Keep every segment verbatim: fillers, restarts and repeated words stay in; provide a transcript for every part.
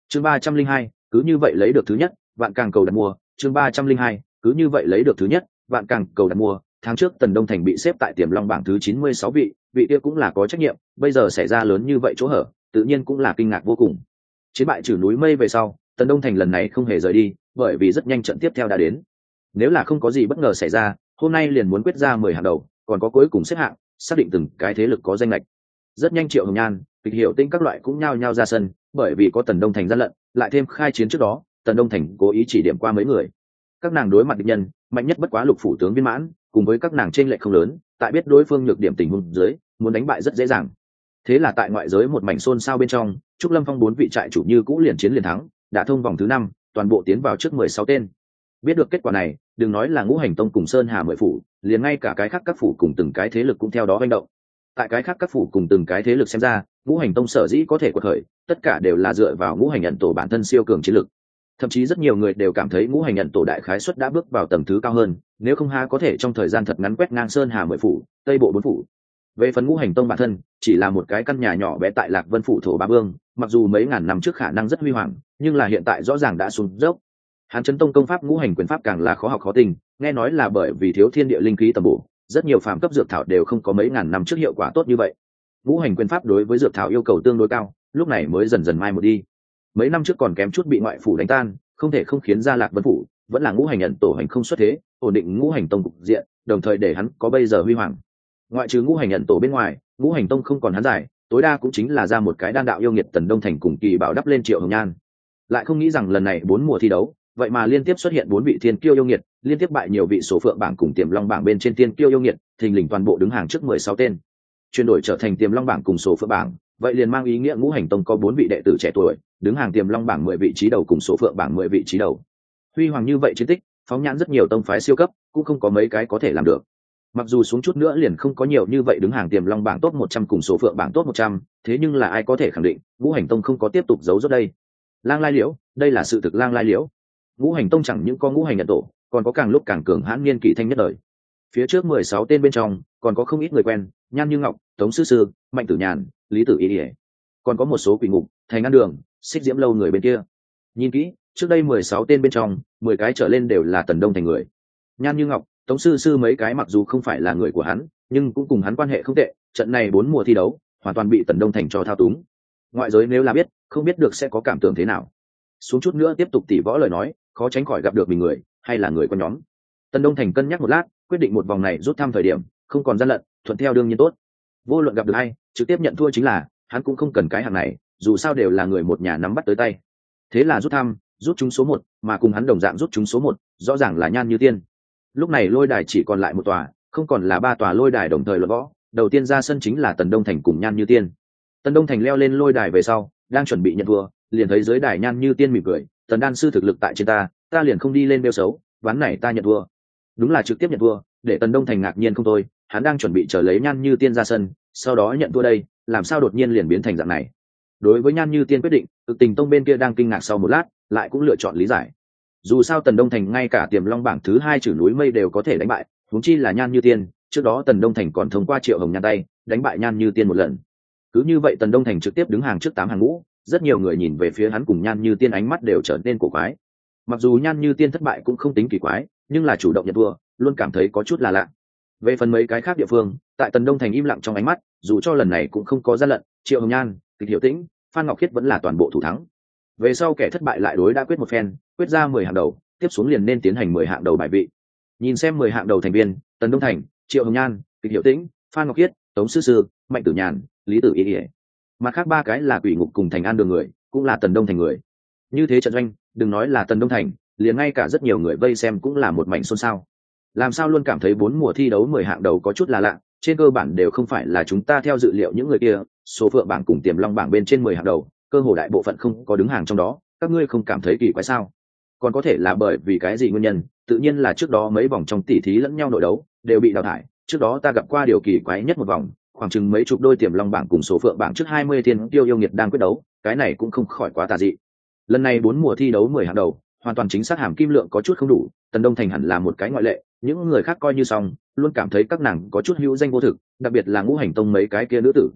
chương ba trăm linh hai cứ như vậy lấy được thứ nhất, vạn càng cầu đặt mua. chương ba trăm linh hai cứ như vậy lấy được thứ nhất, vạn càng cầu đặt mua. Tháng trước Tần Đông Thành bị xếp tại Tiềm Long bảng thứ chín mươi sáu vị, vị kia cũng là có trách nhiệm, bây giờ xảy ra lớn như vậy chỗ hở, tự nhiên cũng là kinh ngạc vô cùng. Chiến bại trừ núi mây về sau, Tần Đông Thành lần này không hề rời đi, bởi vì rất nhanh trận tiếp theo đã đến. Nếu là không có gì bất ngờ xảy ra, hôm nay liền muốn quyết ra mười hàng đầu, còn có cuối cùng xếp hạng, xác định từng cái thế lực có danh lệch. Rất nhanh Triệu Hồng Nhan, Kịch Hiểu Tinh các loại cũng nhao nhao ra sân, bởi vì có Tần Đông Thành gian lận, lại thêm khai chiến trước đó, Tần Đông Thành cố ý chỉ điểm qua mấy người. Các nàng đối mặt địch nhân, mạnh nhất bất quá Lục phủ tướng viên mãn, cùng với các nàng trên lệch không lớn, tại biết đối phương nhược điểm tình huống dưới, muốn đánh bại rất dễ dàng. Thế là tại ngoại giới một mảnh xôn xao bên trong, Trúc Lâm Phong bốn vị trại chủ như cũ liền chiến liền thắng, đã thông vòng thứ năm, toàn bộ tiến vào trước mười sáu tên. Biết được kết quả này, đừng nói là Ngũ Hành Tông cùng Sơn Hà mười phủ, liền ngay cả cái khác các phủ cùng từng cái thế lực cũng theo đó hành động. Tại cái khác các phủ cùng từng cái thế lực xem ra, Ngũ Hành Tông sở dĩ có thể quật khởi, tất cả đều là dựa vào Ngũ Hành Nhận Tổ bản thân siêu cường chiến lực. Thậm chí rất nhiều người đều cảm thấy Ngũ Hành Nhận Tổ đại khái suất đã bước vào tầng thứ cao hơn, nếu không ha có thể trong thời gian thật ngắn quét ngang Sơn Hà mười phủ, Tây Bộ bốn phủ. Về phần Ngũ Hành Tông bản thân, chỉ là một cái căn nhà nhỏ bé tại Lạc Vân phủ thổ Ba Vương, mặc dù mấy ngàn năm trước khả năng rất huy hoàng, nhưng là hiện tại rõ ràng đã xuống dốc. Hán Chấn Tông công pháp Ngũ Hành Quyền pháp càng là khó học khó tình, nghe nói là bởi vì thiếu thiên địa linh khí tầm bổ, rất nhiều phàm cấp dược thảo đều không có mấy ngàn năm trước hiệu quả tốt như vậy. Ngũ Hành Quyền pháp đối với dược thảo yêu cầu tương đối cao, lúc này mới dần dần mai một đi. Mấy năm trước còn kém chút bị ngoại phủ đánh tan, không thể không khiến ra Lạc Vân phủ, vẫn là Ngũ Hành Nhận Tổ hành không xuất thế, ổn định Ngũ Hành Tông cục diện, đồng thời để hắn có bây giờ huy hoàng. Ngoại trừ Ngũ Hành Nhận Tổ bên ngoài, Ngũ Hành Tông không còn hắn giải, tối đa cũng chính là ra một cái đan đạo yêu nghiệt Tần Đông Thành cùng Kỳ Bảo đắp lên Triệu Hồng Nhan. Lại không nghĩ rằng lần này bốn mùa thi đấu, vậy mà liên tiếp xuất hiện bốn vị thiên kiêu yêu nghiệt, liên tiếp bại nhiều vị số phượng bảng cùng Tiềm Long bảng bên trên thiên kiêu yêu nghiệt, thình lình toàn bộ đứng hàng trước mười sáu tên. Chuyển đổi trở thành Tiềm Long bảng cùng số phượng bảng, vậy liền mang ý nghĩa Ngũ Hành Tông có bốn vị đệ tử trẻ tuổi, đứng hàng Tiềm Long bảng mười vị trí đầu cùng số phượng bảng mười vị trí đầu. Huy hoàng như vậy chiến tích, phóng nhãn rất nhiều tông phái siêu cấp, cũng không có mấy cái có thể làm được. Mặc dù xuống chút nữa liền không có nhiều như vậy đứng hàng Tiềm Long bảng top một trăm cùng số phượng bảng top một trăm, thế nhưng là ai có thể khẳng định, Ngũ Hành Tông không có tiếp tục giấu rốt đây. Lang Lai Liễu, đây là sự thực Lang Lai Liễu. Ngũ Hành Tông chẳng những có Ngũ Hành Nhận Tổ, còn có càng lúc càng cường hãn niên kỷ thanh nhất đời. Phía trước mười sáu tên bên trong, còn có không ít người quen, Nhan Như Ngọc, Tống Sư Sư, Mạnh Tử Nhàn, Lý Tử Y, còn có một số quỷ ngục, Thành An Đường, Xích Diễm Lâu người bên kia. Nhìn kỹ, trước đây mười sáu tên bên trong, mười cái trở lên đều là Tần Đông Thành người. Nhan Như Ngọc, Tống Sư Sư mấy cái mặc dù không phải là người của hắn, nhưng cũng cùng hắn quan hệ không tệ, trận này bốn mùa thi đấu, hoàn toàn bị Tần Đông Thành cho thao túng. Ngoại giới nếu là biết, không biết được sẽ có cảm tưởng thế nào. Xuống chút nữa tiếp tục tỉ võ lời nói, khó tránh khỏi gặp được mình người, hay là người con nhóm. Tần Đông Thành cân nhắc một lát, quyết định một vòng này rút thăm thời điểm, không còn gian lận, thuận theo đương nhiên tốt. Vô luận gặp được ai, trực tiếp nhận thua chính là, hắn cũng không cần cái hàng này, dù sao đều là người một nhà nắm bắt tới tay. Thế là rút thăm, rút chúng số một, mà cùng hắn đồng dạng rút chúng số một, rõ ràng là Nhan Như Tiên. Lúc này lôi đài chỉ còn lại một tòa, không còn là ba tòa lôi đài đồng thời luận võ, đầu tiên ra sân chính là Tần Đông Thành cùng Nhan Như Tiên. Tần Đông Thành leo lên lôi đài về sau, đang chuẩn bị nhận thua, liền thấy dưới đài Nhan Như Tiên mỉm cười, "Tần đan sư thực lực tại trên ta, ta liền không đi lên bêu xấu, ván này ta nhận thua." Đúng là trực tiếp nhận thua, để Tần Đông Thành ngạc nhiên không thôi, hắn đang chuẩn bị chờ lấy Nhan Như Tiên ra sân, sau đó nhận thua đây, làm sao đột nhiên liền biến thành dạng này. Đối với Nhan Như Tiên quyết định, Cực Tình Tông bên kia đang kinh ngạc sau một lát, lại cũng lựa chọn lý giải. Dù sao Tần Đông Thành ngay cả Tiềm Long bảng thứ hai Chử Núi Mây đều có thể đánh bại, huống chi là Nhan Như Tiên, trước đó Tần Đông Thành còn thông qua Triệu Hồng Nhan tay, đánh bại Nhan Như Tiên một lần. Cứ như vậy Tần Đông Thành trực tiếp đứng hàng trước tám hàng ngũ, rất nhiều người nhìn về phía hắn cùng Nhan Như Tiên ánh mắt đều trở nên cổ quái. Mặc dù Nhan Như Tiên thất bại cũng không tính kỳ quái, nhưng là chủ động nhận thua, luôn cảm thấy có chút là lạ. Về phần mấy cái khác địa phương, tại Tần Đông Thành im lặng trong ánh mắt, dù cho lần này cũng không có gian lận, Triệu Hồng Nhan, Kịch Hiểu Tĩnh, Phan Ngọc Khiết vẫn là toàn bộ thủ thắng. Về sau kẻ thất bại lại đối đã quyết một phen, quyết ra mười hạng đầu, tiếp xuống liền nên tiến hành mười hạng đầu bài vị. Nhìn xem mười hạng đầu thành viên, Tần Đông Thành, Triệu Hồng Nhan, Kịch Hiểu Tĩnh, Phan Ngọc Khiết, Tống Sư Sư, Mạnh Tử Nhàn, Lý Tử Y. Mặt khác ba cái là Quỷ Ngục cùng Thành An Đường người, cũng là Tần Đông Thành người. Như thế trận doanh, đừng nói là Tần Đông Thành, liền ngay cả rất nhiều người vây xem cũng là một mảnh xôn xao. Làm sao luôn cảm thấy bốn mùa thi đấu mười hạng đầu có chút là lạ, trên cơ bản đều không phải là chúng ta theo dự liệu những người kia, số phượng bảng cùng Tiềm Long bảng bên trên mười hạng đầu, cơ hồ đại bộ phận không có đứng hàng trong đó, các ngươi không cảm thấy kỳ quái sao? Còn có thể là bởi vì cái gì nguyên nhân? Tự nhiên là trước đó mấy vòng trong tỉ thí lẫn nhau nội đấu đều bị đào thải, trước đó ta gặp qua điều kỳ quái nhất một vòng, khoảng chừng mấy chục đôi Tiềm Long bảng cùng số phượng bảng trước hai mươi thiên tiêu yêu nghiệt đang quyết đấu, cái này cũng không khỏi quá tà dị. Lần này bốn mùa thi đấu mười hạng đầu, hoàn toàn chính xác hàm kim lượng có chút không đủ, Tần Đông Thành hẳn là một cái ngoại lệ, những người khác coi như xong, luôn cảm thấy các nàng có chút hữu danh vô thực, đặc biệt là Ngũ Hành Tông mấy cái kia nữ tử.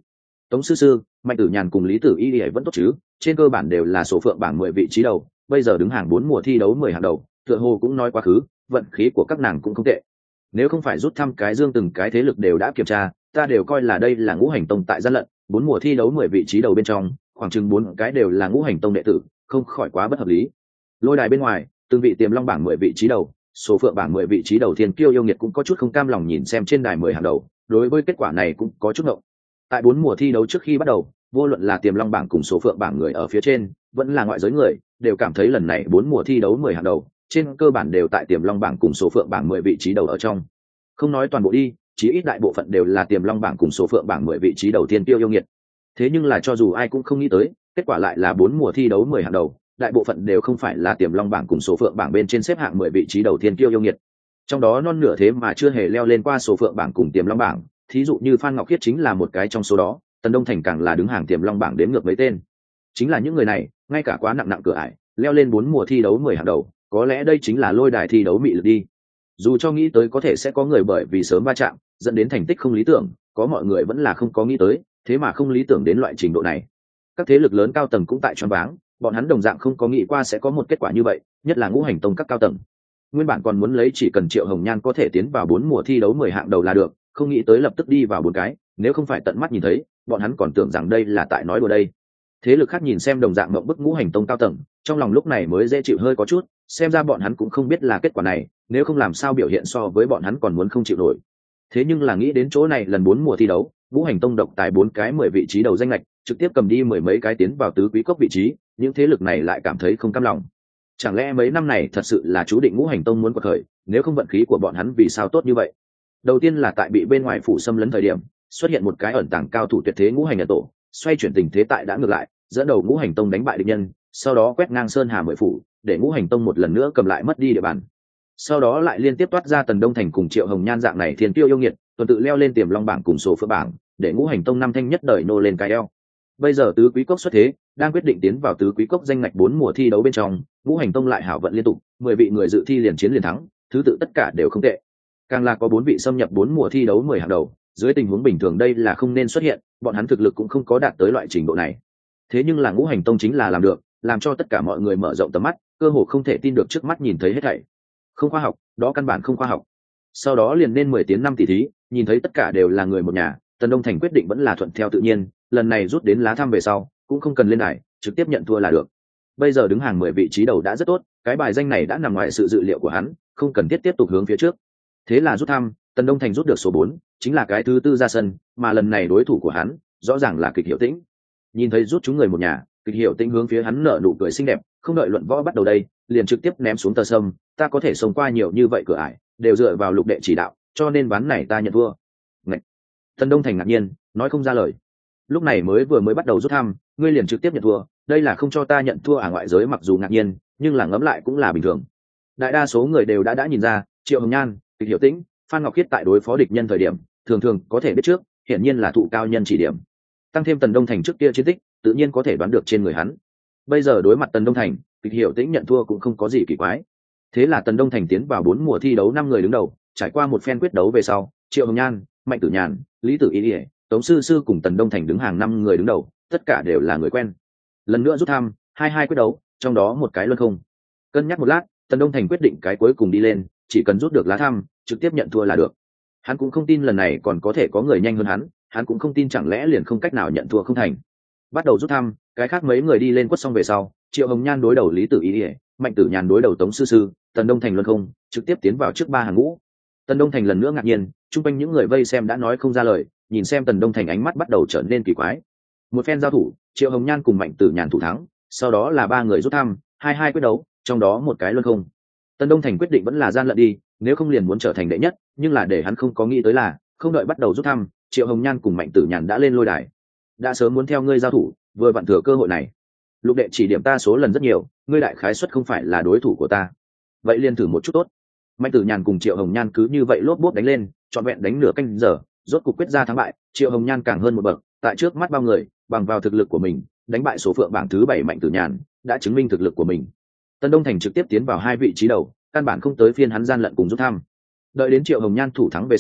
Tống sư sư, Mạnh Tử Nhàn cùng Lý Tử Y Y vẫn tốt chứ, trên cơ bản đều là số phượng bảng mười vị trí đầu, bây giờ đứng hàng bốn mùa thi đấu mười hàng đầu, tựa hồ cũng nói quá khứ, vận khí của các nàng cũng không tệ. Nếu không phải rút thăm cái dương từng cái thế lực đều đã kiểm tra, ta đều coi là đây là ngũ hành tông tại gian lận, bốn mùa thi đấu mười vị trí đầu bên trong, khoảng chừng bốn cái đều là ngũ hành tông đệ tử, không khỏi quá bất hợp lý. Lôi đài bên ngoài, từng vị tiềm long bảng mười vị trí đầu, số phượng bảng mười vị trí đầu thiên kiêu yêu nghiệt cũng có chút không cam lòng nhìn xem trên đài mười hàng đầu, đối với kết quả này cũng có chút ngộng. Tại bốn mùa thi đấu trước khi bắt đầu, vô luận là tiềm long bảng cùng số phượng bảng người ở phía trên, vẫn là ngoại giới người, đều cảm thấy lần này bốn mùa thi đấu mười hàng đầu, trên cơ bản đều tại tiềm long bảng cùng số phượng bảng mười vị trí đầu ở trong. Không nói toàn bộ đi, chí ít đại bộ phận đều là tiềm long bảng cùng số phượng bảng mười vị trí đầu tiên tiêu yêu nghiệt. Thế nhưng là cho dù ai cũng không nghĩ tới, kết quả lại là bốn mùa thi đấu mười hàng đầu, đại bộ phận đều không phải là tiềm long bảng cùng số phượng bảng bên trên xếp hạng mười vị trí đầu tiên tiêu yêu nghiệt. Trong đó non nửa thế mà chưa hề leo lên qua số phượng bảng cùng tiềm long bảng, thí dụ như Phan Ngọc Khiết chính là một cái trong số đó, Tần Đông Thành càng là đứng hàng tiềm long bảng đếm ngược mấy tên. Chính là những người này, ngay cả quá nặng nặng cửa ải, leo lên bốn mùa thi đấu mười hàng đầu, có lẽ đây chính là lôi đài thi đấu mị lực đi. Dù cho nghĩ tới có thể sẽ có người bởi vì sớm va chạm dẫn đến thành tích không lý tưởng, có mọi người vẫn là không có nghĩ tới, thế mà không lý tưởng đến loại trình độ này. Các thế lực lớn cao tầng cũng tại choáng váng, bọn hắn đồng dạng không có nghĩ qua sẽ có một kết quả như vậy, nhất là ngũ hành tông các cao tầng. Nguyên bản còn muốn lấy chỉ cần Triệu Hồng Nhan có thể tiến vào bốn mùa thi đấu mười hạng đầu là được, không nghĩ tới lập tức đi vào bốn cái, nếu không phải tận mắt nhìn thấy, bọn hắn còn tưởng rằng đây là tại nói đùa đây. Thế lực khác nhìn xem đồng dạng mộng bức ngũ hành tông cao tầng, trong lòng lúc này mới dễ chịu hơi có chút, xem ra bọn hắn cũng không biết là kết quả này, nếu không làm sao biểu hiện so với bọn hắn còn muốn không chịu nổi. Thế nhưng là nghĩ đến chỗ này lần bốn mùa thi đấu, ngũ hành tông độc tài bốn cái mười vị trí đầu danh lệch, trực tiếp cầm đi mười mấy cái tiến vào tứ quý cốc vị trí, những thế lực này lại cảm thấy không cam lòng. Chẳng lẽ mấy năm này thật sự là chú định ngũ hành tông muốn quật khởi, nếu không vận khí của bọn hắn vì sao tốt như vậy? Đầu tiên là tại bị bên ngoài phủ xâm lấn thời điểm, xuất hiện một cái ẩn tàng cao thủ tuyệt thế ngũ hành nhận tổ, xoay chuyển tình thế tại đã ngược lại, dẫn đầu ngũ hành tông đánh bại địch nhân, sau đó quét ngang sơn hà mười phủ, để ngũ hành tông một lần nữa cầm lại mất đi địa bàn. Sau đó lại liên tiếp toát ra Tần Đông Thành cùng Triệu Hồng Nhan dạng này thiên tiêu yêu nghiệt, tuần tự leo lên tiềm long bảng cùng số phượng bảng, để ngũ hành tông năm thanh nhất đời nô lên cái eo. Bây giờ tứ quý cốc xuất thế, đang quyết định tiến vào tứ quý cốc danh ngạch bốn mùa thi đấu bên trong, ngũ hành tông lại hảo vận liên tục, mười vị người dự thi liền chiến liền thắng, thứ tự tất cả đều không tệ. Càng là có bốn vị xâm nhập bốn mùa thi đấu mười hàng đầu, dưới tình huống bình thường đây là không nên xuất hiện, bọn hắn thực lực cũng không có đạt tới loại trình độ này. Thế nhưng là ngũ hành tông chính là làm được, làm cho tất cả mọi người mở rộng tầm mắt, cơ hồ không thể tin được trước mắt nhìn thấy hết thảy. Không khoa học, đó căn bản không khoa học. Sau đó liền nên mười tiếng năm tỷ thí, nhìn thấy tất cả đều là người một nhà, Tần Đông Thành quyết định vẫn là thuận theo tự nhiên, lần này rút đến lá thăm về sau, cũng không cần lên đài, trực tiếp nhận thua là được. Bây giờ đứng hàng mười vị trí đầu đã rất tốt, cái bài danh này đã nằm ngoài sự dự liệu của hắn, không cần thiết tiếp tục hướng phía trước. Thế là rút thăm, Tần Đông Thành rút được số bốn, chính là cái thứ tư ra sân, mà lần này đối thủ của hắn, rõ ràng là Kịch Hiểu Tĩnh. Nhìn thấy rút chúng người một nhà, Kịch Hiểu Tĩnh hướng phía hắn nở nụ cười xinh đẹp, không đợi luận võ bắt đầu đây, liền trực tiếp ném xuống tờ sâm, ta có thể sống qua nhiều như vậy cửa ải, đều dựa vào Lục đệ chỉ đạo, cho nên ván này ta nhận thua. Ngậy. Tần Đông Thành ngạc nhiên, nói không ra lời. Lúc này mới vừa mới bắt đầu rút thăm, ngươi liền trực tiếp nhận thua, đây là không cho ta nhận thua à? Ngoại giới mặc dù ngạc nhiên, nhưng là ngẫm lại cũng là bình thường. Đại đa số người đều đã đã nhìn ra, Triệu Hồng Nhan, Kịch Hiểu Tĩnh, Phan Ngọc Khiết tại đối phó địch nhân thời điểm, thường thường có thể biết trước, hiển nhiên là thụ cao nhân chỉ điểm. Tăng thêm Tần Đông Thành trước kia chiến tích, tự nhiên có thể đoán được trên người hắn. Bây giờ đối mặt Tần Đông Thành, Kịch Hiểu Tĩnh nhận thua cũng không có gì kỳ quái. Thế là Tần Đông Thành tiến vào bốn mùa thi đấu năm người đứng đầu, trải qua một phen quyết đấu về sau, Triệu Hồng Nhan, Mạnh Tử Nhàn, Lý Tử Y, Tống Sư Sư cùng Tần Đông Thành đứng hàng năm người đứng đầu, tất cả đều là người quen. Lần nữa rút thăm, hai hai quyết đấu, trong đó một cái luân không. Cân nhắc một lát, Tần Đông Thành quyết định cái cuối cùng đi lên, chỉ cần rút được lá thăm, trực tiếp nhận thua là được. Hắn cũng không tin lần này còn có thể có người nhanh hơn hắn, hắn cũng không tin chẳng lẽ liền không cách nào nhận thua không thành. Bắt đầu rút thăm, cái khác mấy người đi lên quất xong về sau, Triệu Hồng Nhan đối đầu Lý Tử Y, Mạnh Tử Nhàn đối đầu Tống Sư Sư, Tần Đông Thành luân không, trực tiếp tiến vào trước ba hàng ngũ. Tần Đông Thành lần nữa ngạc nhiên, chung quanh những người vây xem đã nói không ra lời, nhìn xem Tần Đông Thành ánh mắt bắt đầu trở nên kỳ quái. Một phen giao thủ, Triệu Hồng Nhan cùng Mạnh Tử Nhàn thủ thắng, sau đó là ba người rút thăm, hai hai quyết đấu, trong đó một cái luân không. Tần Đông Thành quyết định vẫn là gian lận đi, nếu không liền muốn trở thành đệ nhất, nhưng là để hắn không có nghĩ tới là, không đợi bắt đầu rút thăm, Triệu Hồng Nhan cùng Mạnh Tử Nhàn đã lên lôi đài. Đã sớm muốn theo ngươi giao thủ, vừa vặn thừa cơ hội này. Lục đệ chỉ điểm ta số lần rất nhiều, ngươi đại khái suất không phải là đối thủ của ta. Vậy liền thử một chút tốt. Mạnh Tử Nhàn cùng Triệu Hồng Nhan cứ như vậy lốp bốp đánh lên, trọn vẹn đánh nửa canh giờ, rốt cục quyết ra thắng bại. Triệu Hồng Nhan càng hơn một bậc, tại trước mắt bao người, bằng vào thực lực của mình, đánh bại số phượng bảng thứ bảy Mạnh Tử Nhàn, đã chứng minh thực lực của mình. Tần Đông Thành trực tiếp tiến vào hai vị trí đầu, căn bản không tới phiên hắn gian lận cùng rút thăm. Đợi đến Triệu Hồng Nhan thủ thắng về sau,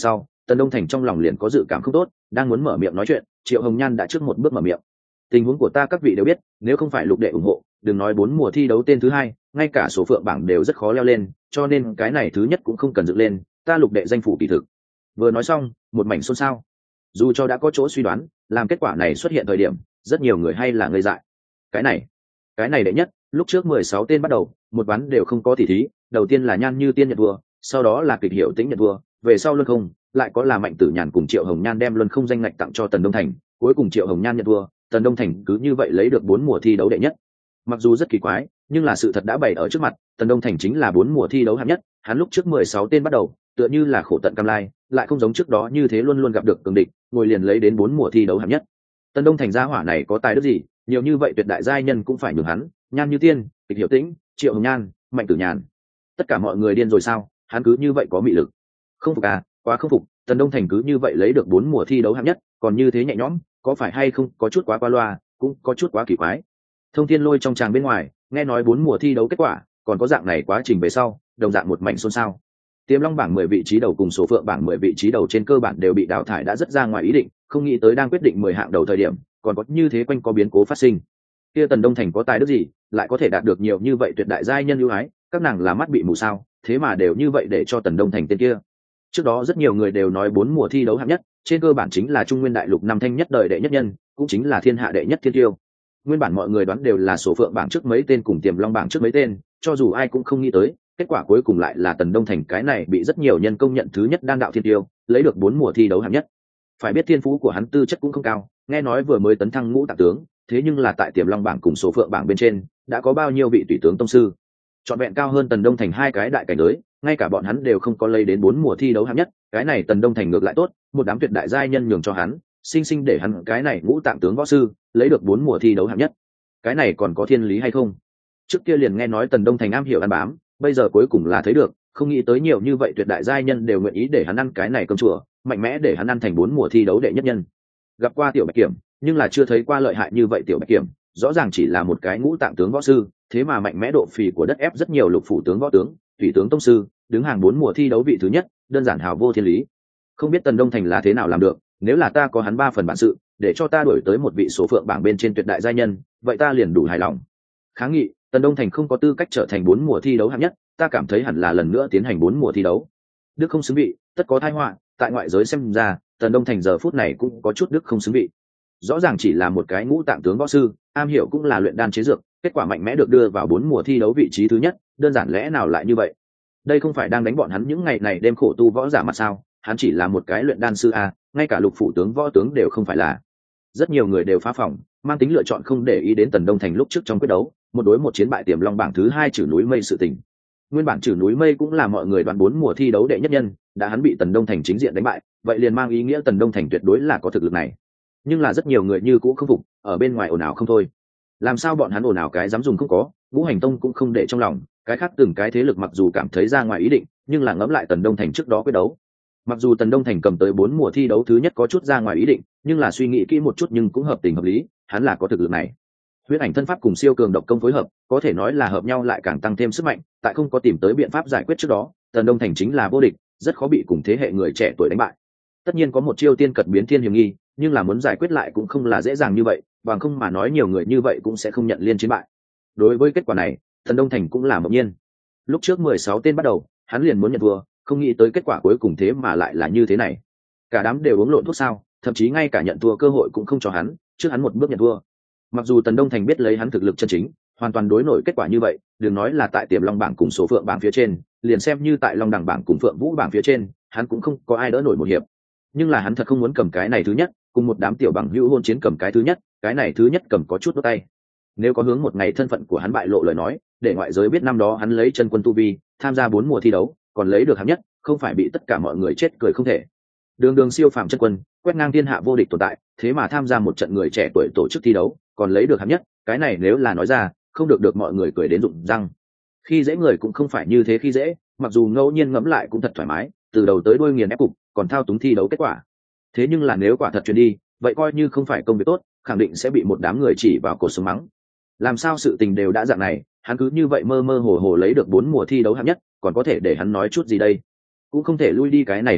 Tần Đông Thành trong lòng liền có dự cảm không tốt, đang muốn mở miệng nói chuyện, Triệu Hồng Nhan đã trước một bước mở miệng. Tình huống của ta các vị đều biết, nếu không phải lục đệ ủng hộ, đừng nói bốn mùa thi đấu tên thứ hai, ngay cả số phượng bảng đều rất khó leo lên, cho nên cái này thứ nhất cũng không cần dựng lên, ta lục đệ danh phủ kỳ thực. Vừa nói xong, một mảnh xôn xao. Dù cho đã có chỗ suy đoán, làm kết quả này xuất hiện thời điểm, rất nhiều người hay là ngây dại. Cái này, cái này đệ nhất, lúc trước mười sáu tên bắt đầu, một ván đều không có tỷ thí, đầu tiên là Nhan Như Tiên nhận thua, sau đó là Kịch Hiểu Tĩnh nhận thua, về sau Luân Không, lại có là Mạnh Tử Nhàn cùng Triệu Hồng Nhan đem Luân Không danh ngạch tặng cho Tần Đông Thành, cuối cùng Triệu Hồng Nhan nhận thua, Tần Đông Thành cứ như vậy lấy được bốn mùa thi đấu đệ nhất. Mặc dù rất kỳ quái, nhưng là sự thật đã bày ở trước mặt, Tần Đông Thành chính là bốn mùa thi đấu hạng nhất, hắn lúc trước mười sáu tên bắt đầu, tựa như là khổ tận cam lai, lại không giống trước đó như thế luôn luôn gặp được cường địch, ngồi liền lấy đến bốn mùa thi đấu hạng nhất. Tần Đông Thành gia hỏa này có tài đức gì, nhiều như vậy tuyệt đại giai nhân cũng phải nhường hắn, Nhan Như Tiên, Kịch Hiểu Tĩnh, Triệu Hồng Nhan, Mạnh Tử Nhàn. Tất cả mọi người điên rồi sao? Hắn cứ như vậy có mị lực. Không phục à, quá không phục, Tần Đông Thành cứ như vậy lấy được bốn mùa thi đấu hạng nhất, còn như thế nhẹ nhõm, có phải hay không có chút quá qua loa, cũng có chút quá kỳ quái. Thông Thiên Lôi trong tràng bên ngoài, nghe nói bốn mùa thi đấu kết quả, còn có dạng này quá trình về sau, đồng dạng một mảnh xôn xao. Tiềm Long bảng mười vị trí đầu cùng số phượng bảng mười vị trí đầu trên cơ bản đều bị đào thải đã rất ra ngoài ý định, không nghĩ tới đang quyết định mười hạng đầu thời điểm, còn có như thế quanh có biến cố phát sinh. Kia Tần Đông Thành có tài đức gì, lại có thể đạt được nhiều như vậy tuyệt đại giai nhân ưu ái, các nàng là mắt bị mù sao, thế mà đều như vậy để cho Tần Đông Thành tên kia. Trước đó rất nhiều người đều nói bốn mùa thi đấu hạng nhất, trên cơ bản chính là Trung Nguyên đại lục năm thanh nhất đời đệ nhất nhân, cũng chính là thiên hạ đệ nhất thiên tiêu. Nguyên bản mọi người đoán đều là số phượng bảng trước mấy tên cùng Tiềm Long bảng trước mấy tên, cho dù ai cũng không nghĩ tới, kết quả cuối cùng lại là Tần Đông Thành cái này bị rất nhiều nhân công nhận thứ nhất đan đạo thiên tiêu, lấy được bốn mùa thi đấu hạng nhất. Phải biết thiên phú của hắn tư chất cũng không cao, nghe nói vừa mới tấn thăng ngũ tạng tướng, thế nhưng là tại Tiềm Long bảng cùng số phượng bảng bên trên, đã có bao nhiêu vị tùy tướng tông sư, chọn vẹn cao hơn Tần Đông Thành hai cái đại cảnh giới, ngay cả bọn hắn đều không có lấy đến bốn mùa thi đấu hạng nhất, cái này Tần Đông Thành ngược lại tốt, một đám tuyệt đại giai nhân nhường cho hắn, sinh sinh để hắn cái này ngũ tạng tướng võ sư lấy được bốn mùa thi đấu hạng nhất. Cái này còn có thiên lý hay không? Trước kia liền nghe nói Tần Đông Thành am hiểu ăn bám, bây giờ cuối cùng là thấy được, không nghĩ tới nhiều như vậy tuyệt đại giai nhân đều nguyện ý để hắn ăn cái này cơm chùa, mạnh mẽ để hắn ăn thành bốn mùa thi đấu đệ nhất nhân. Gặp qua Tiểu Bạch Kiểm, nhưng là chưa thấy qua lợi hại như vậy Tiểu Bạch Kiểm, rõ ràng chỉ là một cái ngũ tạng tướng võ sư, thế mà mạnh mẽ độ phì của đất ép rất nhiều lục phủ tướng võ tướng, thủy tướng tông sư, đứng hàng bốn mùa thi đấu vị thứ nhất, đơn giản hào vô thiên lý. Không biết Tần Đông Thành là thế nào làm được, nếu là ta có hắn ba phần bản sự, để cho ta đổi tới một vị số phượng bảng bên trên tuyệt đại giai nhân, vậy ta liền đủ hài lòng. Kháng nghị, Tần Đông Thành không có tư cách trở thành bốn mùa thi đấu hạng nhất, ta cảm thấy hẳn là lần nữa tiến hành bốn mùa thi đấu. Đức không xứng vị, tất có tai họa, tại ngoại giới xem ra, Tần Đông Thành giờ phút này cũng có chút đức không xứng vị. Rõ ràng chỉ là một cái ngũ tạng tướng võ sư, am hiểu cũng là luyện đan chế dược, kết quả mạnh mẽ được đưa vào bốn mùa thi đấu vị trí thứ nhất, đơn giản lẽ nào lại như vậy? Đây không phải đang đánh bọn hắn những ngày này đêm khổ tu võ giả mà sao? Hắn chỉ là một cái luyện đan sư a, ngay cả lục phủ tướng võ tướng đều không phải là. Rất nhiều người đều phá phỏng, mang tính lựa chọn không để ý đến Tần Đông Thành lúc trước trong quyết đấu, một đối một chiến bại Tiềm Long bảng thứ hai Trử Núi Mây sự tình. Nguyên bản Trử Núi Mây cũng là mọi người đoán bốn mùa thi đấu đệ nhất nhân, đã hắn bị Tần Đông Thành chính diện đánh bại, vậy liền mang ý nghĩa Tần Đông Thành tuyệt đối là có thực lực này. Nhưng là rất nhiều người như cũ không phục, ở bên ngoài ồn ào không thôi. Làm sao bọn hắn ồn ào cái dám dùng không có, Ngũ Hành Tông cũng không để trong lòng, cái khác từng cái thế lực mặc dù cảm thấy ra ngoài ý định, nhưng là ngẫm lại Tần Đông Thành trước đó quyết đấu. Mặc dù Tần Đông Thành cầm tới bốn mùa thi đấu thứ nhất có chút ra ngoài ý định, nhưng là suy nghĩ kỹ một chút nhưng cũng hợp tình hợp lý, hắn là có thực lực này. Huyết ảnh thân pháp cùng siêu cường độc công phối hợp, có thể nói là hợp nhau lại càng tăng thêm sức mạnh, tại không có tìm tới biện pháp giải quyết trước đó, Tần Đông Thành chính là vô địch, rất khó bị cùng thế hệ người trẻ tuổi đánh bại. Tất nhiên có một chiêu tiên cật biến thiên hiểm nghi, nhưng là muốn giải quyết lại cũng không là dễ dàng như vậy, bằng không mà nói nhiều người như vậy cũng sẽ không nhận liên chiến bại. Đối với kết quả này, Tần Đông Thành cũng là ngẫu nhiên. Lúc trước mười sáu tên bắt đầu, hắn liền muốn nhận thua, không nghĩ tới kết quả cuối cùng thế mà lại là như thế này. Cả đám đều uống lộn thuốc sao, thậm chí ngay cả nhận thua cơ hội cũng không cho hắn, trước hắn một bước nhận thua. Mặc dù Tần Đông Thành biết lấy hắn thực lực chân chính, hoàn toàn đối nổi kết quả như vậy, đừng nói là tại Tiềm Long bảng cùng số phượng bảng phía trên, liền xem như tại Long Đằng bảng cùng Phượng Vũ bảng phía trên, hắn cũng không có ai đỡ nổi một hiệp. Nhưng là hắn thật không muốn cầm cái này thứ nhất, cùng một đám tiểu bằng hữu hôn chiến cầm cái thứ nhất, cái này thứ nhất cầm có chút đốt tay. Nếu có hướng một ngày thân phận của hắn bại lộ lời nói, để ngoại giới biết năm đó hắn lấy chân quân tu vi, tham gia bốn mùa thi đấu, còn lấy được hạng nhất, không phải bị tất cả mọi người chết cười không thể. Đường đường siêu phàm chân quân, quét ngang thiên hạ vô địch tồn tại, thế mà tham gia một trận người trẻ tuổi tổ chức thi đấu, còn lấy được hạng nhất, cái này nếu là nói ra, không được được mọi người cười đến rụng răng. Khi dễ người cũng không phải như thế khi dễ, mặc dù ngẫu nhiên ngẫm lại cũng thật thoải mái, từ đầu tới đuôi nghiền ép cục, còn thao túng thi đấu kết quả. Thế nhưng là nếu quả thật truyền đi, vậy coi như không phải công việc tốt, khẳng định sẽ bị một đám người chỉ vào cổ sống mắng. Làm sao sự tình đều đã dạng này, hắn cứ như vậy mơ mơ hồ hồ lấy được bốn mùa thi đấu hạng nhất, còn có thể để hắn nói chút gì đây? Cũng không thể lui đi cái này hạng nhất,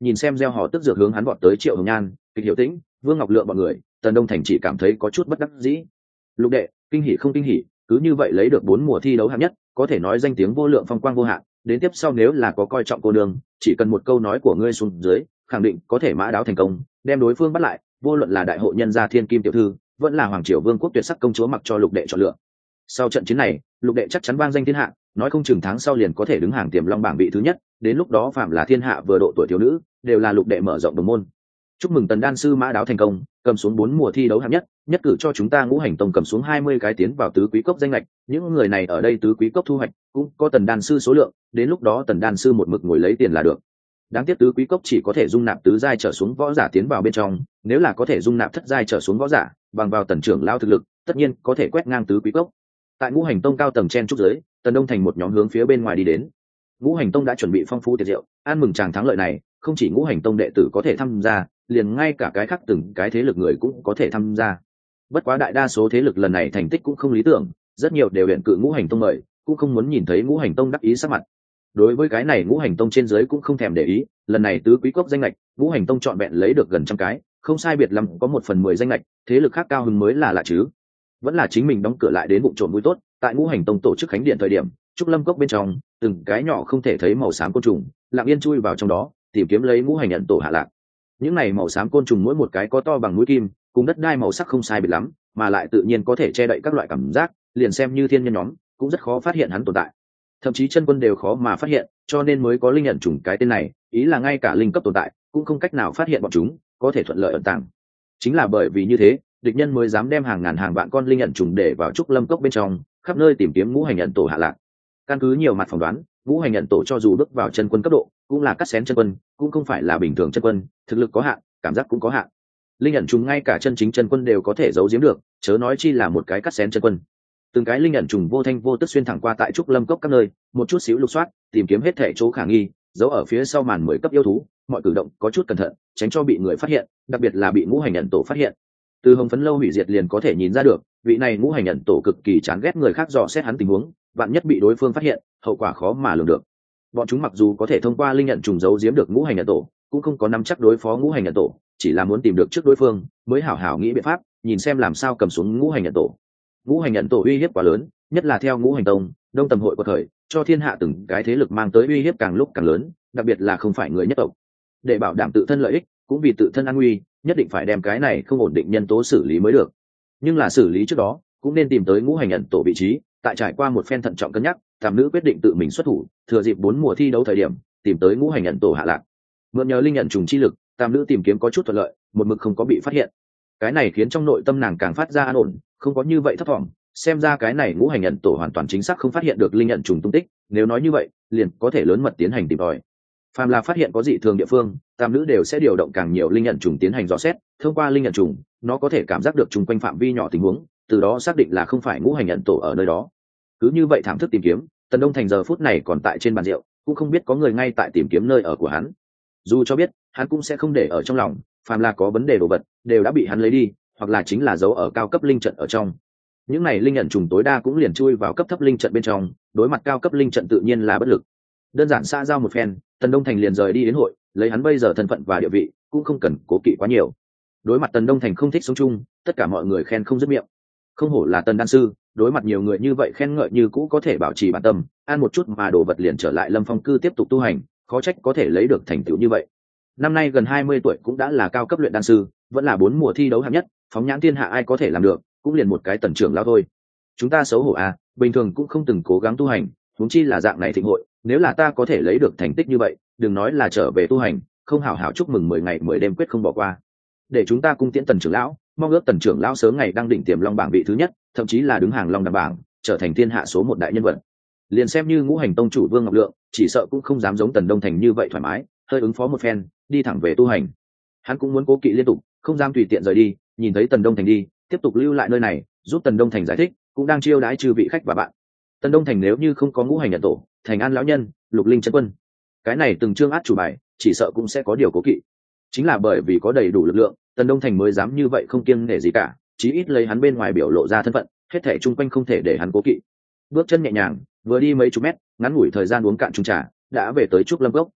nhìn xem gieo họ tức dược hướng hắn vọt tới Triệu Hồng Nhan, Kịch Hiểu Tĩnh, Vương Ngọc Lượng bọn người, Tần Đông Thành chỉ cảm thấy có chút bất đắc dĩ. Lục đệ, kinh hỉ không kinh hỉ, cứ như vậy lấy được bốn mùa thi đấu hạng nhất, có thể nói danh tiếng vô lượng phong quang vô hạn, đến tiếp sau nếu là có coi trọng cô đường, chỉ cần một câu nói của ngươi xuống dưới, khẳng định có thể mã đáo thành công, đem đối phương bắt lại, vô luận là đại hội nhân gia thiên kim tiểu thư, vẫn là hoàng triều vương quốc tuyệt sắc công chúa mặc cho Lục đệ chọn lựa. Sau trận chiến này, Lục đệ chắc chắn vang danh thiên hạ, nói không chừng tháng sau liền có thể đứng hàng tiềm long bảng vị thứ nhất, đến lúc đó phạm là thiên hạ vừa độ tuổi thiếu nữ, đều là Lục đệ mở rộng đồng môn. Chúc mừng Tần đan sư mã đáo thành công, cầm xuống bốn mùa thi đấu hạng nhất, nhất cử cho chúng ta Ngũ Hành Tông cầm xuống hai mươi cái tiến vào tứ quý cốc danh lệch, những người này ở đây tứ quý cốc thu hoạch, cũng có Tần đan sư số lượng, đến lúc đó Tần đan sư một mực ngồi lấy tiền là được. Đáng tiếc tứ quý cốc chỉ có thể dung nạp tứ giai trở xuống võ giả tiến vào bên trong, nếu là có thể dung nạp thất giai trở xuống võ giả, bằng vào Tần trưởng lao thực lực, tất nhiên có thể quét ngang tứ quý cốc. Tại Ngũ Hành Tông cao tầng chen trúc dưới, Tần Đông Thành một nhóm hướng phía bên ngoài đi đến. Ngũ Hành Tông đã chuẩn bị phong phú tiệc rượu, ăn mừng chàng thắng lợi này, không chỉ Ngũ Hành Tông đệ tử có thể tham gia, liền ngay cả cái khác từng cái thế lực người cũng có thể tham gia. Bất quá đại đa số thế lực lần này thành tích cũng không lý tưởng, rất nhiều đều hiện cự Ngũ Hành Tông mời, cũng không muốn nhìn thấy Ngũ Hành Tông đắc ý sắc mặt. Đối với cái này Ngũ Hành Tông trên dưới cũng không thèm để ý, lần này tứ quý cốc danh lệch, Ngũ Hành Tông chọn vẹn lấy được gần trăm cái, không sai biệt lắm có một phần mười danh lệch, thế lực khác cao hứng mới là lạ chứ. Vẫn là chính mình đóng cửa lại đến bụng trộm vui tốt, tại Ngũ Hành Tông tổ chức khánh điện thời điểm, trúc lâm cốc bên trong, từng cái nhỏ không thể thấy màu xám côn trùng, lặng yên chui vào trong đó, tìm kiếm lấy Ngũ Hành nhận tổ hạ lạc. Những này màu xám côn trùng mỗi một cái có to bằng mũi kim, cùng đất đai màu sắc không sai biệt lắm, mà lại tự nhiên có thể che đậy các loại cảm giác, liền xem như thiên nhân nhóm cũng rất khó phát hiện hắn tồn tại. Thậm chí chân quân đều khó mà phát hiện, cho nên mới có linh nhận trùng cái tên này, ý là ngay cả linh cấp tồn tại cũng không cách nào phát hiện bọn chúng, có thể thuận lợi ẩn tàng. Chính là bởi vì như thế, địch nhân mới dám đem hàng ngàn hàng vạn con linh nhận trùng để vào trúc lâm cốc bên trong, khắp nơi tìm kiếm Ngũ Hành nhận tổ hạ lạc. Căn cứ nhiều mặt phỏng đoán, Ngũ Hành nhận tổ cho dù bước vào chân quân cấp độ, cũng là cắt xén chân quân, cũng không phải là bình thường chân quân, thực lực có hạn, cảm giác cũng có hạn. Linh nhận trùng ngay cả chân chính chân quân đều có thể giấu giếm được, chớ nói chi là một cái cắt xén chân quân. Từng cái linh nhận trùng vô thanh vô tức xuyên thẳng qua tại trúc lâm cốc các nơi, một chút xíu lục soát, tìm kiếm hết thể chỗ khả nghi, giấu ở phía sau màn mười cấp yêu thú, mọi cử động có chút cẩn thận, tránh cho bị người phát hiện, đặc biệt là bị Ngũ Hành nhận tổ phát hiện. Từ Hồng Phấn lâu hủy diệt liền có thể nhìn ra được, vị này Ngũ Hành nhận tổ cực kỳ chán ghét người khác dò xét hắn tình huống, vạn nhất bị đối phương phát hiện, hậu quả khó mà lường được. Bọn chúng mặc dù có thể thông qua linh nhận trùng giấu giếm được Ngũ Hành nhận tổ, cũng không có nắm chắc đối phó Ngũ Hành nhận tổ, chỉ là muốn tìm được trước đối phương, mới hảo hảo nghĩ biện pháp, nhìn xem làm sao cầm xuống Ngũ Hành nhận tổ. Ngũ Hành nhận tổ uy hiếp quá lớn, nhất là theo Ngũ Hành Tông, Đông Tầm hội của thời, cho thiên hạ từng cái thế lực mang tới uy hiếp càng lúc càng lớn, đặc biệt là không phải người nhất tộc. Để bảo đảm tự thân lợi ích, cũng vì tự thân an nguy, nhất định phải đem cái này không ổn định nhân tố xử lý mới được. Nhưng là xử lý trước đó, cũng nên tìm tới Ngũ Hành nhận tổ vị trí, tại trải qua một phen thận trọng cân nhắc, Tam nữ quyết định tự mình xuất thủ, thừa dịp bốn mùa thi đấu thời điểm, tìm tới Ngũ Hành nhận tổ hạ lạc. Mượn nhờ linh nhận trùng chi lực, Tam nữ tìm kiếm có chút thuận lợi, một mực không có bị phát hiện. Cái này khiến trong nội tâm nàng càng phát ra an ổn, không có như vậy thấp thỏm, xem ra cái này Ngũ Hành nhận tổ hoàn toàn chính xác không phát hiện được linh nhận trùng tung tích, nếu nói như vậy, liền có thể lớn mật tiến hành tìm tòi. Phàm là phát hiện có dị thường địa phương, Tam nữ đều sẽ điều động càng nhiều linh nhận trùng tiến hành dò xét, thông qua linh nhận trùng, nó có thể cảm giác được chung quanh phạm vi nhỏ tình huống, từ đó xác định là không phải Ngũ Hành nhận tổ ở nơi đó. Cứ như vậy thảm thức tìm kiếm, Tần Đông Thành giờ phút này còn tại trên bàn rượu, cũng không biết có người ngay tại tìm kiếm nơi ở của hắn. Dù cho biết, hắn cũng sẽ không để ở trong lòng, phàm là có vấn đề đồ vật, đều đã bị hắn lấy đi, hoặc là chính là giấu ở cao cấp linh trận ở trong. Những này linh nhận trùng tối đa cũng liền chui vào cấp thấp linh trận bên trong, đối mặt cao cấp linh trận tự nhiên là bất lực. Đơn giản xa giao một phen, Tần Đông Thành liền rời đi đến hội, lấy hắn bây giờ thân phận và địa vị, cũng không cần cố kỵ quá nhiều. Đối mặt Tần Đông Thành không thích sống chung, tất cả mọi người khen không dứt miệng. Không hổ là Tần đan sư, đối mặt nhiều người như vậy khen ngợi như cũ có thể bảo trì bản tâm, ăn một chút mà đồ vật liền trở lại Lâm Phong cư tiếp tục tu hành, khó trách có thể lấy được thành tựu như vậy. Năm nay gần hai mươi tuổi cũng đã là cao cấp luyện đan sư, vẫn là bốn mùa thi đấu hạng nhất, phóng nhãn thiên hạ ai có thể làm được, cũng liền một cái Tần trưởng lão thôi. Chúng ta xấu hổ à, bình thường cũng không từng cố gắng tu hành, huống chi là dạng này thịnh hội, nếu là ta có thể lấy được thành tích như vậy, đừng nói là trở về tu hành, không hảo hảo chúc mừng mười ngày mười đêm quyết không bỏ qua. Để chúng ta cung tiễn Tần trưởng lão, mong ước Tần trưởng lão sớm ngày đăng đỉnh tiềm long bảng vị thứ nhất, thậm chí là đứng hàng long đẳng bảng, trở thành thiên hạ số một đại nhân vật. Liền xem như Ngũ Hành Tông chủ Vương Ngọc Lượng, chỉ sợ cũng không dám giống Tần Đông Thành như vậy thoải mái, hơi ứng phó một phen, đi thẳng về tu hành. Hắn cũng muốn cố kỵ liên tục, không dám tùy tiện rời đi, nhìn thấy Tần Đông Thành đi, tiếp tục lưu lại nơi này, giúp Tần Đông Thành giải thích, cũng đang chiêu đãi chư vị khách và bạn. Tần Đông Thành nếu như không có Ngũ Hành nhận tổ, Thành An lão nhân, Lục Linh chân quân, cái này từng chương át chủ bài, chỉ sợ cũng sẽ có điều cố kỵ. Chính là bởi vì có đầy đủ lực lượng, Tần Đông Thành mới dám như vậy không kiêng nể gì cả, chí ít lấy hắn bên ngoài biểu lộ ra thân phận, hết thảy chung quanh không thể để hắn cố kỵ. Bước chân nhẹ nhàng, vừa đi mấy chục mét, ngắn ngủi thời gian uống cạn chung trà, đã về tới trúc lâm cốc.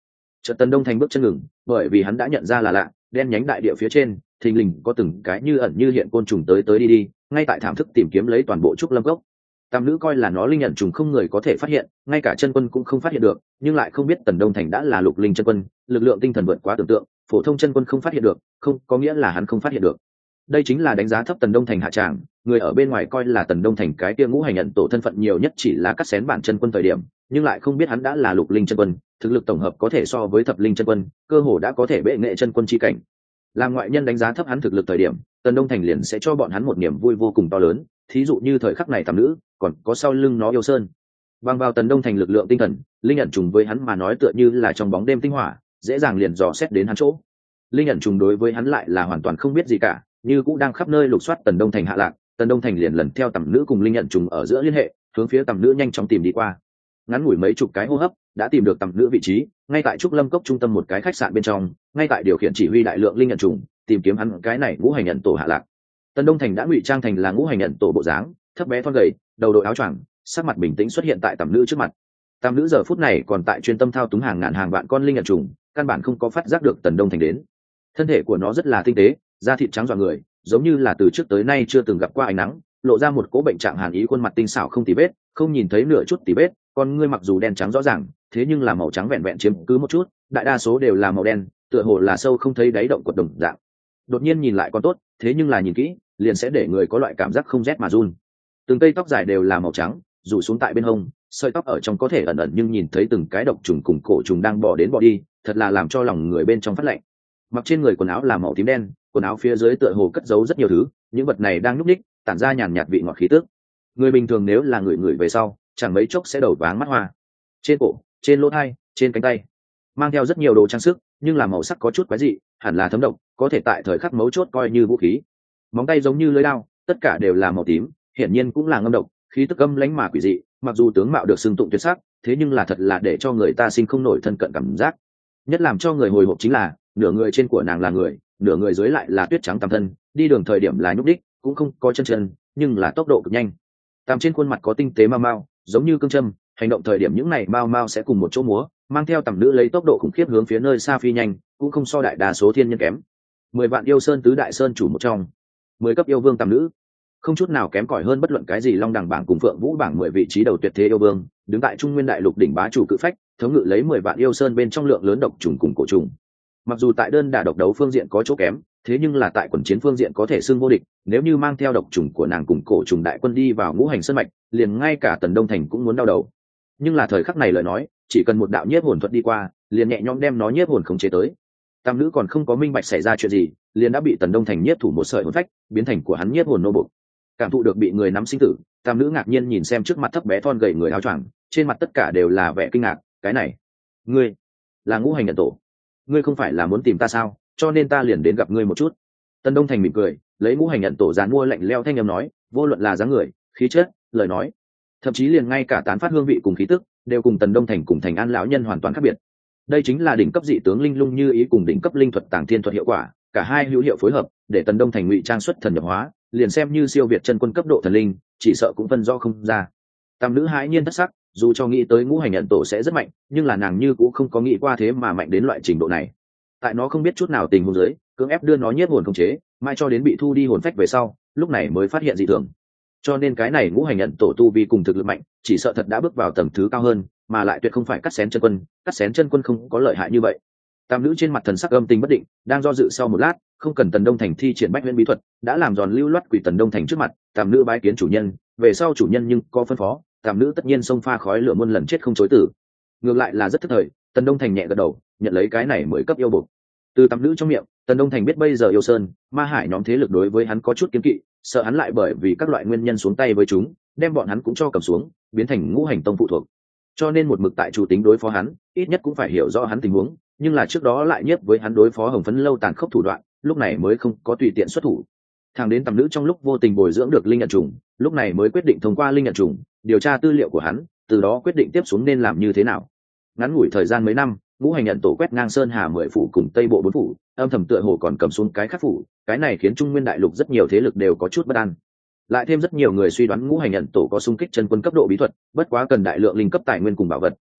Chợt Tần Đông Thành bước chân ngừng, bởi vì hắn đã nhận ra là lạ, đen nhánh đại địa phía trên, thình lình có từng cái như ẩn như hiện côn trùng tới tới đi đi, ngay tại thảm thức tìm kiếm lấy toàn bộ trúc lâm gốc. Tam nữ coi là nó linh nhận trùng không người có thể phát hiện, ngay cả chân quân cũng không phát hiện được, nhưng lại không biết Tần Đông Thành đã là lục linh chân quân, lực lượng tinh thần vượt quá tưởng tượng, phổ thông chân quân không phát hiện được, không có nghĩa là hắn không phát hiện được. Đây chính là đánh giá thấp Tần Đông Thành hạ tràng, người ở bên ngoài coi là Tần Đông Thành cái kia ngũ hành nhận tổ thân phận nhiều nhất chỉ là cắt xén bản chân quân thời điểm, nhưng lại không biết hắn đã là lục linh chân quân, thực lực tổng hợp có thể so với thập linh chân quân, cơ hồ đã có thể bệ nghệ chân quân chi cảnh. Làm ngoại nhân đánh giá thấp hắn thực lực thời điểm, Tần Đông Thành liền sẽ cho bọn hắn một niềm vui vô cùng to lớn, thí dụ như thời khắc này tam nữ, còn có sau lưng nó yêu sơn. Bằng vào Tần Đông Thành lực lượng tinh thần, linh ẩn trùng với hắn mà nói tựa như là trong bóng đêm tinh hỏa, dễ dàng liền dò xét đến hắn chỗ. Linh ẩn trùng đối với hắn lại là hoàn toàn không biết gì cả, như cũng đang khắp nơi lục soát Tần Đông Thành hạ lạc. Tần Đông Thành liền lần theo tầm nữ cùng linh ẩn trùng ở giữa liên hệ, hướng phía tầm nữ nhanh chóng tìm đi qua. Ngắn ngủi mấy chục cái hô hấp, đã tìm được tầm nữ vị trí, ngay tại trúc lâm cốc trung tâm một cái khách sạn bên trong, ngay tại điều khiển chỉ huy đại lượng linh ẩn trùng, tìm kiếm hắn cái này ngũ hành nhận tổ hạ lạc. Tần Đông Thành đã ngụy trang thành là ngũ hành nhận tổ bộ dáng, thấp bé thon gầy, đầu đội áo choàng, sắc mặt bình tĩnh xuất hiện tại tầm nữ trước mặt. Tầm nữ giờ phút này còn tại chuyên tâm thao túng hàng ngàn hàng vạn con linh ẩn trùng, căn bản không có phát giác được Tần Đông Thành đến. Thân thể của nó rất là tinh tế, da thịt trắng rạng người, giống như là từ trước tới nay chưa từng gặp qua ánh nắng, lộ ra một cố bệnh trạng hàn ý, khuôn mặt tinh xảo không tì vết, không nhìn thấy nửa chút tì vết, con ngươi mặc dù đen trắng rõ ràng, thế nhưng là màu trắng vẹn vẹn chiếm cứ một chút, đại đa số đều là màu đen, tựa hồ là sâu không thấy đáy động quật đồng dạng. Đột nhiên nhìn lại còn tốt, thế nhưng là nhìn kỹ, liền sẽ để người có loại cảm giác không rét mà run. Từng cây tóc dài đều là màu trắng, rủ xuống tại bên hông, sợi tóc ở trong có thể ẩn ẩn nhưng nhìn thấy từng cái độc trùng cùng cổ trùng đang bò đến bò đi, thật là làm cho lòng người bên trong phát lạnh. Mặc trên người quần áo là màu tím đen, quần áo phía dưới tựa hồ cất giấu rất nhiều thứ, những vật này đang nhúc nhích, tản ra nhàn nhạt vị ngọt khí tức. Người bình thường nếu là người người về sau, chẳng mấy chốc sẽ đầu váng mắt hoa. Trên cổ, trên lỗ tai, trên cánh tay, mang theo rất nhiều đồ trang sức, nhưng là màu sắc có chút quái dị, hẳn là thấm độc, có thể tại thời khắc mấu chốt coi như vũ khí. Móng tay giống như lưỡi dao, tất cả đều là màu tím, hiển nhiên cũng là ngâm độc, khí tức âm lãnh mà quỷ dị, mặc dù tướng mạo được xưng tụng tuyệt sắc, thế nhưng là thật là để cho người ta sinh không nổi thân cận cảm giác. Nhất làm cho người hồi hộp chính là, nửa người trên của nàng là người, nửa người dưới lại là tuyết trắng tằm thân, đi đường thời điểm là nhúc đích, cũng không có chân chân, nhưng là tốc độ cực nhanh. Tằm trên khuôn mặt có tinh tế mau mau, giống như cương châm, hành động thời điểm những này mau mau sẽ cùng một chỗ múa, mang theo tằm nữ lấy tốc độ khủng khiếp hướng phía nơi xa phi nhanh, cũng không so đại đa số thiên nhân kém. Mười vạn yêu sơn tứ đại sơn chủ một trong, mười cấp yêu vương tằm nữ, không chút nào kém cỏi hơn bất luận cái gì long đẳng bảng cùng phượng vũ bảng mười vị trí đầu tuyệt thế yêu vương, đứng tại trung nguyên đại lục đỉnh bá chủ cự phách, thống ngự lấy mười vạn yêu sơn bên trong lượng lớn độc trùng cùng cổ trùng. Mặc dù tại đơn đả độc đấu phương diện có chỗ kém, thế nhưng là tại quần chiến phương diện có thể xưng vô địch. Nếu như mang theo độc trùng của nàng cùng cổ trùng đại quân đi vào ngũ hành sơn mạch, liền ngay cả Tần Đông Thành cũng muốn đau đầu. Nhưng là thời khắc này lời nói, chỉ cần một đạo nhiếp hồn thuật đi qua, liền nhẹ nhõm đem nó nhiếp hồn khống chế tới. Tam nữ còn không có minh bạch xảy ra chuyện gì, liền đã bị Tần Đông Thành nhiếp thủ một sợi hồn phách, biến thành của hắn nhiếp hồn nô bộc. Cảm thụ được bị người nắm sinh tử, tam nữ ngạc nhiên nhìn xem trước mặt thấp bé thon gầy người áo choàng, trên mặt tất cả đều là vẻ kinh ngạc. Cái này, ngươi là ngũ hành nhận tổ? Ngươi không phải là muốn tìm ta sao? Cho nên ta liền đến gặp ngươi một chút. Tần Đông Thành mỉm cười, lấy ngũ hành nhận tổ dàn mua lạnh leo thanh âm nói, vô luận là dáng người, khí chất, lời nói, thậm chí liền ngay cả tán phát hương vị cùng khí tức, đều cùng Tần Đông Thành cùng Thành An lão nhân hoàn toàn khác biệt. Đây chính là đỉnh cấp dị tướng linh lung như ý cùng đỉnh cấp linh thuật tàng thiên thuật hiệu quả, cả hai hữu hiệu phối hợp, để Tần Đông Thành ngụy trang xuất thần nhập hóa, liền xem như siêu việt chân quân cấp độ thần linh, chỉ sợ cũng phân rõ không ra. Tam nữ hãi nhiên thất sắc, dù cho nghĩ tới ngũ hành nhận tổ sẽ rất mạnh, nhưng là nàng như cũng không có nghĩ qua thế mà mạnh đến loại trình độ này. Tại nó không biết chút nào tình huống dưới, cưỡng ép đưa nó nhiếp hồn khống chế, mai cho đến bị thu đi hồn phách về sau, lúc này mới phát hiện dị thường. Cho nên cái này ngũ hành nhận tổ tu vi cùng thực lực mạnh, chỉ sợ thật đã bước vào tầng thứ cao hơn, mà lại tuyệt không phải cắt xén chân quân, cắt xén chân quân không có lợi hại như vậy. Tam nữ trên mặt thần sắc âm tình bất định, đang do dự sau một lát, không cần Tần Đông Thành thi triển bách huyễn bí thuật, đã làm giòn lưu loát quỷ Tần Đông Thành trước mặt. Tam nữ bái kiến chủ nhân, về sau chủ nhân nhưng có phân phó. Tam nữ tất nhiên xông pha khói lửa muôn lần chết không chối tử. Ngược lại là rất thức thời, Tần Đông Thành nhẹ gật đầu, nhận lấy cái này mới cấp yêu bộc. Từ tam nữ trong miệng, Tần Đông Thành biết bây giờ yêu sơn ma hải nhóm thế lực đối với hắn có chút kiêng kỵ, sợ hắn lại bởi vì các loại nguyên nhân xuống tay với chúng, đem bọn hắn cũng cho cầm xuống, biến thành ngũ hành tông phụ thuộc. Cho nên một mực tại chủ tính đối phó hắn, ít nhất cũng phải hiểu rõ hắn tình huống, nhưng là trước đó lại nhiếp với hắn đối phó hồng phấn lâu tàn khốc thủ đoạn, lúc này mới không có tùy tiện xuất thủ. Thằng đến tầm nữ trong lúc vô tình bồi dưỡng được linh nhận trùng, lúc này mới quyết định thông qua linh nhận trùng điều tra tư liệu của hắn, từ đó quyết định tiếp xuống nên làm như thế nào. Ngắn ngủi thời gian mấy năm, ngũ hành nhận tổ quét ngang sơn hà mười phủ cùng tây bộ bốn phủ, âm thầm tựa hồ còn cầm xuống cái khắc phủ, cái này khiến trung nguyên đại lục rất nhiều thế lực đều có chút bất an. Lại thêm rất nhiều người suy đoán ngũ hành nhận tổ có xung kích chân quân cấp độ bí thuật, bất quá cần đại lượng linh cấp tài nguyên cùng bảo vật,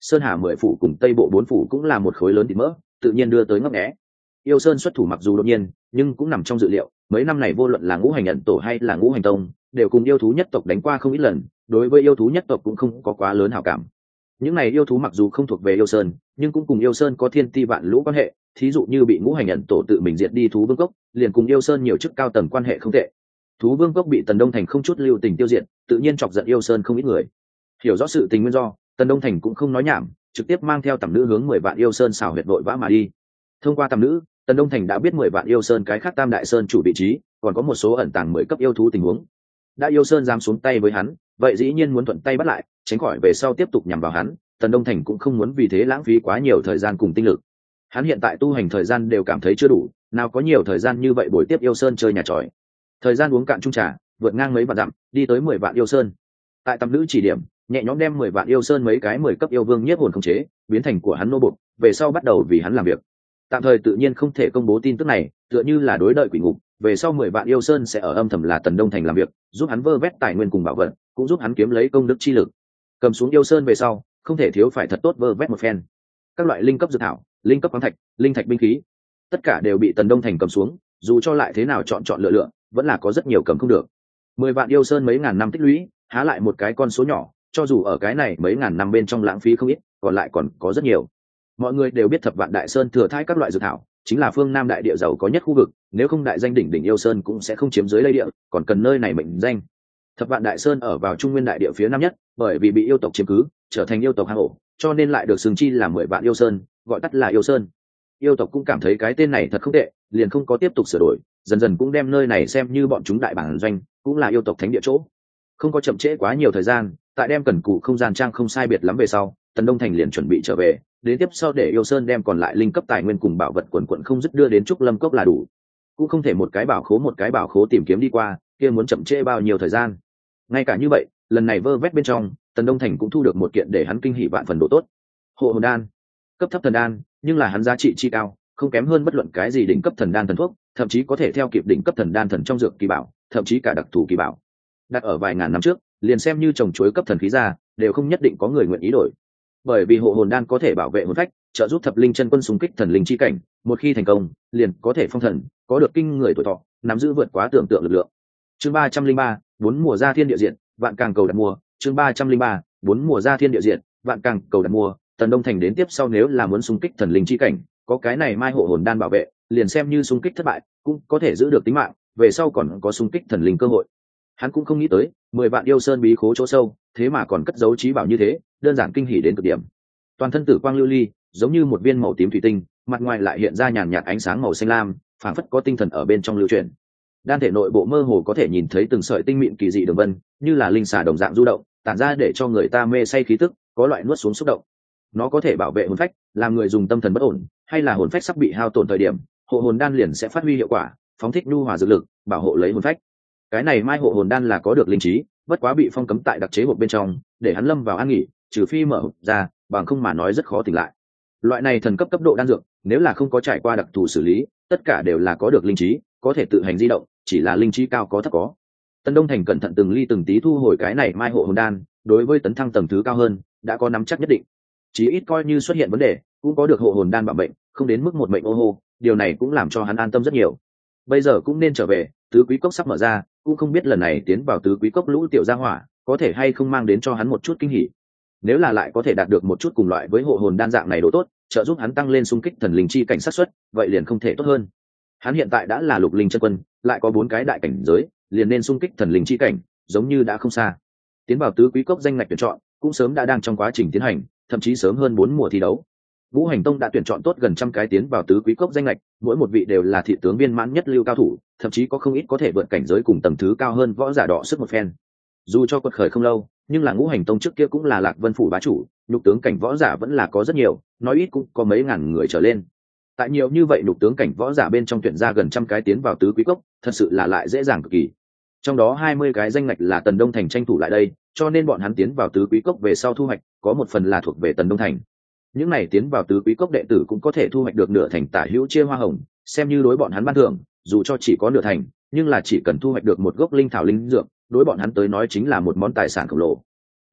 sơn hà mười phủ cùng tây bộ bốn phủ cũng là một khối lớn thịt mỡ, tự nhiên đưa tới ngấp nghé. Yêu Sơn xuất thủ mặc dù đột nhiên, nhưng cũng nằm trong dự liệu, mấy năm này vô luận là ngũ hành ẩn tổ hay là ngũ hành tông đều cùng yêu thú nhất tộc đánh qua không ít lần, đối với yêu thú nhất tộc cũng không có quá lớn hảo cảm. Những này yêu thú mặc dù không thuộc về Yêu Sơn, nhưng cũng cùng Yêu Sơn có thiên ti vạn lũ quan hệ, thí dụ như bị ngũ hành ẩn tổ tự mình diệt đi thú vương cốc, liền cùng Yêu Sơn nhiều chức cao tầng quan hệ không tệ. Thú vương cốc bị Tần Đông Thành không chút lưu tình tiêu diệt, tự nhiên chọc giận Yêu Sơn không ít người. Hiểu rõ sự tình nguyên do, Tần Đông Thành cũng không nói nhảm, trực tiếp mang theo tầm nữ hướng mười vạn Yêu Sơn xảo huyệt vội vã mà đi. Thông qua tầm nữ, Tần Đông Thành đã biết mười vạn Yêu Sơn cái khác tam đại sơn chủ vị trí, còn có một số ẩn tàng mười cấp yêu thú tình huống. Đã Yêu Sơn dám xuống tay với hắn, vậy dĩ nhiên muốn thuận tay bắt lại, tránh khỏi về sau tiếp tục nhằm vào hắn. Tần Đông Thành cũng không muốn vì thế lãng phí quá nhiều thời gian cùng tinh lực. Hắn hiện tại tu hành thời gian đều cảm thấy chưa đủ, nào có nhiều thời gian như vậy buổi tiếp Yêu Sơn chơi nhà tròi. Thời gian uống cạn chung trà, vượt ngang mấy vạn dặm, đi tới mười vạn Yêu Sơn. Tại tầm nữ chỉ điểm, nhẹ nhõm đem mười vạn Yêu Sơn mấy cái mười cấp yêu vương nhiếp hồn khống chế, biến thành của hắn nô bộc, về sau bắt đầu vì hắn làm việc. Tạm thời tự nhiên không thể công bố tin tức này, tựa như là đối đợi quỷ ngục, về sau mười vạn Yêu Sơn sẽ ở âm thầm là Tần Đông Thành làm việc, giúp hắn vơ vét tài nguyên cùng bảo vật, cũng giúp hắn kiếm lấy công đức chi lực. Cầm xuống Yêu Sơn về sau, không thể thiếu phải thật tốt vơ vét một phen. Các loại linh cấp dược thảo, linh cấp khoáng thạch, linh thạch binh khí, tất cả đều bị Tần Đông Thành cầm xuống, dù cho lại thế nào chọn chọn lựa lựa, vẫn là có rất nhiều cầm không được. Mười vạn Yêu Sơn mấy ngàn năm tích lũy, há lại một cái con số nhỏ, cho dù ở cái này mấy ngàn năm bên trong lãng phí không ít, còn lại còn có rất nhiều. Mọi người đều biết Thập Vạn Đại Sơn thừa thãi các loại dược thảo, chính là phương Nam đại địa giàu có nhất khu vực, nếu không đại danh đỉnh đỉnh Yêu Sơn cũng sẽ không chiếm dưới lây địa, còn cần nơi này mệnh danh. Thập Vạn Đại Sơn ở vào Trung Nguyên đại địa phía nam nhất, bởi vì bị yêu tộc chiếm cứ, trở thành yêu tộc hang ổ, cho nên lại được xưng chi là mười vạn Yêu Sơn, gọi tắt là Yêu Sơn. Yêu tộc cũng cảm thấy cái tên này thật không tệ, liền không có tiếp tục sửa đổi, dần dần cũng đem nơi này xem như bọn chúng đại bản doanh, cũng là yêu tộc thánh địa chỗ. Không có chậm trễ quá nhiều thời gian, tại đem cần cụ không gian trang không sai biệt lắm về sau, Tần Đông Thành liền chuẩn bị trở về, đến tiếp sau để Yêu Sơn đem còn lại linh cấp tài nguyên cùng bảo vật quần quần không dứt đưa đến Trúc Lâm Cốc là đủ. Cũng không thể một cái bảo khố một cái bảo khố tìm kiếm đi qua, kia muốn chậm trễ bao nhiêu thời gian. Ngay cả như vậy, lần này vơ vét bên trong, Tần Đông Thành cũng thu được một kiện để hắn kinh hỉ vạn phần độ tốt. Hộ hồn đan, cấp thấp thần đan, nhưng là hắn giá trị chi cao, không kém hơn bất luận cái gì đỉnh cấp thần đan thần thuốc, thậm chí có thể theo kịp đỉnh cấp thần đan thần trong dược kỳ bảo, thậm chí cả đặc thù kỳ bảo. Đặt ở vài ngàn năm trước, liền xem như trồng chuối cấp thần khí ra, đều không nhất định có người nguyện ý đổi. Bởi vì hộ hồn đan có thể bảo vệ hồn phách, trợ giúp thập linh chân quân xung kích thần linh chi cảnh, một khi thành công, liền có thể phong thần, có được kinh người tuổi thọ, nắm giữ vượt quá tưởng tượng lực lượng. Chương ba trăm linh ba, bốn mùa gia thiên địa diện, vạn càng cầu đặt mua, chương ba trăm linh ba, bốn mùa gia thiên địa diện, vạn càng cầu đặt mua. Tần Đông Thành đến tiếp sau nếu là muốn xung kích thần linh chi cảnh, có cái này mai hộ hồn đan bảo vệ, liền xem như xung kích thất bại, cũng có thể giữ được tính mạng, về sau còn có xung kích thần linh cơ hội. Hắn cũng không nghĩ tới, mười vạn Yêu Sơn bí khố chỗ sâu, thế mà còn cất giấu trí bảo như thế, đơn giản kinh hỉ đến cực điểm. Toàn thân tử quang lưu ly, giống như một viên màu tím thủy tinh, mặt ngoài lại hiện ra nhàn nhạt ánh sáng màu xanh lam, phảng phất có tinh thần ở bên trong lưu chuyển. Đan thể nội bộ mơ hồ có thể nhìn thấy từng sợi tinh mịn kỳ dị đường vân, như là linh xà đồng dạng du động, tản ra để cho người ta mê say khí tức, có loại nuốt xuống xúc động. Nó có thể bảo vệ hồn phách, làm người dùng tâm thần bất ổn, hay là hồn phách sắp bị hao tổn thời điểm, hộ hồn đan liền sẽ phát huy hiệu quả, phóng thích nhu hòa dược lực, bảo hộ lấy hồn phách. Cái này mai hộ hồn đan là có được linh trí, bất quá bị phong cấm tại đặc chế hộp bên trong, để hắn lâm vào an nghỉ, trừ phi mở hộp ra, bằng không mà nói rất khó tỉnh lại. Loại này thần cấp cấp độ đan dược, nếu là không có trải qua đặc thù xử lý, tất cả đều là có được linh trí, có thể tự hành di động, chỉ là linh trí cao có thấp có. Tần Đông Thành cẩn thận từng ly từng tí thu hồi cái này mai hộ hồn đan, đối với tấn thăng tầng thứ cao hơn, đã có nắm chắc nhất định. Chí ít coi như xuất hiện vấn đề, cũng có được hộ hồn đan bảo mệnh, không đến mức một mệnh ô hô, điều này cũng làm cho hắn an tâm rất nhiều. Bây giờ cũng nên trở về, tứ quý cốc sắp mở ra, cũng không biết lần này tiến vào tứ quý cốc lũ tiểu gia hỏa, có thể hay không mang đến cho hắn một chút kinh hỉ. Nếu là lại có thể đạt được một chút cùng loại với hộ hồn đan dạng này độ tốt, trợ giúp hắn tăng lên xung kích thần linh chi cảnh sát suất, vậy liền không thể tốt hơn. Hắn hiện tại đã là lục linh chân quân, lại có bốn cái đại cảnh giới, liền nên xung kích thần linh chi cảnh, giống như đã không xa. Tiến vào tứ quý cốc danh ngạch tuyển chọn, cũng sớm đã đang trong quá trình tiến hành, thậm chí sớm hơn bốn mùa thi đấu. Ngũ Hành Tông đã tuyển chọn tốt gần trăm cái tiến vào tứ quý cốc danh ngạch, mỗi một vị đều là thị tướng viên mãn nhất lưu cao thủ, thậm chí có không ít có thể vượt cảnh giới cùng tầng thứ cao hơn võ giả đọ sức một phen. Dù cho quật khởi không lâu, nhưng là Ngũ Hành Tông trước kia cũng là Lạc Vân phủ bá chủ, nhục tướng cảnh võ giả vẫn là có rất nhiều, nói ít cũng có mấy ngàn người trở lên. Tại nhiều như vậy nhục tướng cảnh võ giả bên trong tuyển ra gần trăm cái tiến vào tứ quý cốc, thật sự là lại dễ dàng cực kỳ. Trong đó hai mươi cái danh ngạch là Tần Đông Thành tranh thủ lại đây, cho nên bọn hắn tiến vào tứ quý cốc về sau thu hoạch, có một phần là thuộc về Tần Đông Thành. Những này tiến vào tứ quý cốc đệ tử cũng có thể thu hoạch được nửa thành tả hữu chia hoa hồng, xem như đối bọn hắn ban thưởng, dù cho chỉ có nửa thành, nhưng là chỉ cần thu hoạch được một gốc linh thảo linh dược, đối bọn hắn tới nói chính là một món tài sản khổng lồ.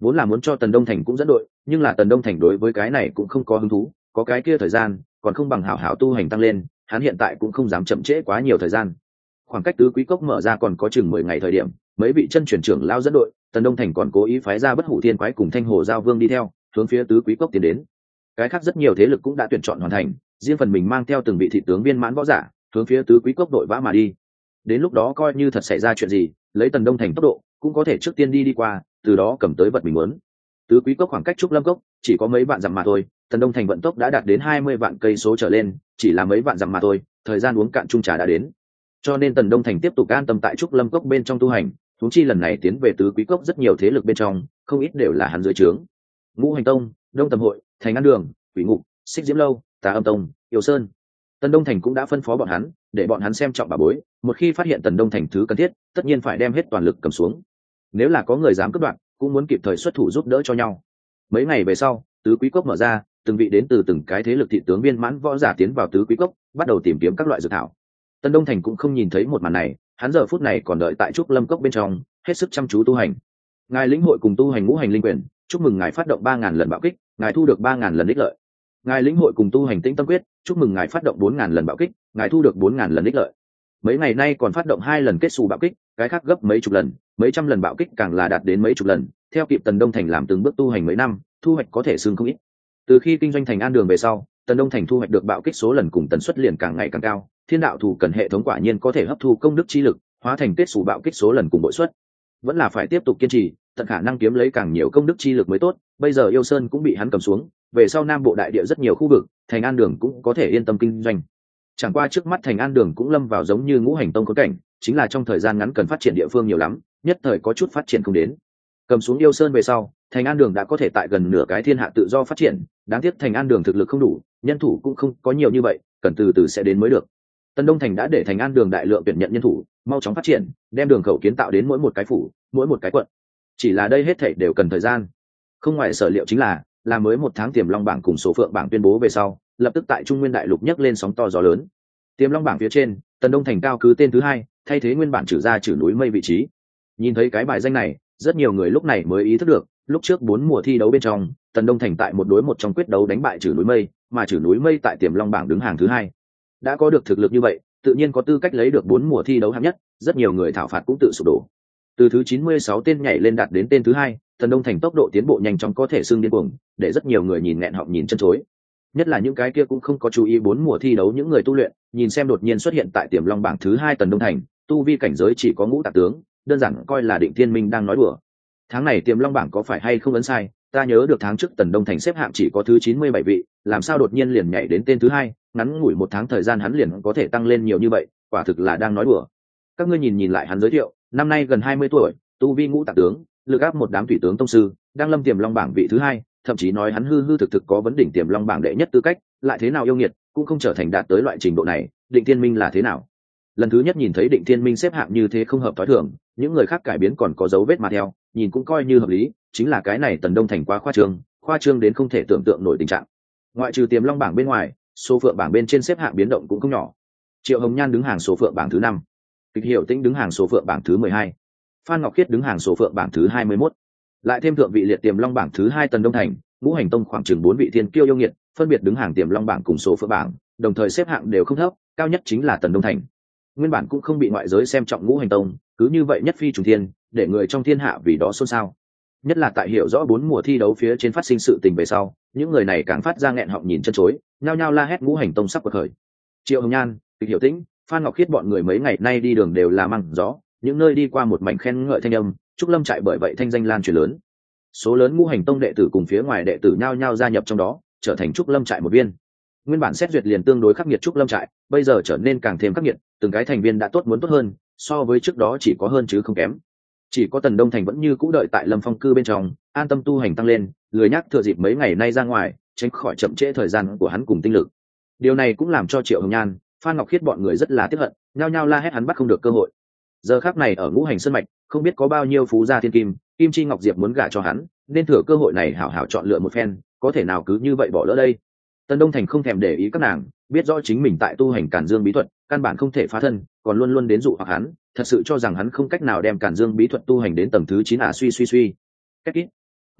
vốn là muốn cho Tần Đông Thành cũng dẫn đội, nhưng là Tần Đông Thành đối với cái này cũng không có hứng thú, có cái kia thời gian còn không bằng hảo hảo tu hành tăng lên, hắn hiện tại cũng không dám chậm trễ quá nhiều thời gian. Khoảng cách tứ quý cốc mở ra còn có chừng mười ngày thời điểm, mấy vị chân truyền trưởng lao dẫn đội, Tần Đông Thành còn cố ý phái ra Bất Hủ Thiên Quái cùng Thanh Hồ Giao Vương đi theo, hướng phía tứ quý cốc tiến đến. Cái khác rất nhiều thế lực cũng đã tuyển chọn hoàn thành, riêng phần mình mang theo từng vị thị tướng viên mãn võ giả, hướng phía tứ quý cốc đội vã mà đi. Đến lúc đó coi như thật xảy ra chuyện gì, lấy Tần Đông Thành tốc độ, cũng có thể trước tiên đi đi qua, từ đó cầm tới vật mình muốn. Tứ quý cốc khoảng cách Trúc Lâm cốc chỉ có mấy vạn dặm mà thôi, Tần Đông Thành vận tốc đã đạt đến hai mươi vạn cây số trở lên, chỉ là mấy vạn dặm mà thôi, thời gian uống cạn chung trà đã đến. Cho nên Tần Đông Thành tiếp tục an tâm tại Trúc Lâm cốc bên trong tu hành, huống chi lần này tiến về tứ quý cốc rất nhiều thế lực bên trong, không ít đều là hắn dưới trướng. Ngũ Hành Tông, Đông Tầm Hội, Thành An Đường, Quỷ Ngục, Xích Diễm Lâu, Tà Âm Tông, Yêu Sơn. Tần Đông Thành cũng đã phân phó bọn hắn, để bọn hắn xem trọng bà bối, một khi phát hiện Tần Đông Thành thứ cần thiết, tất nhiên phải đem hết toàn lực cầm xuống. Nếu là có người dám cướp đoạt, cũng muốn kịp thời xuất thủ giúp đỡ cho nhau. Mấy ngày về sau, tứ quý cốc mở ra, từng vị đến từ từng cái thế lực thị tướng viên mãn võ giả tiến vào tứ quý cốc, bắt đầu tìm kiếm các loại dược thảo. Tần Đông Thành cũng không nhìn thấy một màn này, hắn giờ phút này còn đợi tại Trúc Lâm cốc bên trong, hết sức chăm chú tu hành. Ngài lĩnh hội cùng tu hành ngũ hành linh quyền, chúc mừng ngài phát động ba ngàn lần bạo kích, ngài thu được ba ngàn lần ích lợi. Ngài lĩnh hội cùng tu hành tĩnh tâm quyết, chúc mừng ngài phát động bốn ngàn lần bạo kích, ngài thu được bốn ngàn lần ích lợi. Mấy ngày nay còn phát động hai lần kết xù bạo kích, cái khác gấp mấy chục lần, mấy trăm lần bạo kích càng là đạt đến mấy chục lần. Theo kịp Tần Đông Thành làm từng bước tu hành mấy năm, thu hoạch có thể xương không ít. Từ khi kinh doanh Thành An Đường về sau, Tần Đông Thành thu hoạch được bạo kích số lần cùng tần suất liền càng ngày càng cao. Thiên đạo thủ cần hệ thống quả nhiên có thể hấp thu công đức chi lực, hóa thành kết xù bạo kích số lần cùng bội suất. Vẫn là phải tiếp tục kiên trì, tận khả năng kiếm lấy càng nhiều công đức chi lực mới tốt. Bây giờ Yêu Sơn cũng bị hắn cầm xuống, về sau Nam Bộ đại địa rất nhiều khu vực, Thành An Đường cũng có thể yên tâm kinh doanh. Chẳng qua trước mắt Thành An Đường cũng lâm vào giống như Ngũ Hành Tông có cảnh, chính là trong thời gian ngắn cần phát triển địa phương nhiều lắm, nhất thời có chút phát triển không đến. Cầm xuống Yêu Sơn về sau, Thành An Đường đã có thể tại gần nửa cái thiên hạ tự do phát triển, đáng tiếc Thành An Đường thực lực không đủ, nhân thủ cũng không có nhiều như vậy, cần từ từ sẽ đến mới được. Tần Đông Thành đã để Thành An Đường đại lượng tuyển nhận nhân thủ, mau chóng phát triển, đem đường khẩu kiến tạo đến mỗi một cái phủ, mỗi một cái quận. Chỉ là đây hết thảy đều cần thời gian. Không ngoài sở liệu chính là, là mới một tháng Tiềm Long bảng cùng số phượng bảng tuyên bố về sau, lập tức tại Trung Nguyên đại lục nhấc lên sóng to gió lớn. Tiềm Long bảng phía trên, Tần Đông Thành cao cứ tên thứ hai, thay thế nguyên bản trừ ra trừ núi mây vị trí. Nhìn thấy cái bài danh này, rất nhiều người lúc này mới ý thức được, lúc trước bốn mùa thi đấu bên trong, Tần Đông Thành tại một đối một trong quyết đấu đánh bại trừ núi mây, mà trừ núi mây tại Tiềm Long bảng đứng hàng thứ hai. Đã có được thực lực như vậy, tự nhiên có tư cách lấy được bốn mùa thi đấu hạng nhất, rất nhiều người thảo phạt cũng tự sụp đổ. Từ thứ chín mươi sáu tên nhảy lên đạt đến tên thứ hai, Tần Đông Thành tốc độ tiến bộ nhanh chóng có thể xưng điên cuồng, để rất nhiều người nhìn nghẹn họng nhìn chân chối. Nhất là những cái kia cũng không có chú ý bốn mùa thi đấu những người tu luyện, nhìn xem đột nhiên xuất hiện tại Tiềm Long bảng thứ hai Tần Đông Thành, tu vi cảnh giới chỉ có ngũ tạng tướng, đơn giản coi là Định Thiên Minh đang nói đùa. Tháng này Tiềm Long bảng có phải hay không ấn sai, ta nhớ được tháng trước Tần Đông Thành xếp hạng chỉ có thứ chín mươi bảy vị, làm sao đột nhiên liền nhảy đến tên thứ hai, ngắn ngủi một tháng thời gian hắn liền có thể tăng lên nhiều như vậy, quả thực là đang nói đùa. Các ngươi nhìn nhìn lại hắn giới thiệu, năm nay gần hai mươi tuổi, tu vi ngũ tạng tướng, lực áp một đám thủy tướng tông sư, đang lâm Tiềm Long bảng vị thứ hai, thậm chí nói hắn hư hư thực thực có vấn đỉnh Tiềm Long bảng đệ nhất tư cách, lại thế nào yêu nghiệt, cũng không trở thành đạt tới loại trình độ này. Định Thiên Minh là thế nào? Lần thứ nhất nhìn thấy Định Thiên Minh xếp hạng như thế không hợp thói thường, những người khác cải biến còn có dấu vết mà theo, nhìn cũng coi như hợp lý, chính là cái này Tần Đông Thành quá khoa trương, khoa trương đến không thể tưởng tượng nổi tình trạng. Ngoại trừ Tiềm Long bảng bên ngoài, số phượng bảng bên trên xếp hạng biến động cũng không nhỏ. Triệu Hồng Nhan đứng hàng số phượng bảng thứ năm, Kịch Hiểu Tĩnh đứng hàng số phượng bảng thứ mười hai, Phan Ngọc Khiết đứng hàng số phượng bảng thứ hai mươi mốt. Lại thêm thượng vị liệt Tiềm Long bảng thứ hai Tần Đông Thành, Ngũ Hành Tông khoảng chừng bốn vị thiên kiêu yêu nghiệt, phân biệt đứng hàng Tiềm Long bảng cùng số phượng bảng, đồng thời xếp hạng đều không thấp, cao nhất chính là Tần Đông Thành. Nguyên bản cũng không bị ngoại giới xem trọng Ngũ Hành Tông, cứ như vậy nhất phi trùng thiên, để người trong thiên hạ vì đó xôn xao. Nhất là tại hiểu rõ bốn mùa thi đấu phía trên phát sinh sự tình về sau, những người này càng phát ra nghẹn họng nhìn chân chối, nhao nhao la hét Ngũ Hành Tông sắp quật khởi. Triệu Hồng Nhan, Kịch Hiểu Tĩnh, Phan Ngọc Khiết bọn người mấy ngày nay đi đường đều là măng gió, những nơi đi qua một mảnh khen ngợi thanh âm, Trúc Lâm trại bởi vậy thanh danh lan truyền lớn. Số lớn Ngũ Hành Tông đệ tử cùng phía ngoài đệ tử nhao nhao gia nhập trong đó, trở thành Trúc Lâm trại một viên. Nguyên bản xét duyệt liền tương đối khắc nghiệt Trúc Lâm trại, bây giờ trở nên càng thêm khắc nghiệt, từng cái thành viên đã tốt muốn tốt hơn, so với trước đó chỉ có hơn chứ không kém. Chỉ có Tần Đông Thành vẫn như cũ đợi tại Lâm Phong cư bên trong, an tâm tu hành tăng lên, lười nhác thừa dịp mấy ngày nay ra ngoài, tránh khỏi chậm trễ thời gian của hắn cùng tinh lực. Điều này cũng làm cho Triệu Hồng Nhan, Phan Ngọc Khiết bọn người rất là tiếc hận, nhao nhao la hét hắn bắt không được cơ hội. Giờ khắc này ở Ngũ Hành Sơn mạch, không biết có bao nhiêu phú gia thiên kim, Kim Chi Ngọc Diệp muốn gả cho hắn, nên thừa cơ hội này hảo hảo chọn lựa một phen, có thể nào cứ như vậy bỏ lỡ đây. Tần Đông Thành không thèm để ý các nàng, biết rõ chính mình tại tu hành Càn Dương bí thuật, căn bản không thể phá thân, còn luôn luôn đến dụ hoặc hắn, thật sự cho rằng hắn không cách nào đem Càn Dương bí thuật tu hành đến tầng thứ chín à suy suy suy. Cách ít.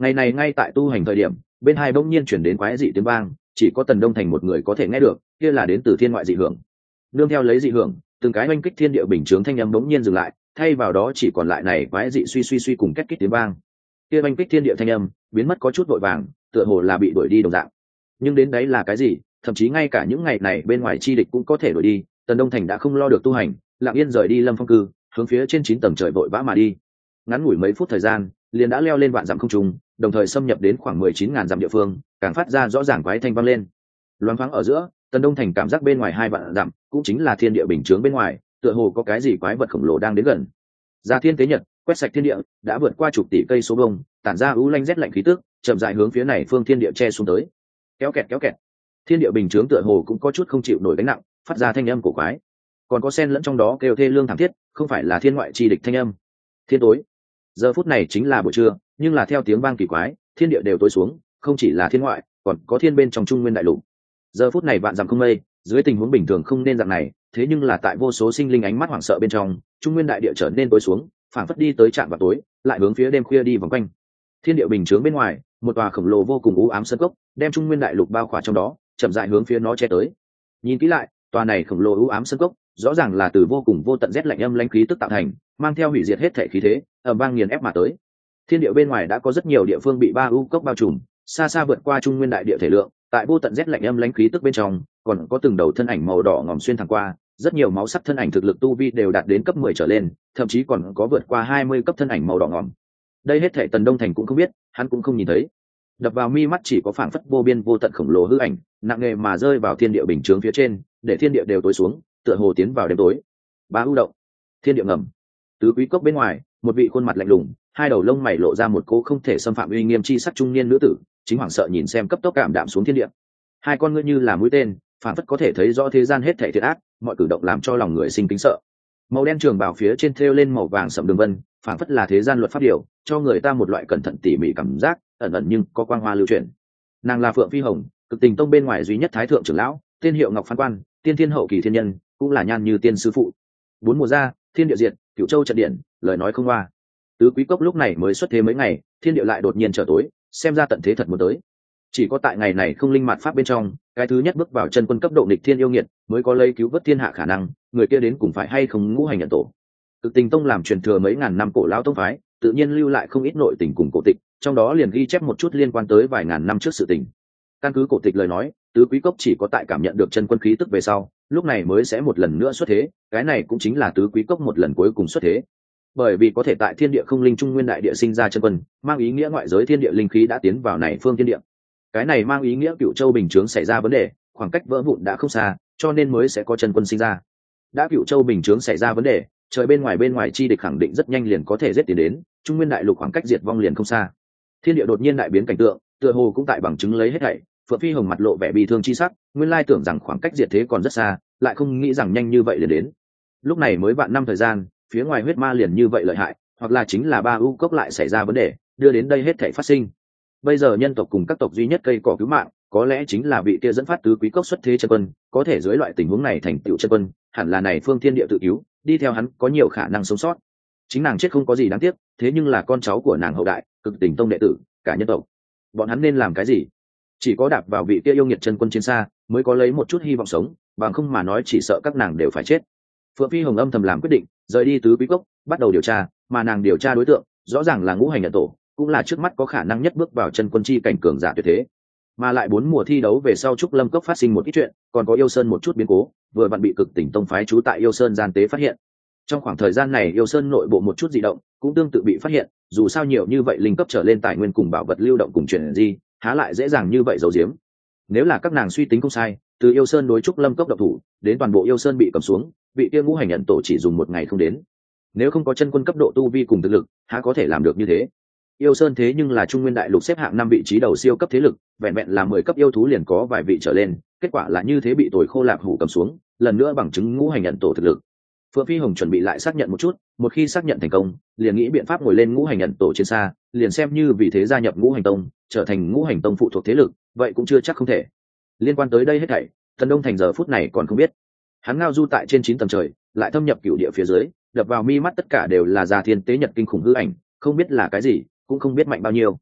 Ngày này ngay tại tu hành thời điểm, bên hai bỗng nhiên chuyển đến quái dị tiếng vang, chỉ có Tần Đông Thành một người có thể nghe được, kia là đến từ thiên ngoại dị hưởng. Nương theo lấy dị hưởng, từng cái oanh kích thiên địa bình chướng thanh âm bỗng nhiên dừng lại, thay vào đó chỉ còn lại này quái dị suy suy suy cùng két kít tiếng vang. Kia oanh kích thiên địa thanh âm biến mất có chút vội vàng, tựa hồ là bị đuổi đi đồng dạng. Nhưng đến đấy là cái gì? Thậm chí ngay cả những ngày này bên ngoài chi địch cũng có thể đuổi đi. Tần Đông Thành đã không lo được tu hành, lặng yên rời đi Lâm Phong cư, hướng phía trên chín tầng trời vội vã mà đi. Ngắn ngủi mấy phút thời gian, liền đã leo lên vạn dặm không trung, đồng thời xâm nhập đến khoảng mười chín ngàn dặm địa phương, càng phát ra rõ ràng quái thanh vang lên. Loáng thoáng ở giữa, Tần Đông Thành cảm giác bên ngoài hai vạn dặm, cũng chính là thiên địa bình chướng bên ngoài, tựa hồ có cái gì quái vật khổng lồ đang đến gần. Gia Thiên Tế Nhật, quét sạch thiên địa, đã vượt qua chục tỷ cây số vông, tản ra u lanh rét lạnh khí tức, chậm rãi hướng phía này phương thiên địa che xuống tới. Kéo kẹt kéo kẹt. Thiên địa bình chướng tựa hồ cũng có chút không chịu nổi gánh nặng, phát ra thanh âm cổ quái. Còn có sen lẫn trong đó kêu thê lương thảm thiết, không phải là thiên ngoại chi địch thanh âm. Thiên tối. Giờ phút này chính là buổi trưa, nhưng là theo tiếng vang kỳ quái, thiên địa đều tối xuống, không chỉ là thiên ngoại, còn có thiên bên trong trung nguyên đại lục. Giờ phút này vạn dặm không mây, dưới tình huống bình thường không nên dạng này, thế nhưng là tại vô số sinh linh ánh mắt hoảng sợ bên trong, trung nguyên đại địa trở nên tối xuống, phảng phất đi tới trạm vào tối, lại hướng phía đêm khuya đi vòng quanh. Thiên địa bình chướng bên ngoài, một tòa khổng lồ vô cùng u ám sơn cốc, đem trung nguyên đại lục bao khỏa trong đó, chậm rãi hướng phía nó che tới. Nhìn kỹ lại, tòa này khổng lồ u ám sơn cốc, rõ ràng là từ vô cùng vô tận rét lạnh âm lãnh khí tức tạo thành, mang theo hủy diệt hết thể khí thế, ầm vang nghiền ép mà tới. Thiên địa bên ngoài đã có rất nhiều địa phương bị ba u cốc bao trùm, xa xa vượt qua trung nguyên đại địa thể lượng, tại vô tận rét lạnh âm lãnh khí tức bên trong, còn có từng đầu thân ảnh màu đỏ ngòm xuyên thẳng qua, rất nhiều máu sắc thân ảnh thực lực tu vi đều đạt đến cấp mười trở lên, thậm chí còn có vượt qua hai mươi cấp thân ảnh màu đỏ ngòm. Đây hết thảy Tần Đông Thành cũng không biết, hắn cũng không nhìn thấy. Đập vào mi mắt chỉ có phảng phất vô biên vô tận khổng lồ hư ảnh, nặng nề mà rơi vào thiên địa bình chướng phía trên, để thiên địa đều tối xuống, tựa hồ tiến vào đêm tối. Ba u động, thiên địa ngầm. Tứ quý cốc bên ngoài, một vị khuôn mặt lạnh lùng, hai đầu lông mày lộ ra một cố không thể xâm phạm uy nghiêm chi sắc trung niên nữ tử, chính hoảng sợ nhìn xem cấp tốc cảm đạm xuống thiên địa. Hai con ngươi như là mũi tên, phảng phất có thể thấy rõ thế gian hết thảy thiệt ác, mọi cử động làm cho lòng người sinh kính sợ. Màu đen trường bào phía trên thêu lên màu vàng sẫm đường vân, phảng phất là thế gian luật pháp điều, cho người ta một loại cẩn thận tỉ mỉ cảm giác, ẩn ẩn nhưng có quang hoa lưu chuyển. Nàng là Phượng Phi Hồng, Cực Tình Tông bên ngoài duy nhất thái thượng trưởng lão, tên hiệu Ngọc Phán Quan, tiên thiên hậu kỳ thiên nhân, cũng là nhan như tiên sư phụ. Bốn mùa ra, thiên địa diệt, cửu châu trận điện, lời nói không hoa. Tứ quý cốc lúc này mới xuất thế mấy ngày, thiên địa lại đột nhiên trở tối, xem ra tận thế thật muốn tới. Chỉ có tại ngày này không linh mạt pháp bên trong, cái thứ nhất bước vào chân quân cấp độ nghịch thiên yêu nghiệt, mới có lấy cứu vớt thiên hạ khả năng, người kia đến cùng phải hay không ngũ hành nhận tổ. Cực Tình Tông làm truyền thừa mấy ngàn năm cổ lão tông phái, tự nhiên lưu lại không ít nội tình cùng cổ tịch, trong đó liền ghi chép một chút liên quan tới vài ngàn năm trước sự tình. Căn cứ cổ tịch lời nói, tứ quý cốc chỉ có tại cảm nhận được chân quân khí tức về sau, lúc này mới sẽ một lần nữa xuất thế, cái này cũng chính là tứ quý cốc một lần cuối cùng xuất thế. Bởi vì có thể tại thiên địa không linh trung nguyên đại địa sinh ra chân quân, mang ý nghĩa ngoại giới thiên địa linh khí đã tiến vào này phương thiên địa. Cái này mang ý nghĩa Cửu Châu bình chướng xảy ra vấn đề, khoảng cách vỡ vụn đã không xa, cho nên mới sẽ có chân quân sinh ra. Đã Cửu Châu bình chướng xảy ra vấn đề, trời bên ngoài bên ngoài chi địch khẳng định rất nhanh liền có thể giết tiến đến, trung nguyên đại lục khoảng cách diệt vong liền không xa. Thiên địa đột nhiên đại biến cảnh tượng, tựa hồ cũng tại bằng chứng lấy hết thảy. Phượng Phi Hồng mặt lộ vẻ bi thương chi sắc, nguyên lai tưởng rằng khoảng cách diệt thế còn rất xa, lại không nghĩ rằng nhanh như vậy liền đến. Lúc này mới vạn năm thời gian, phía ngoài huyết ma liền như vậy lợi hại, hoặc là chính là ba u cốc lại xảy ra vấn đề, đưa đến đây hết thảy phát sinh. Bây giờ nhân tộc cùng các tộc duy nhất cây cỏ cứu mạng, có lẽ chính là vị kia dẫn phát tứ quý cốc xuất thế chân quân, có thể dưới loại tình huống này thành tựu chân quân, hẳn là này phương thiên địa tự cứu, đi theo hắn có nhiều khả năng sống sót. Chính nàng chết không có gì đáng tiếc, thế nhưng là con cháu của nàng hậu đại, Cực Tình Tông đệ tử, cả nhân tộc, bọn hắn nên làm cái gì? Chỉ có đạp vào vị kia yêu nghiệt chân quân chiến xa, mới có lấy một chút hy vọng sống, bằng không mà nói chỉ sợ các nàng đều phải chết. Phượng Phi Hồng âm thầm làm quyết định, rời đi tứ quý cốc, bắt đầu điều tra, mà nàng điều tra đối tượng, rõ ràng là ngũ hành nhận tổ, cũng là trước mắt có khả năng nhất bước vào chân quân chi cảnh cường giả tuyệt thế. Mà lại bốn mùa thi đấu về sau Trúc Lâm Cốc phát sinh một ít chuyện, còn có Yêu Sơn một chút biến cố, vừa vặn bị Cực Tình Tông phái trú tại Yêu Sơn gian tế phát hiện. Trong khoảng thời gian này Yêu Sơn nội bộ một chút dị động, cũng tương tự bị phát hiện, dù sao nhiều như vậy linh cấp trở lên tài nguyên cùng bảo vật lưu động cùng chuyện gì, há lại dễ dàng như vậy giấu giếm. Nếu là các nàng suy tính không sai, từ Yêu Sơn đối Trúc Lâm Cốc độc thủ, đến toàn bộ Yêu Sơn bị cầm xuống, vị kia ngũ hành nhận tổ chỉ dùng một ngày không đến. Nếu không có chân quân cấp độ tu vi cùng thực lực, há có thể làm được như thế. Yêu Sơn thế nhưng là trung nguyên đại lục xếp hạng năm vị trí đầu siêu cấp thế lực, vẹn vẹn là mười cấp yêu thú liền có vài vị trở lên, kết quả là như thế bị tồi khô lạp hủ cầm xuống, lần nữa bằng chứng ngũ hành nhận tổ thực lực. Phượng Phi Hồng chuẩn bị lại xác nhận một chút, một khi xác nhận thành công, liền nghĩ biện pháp ngồi lên ngũ hành nhận tổ trên xa, liền xem như vì thế gia nhập ngũ hành tông, trở thành ngũ hành tông phụ thuộc thế lực, vậy cũng chưa chắc không thể. Liên quan tới đây hết thảy, Tần Đông Thành giờ phút này còn không biết. Hắn ngao du tại trên chín tầng trời, lại thâm nhập cửu địa phía dưới, đập vào mi mắt tất cả đều là Già Thiên Tế Nhật kinh khủng hư ảnh, không biết là cái gì, cũng không biết mạnh bao nhiêu.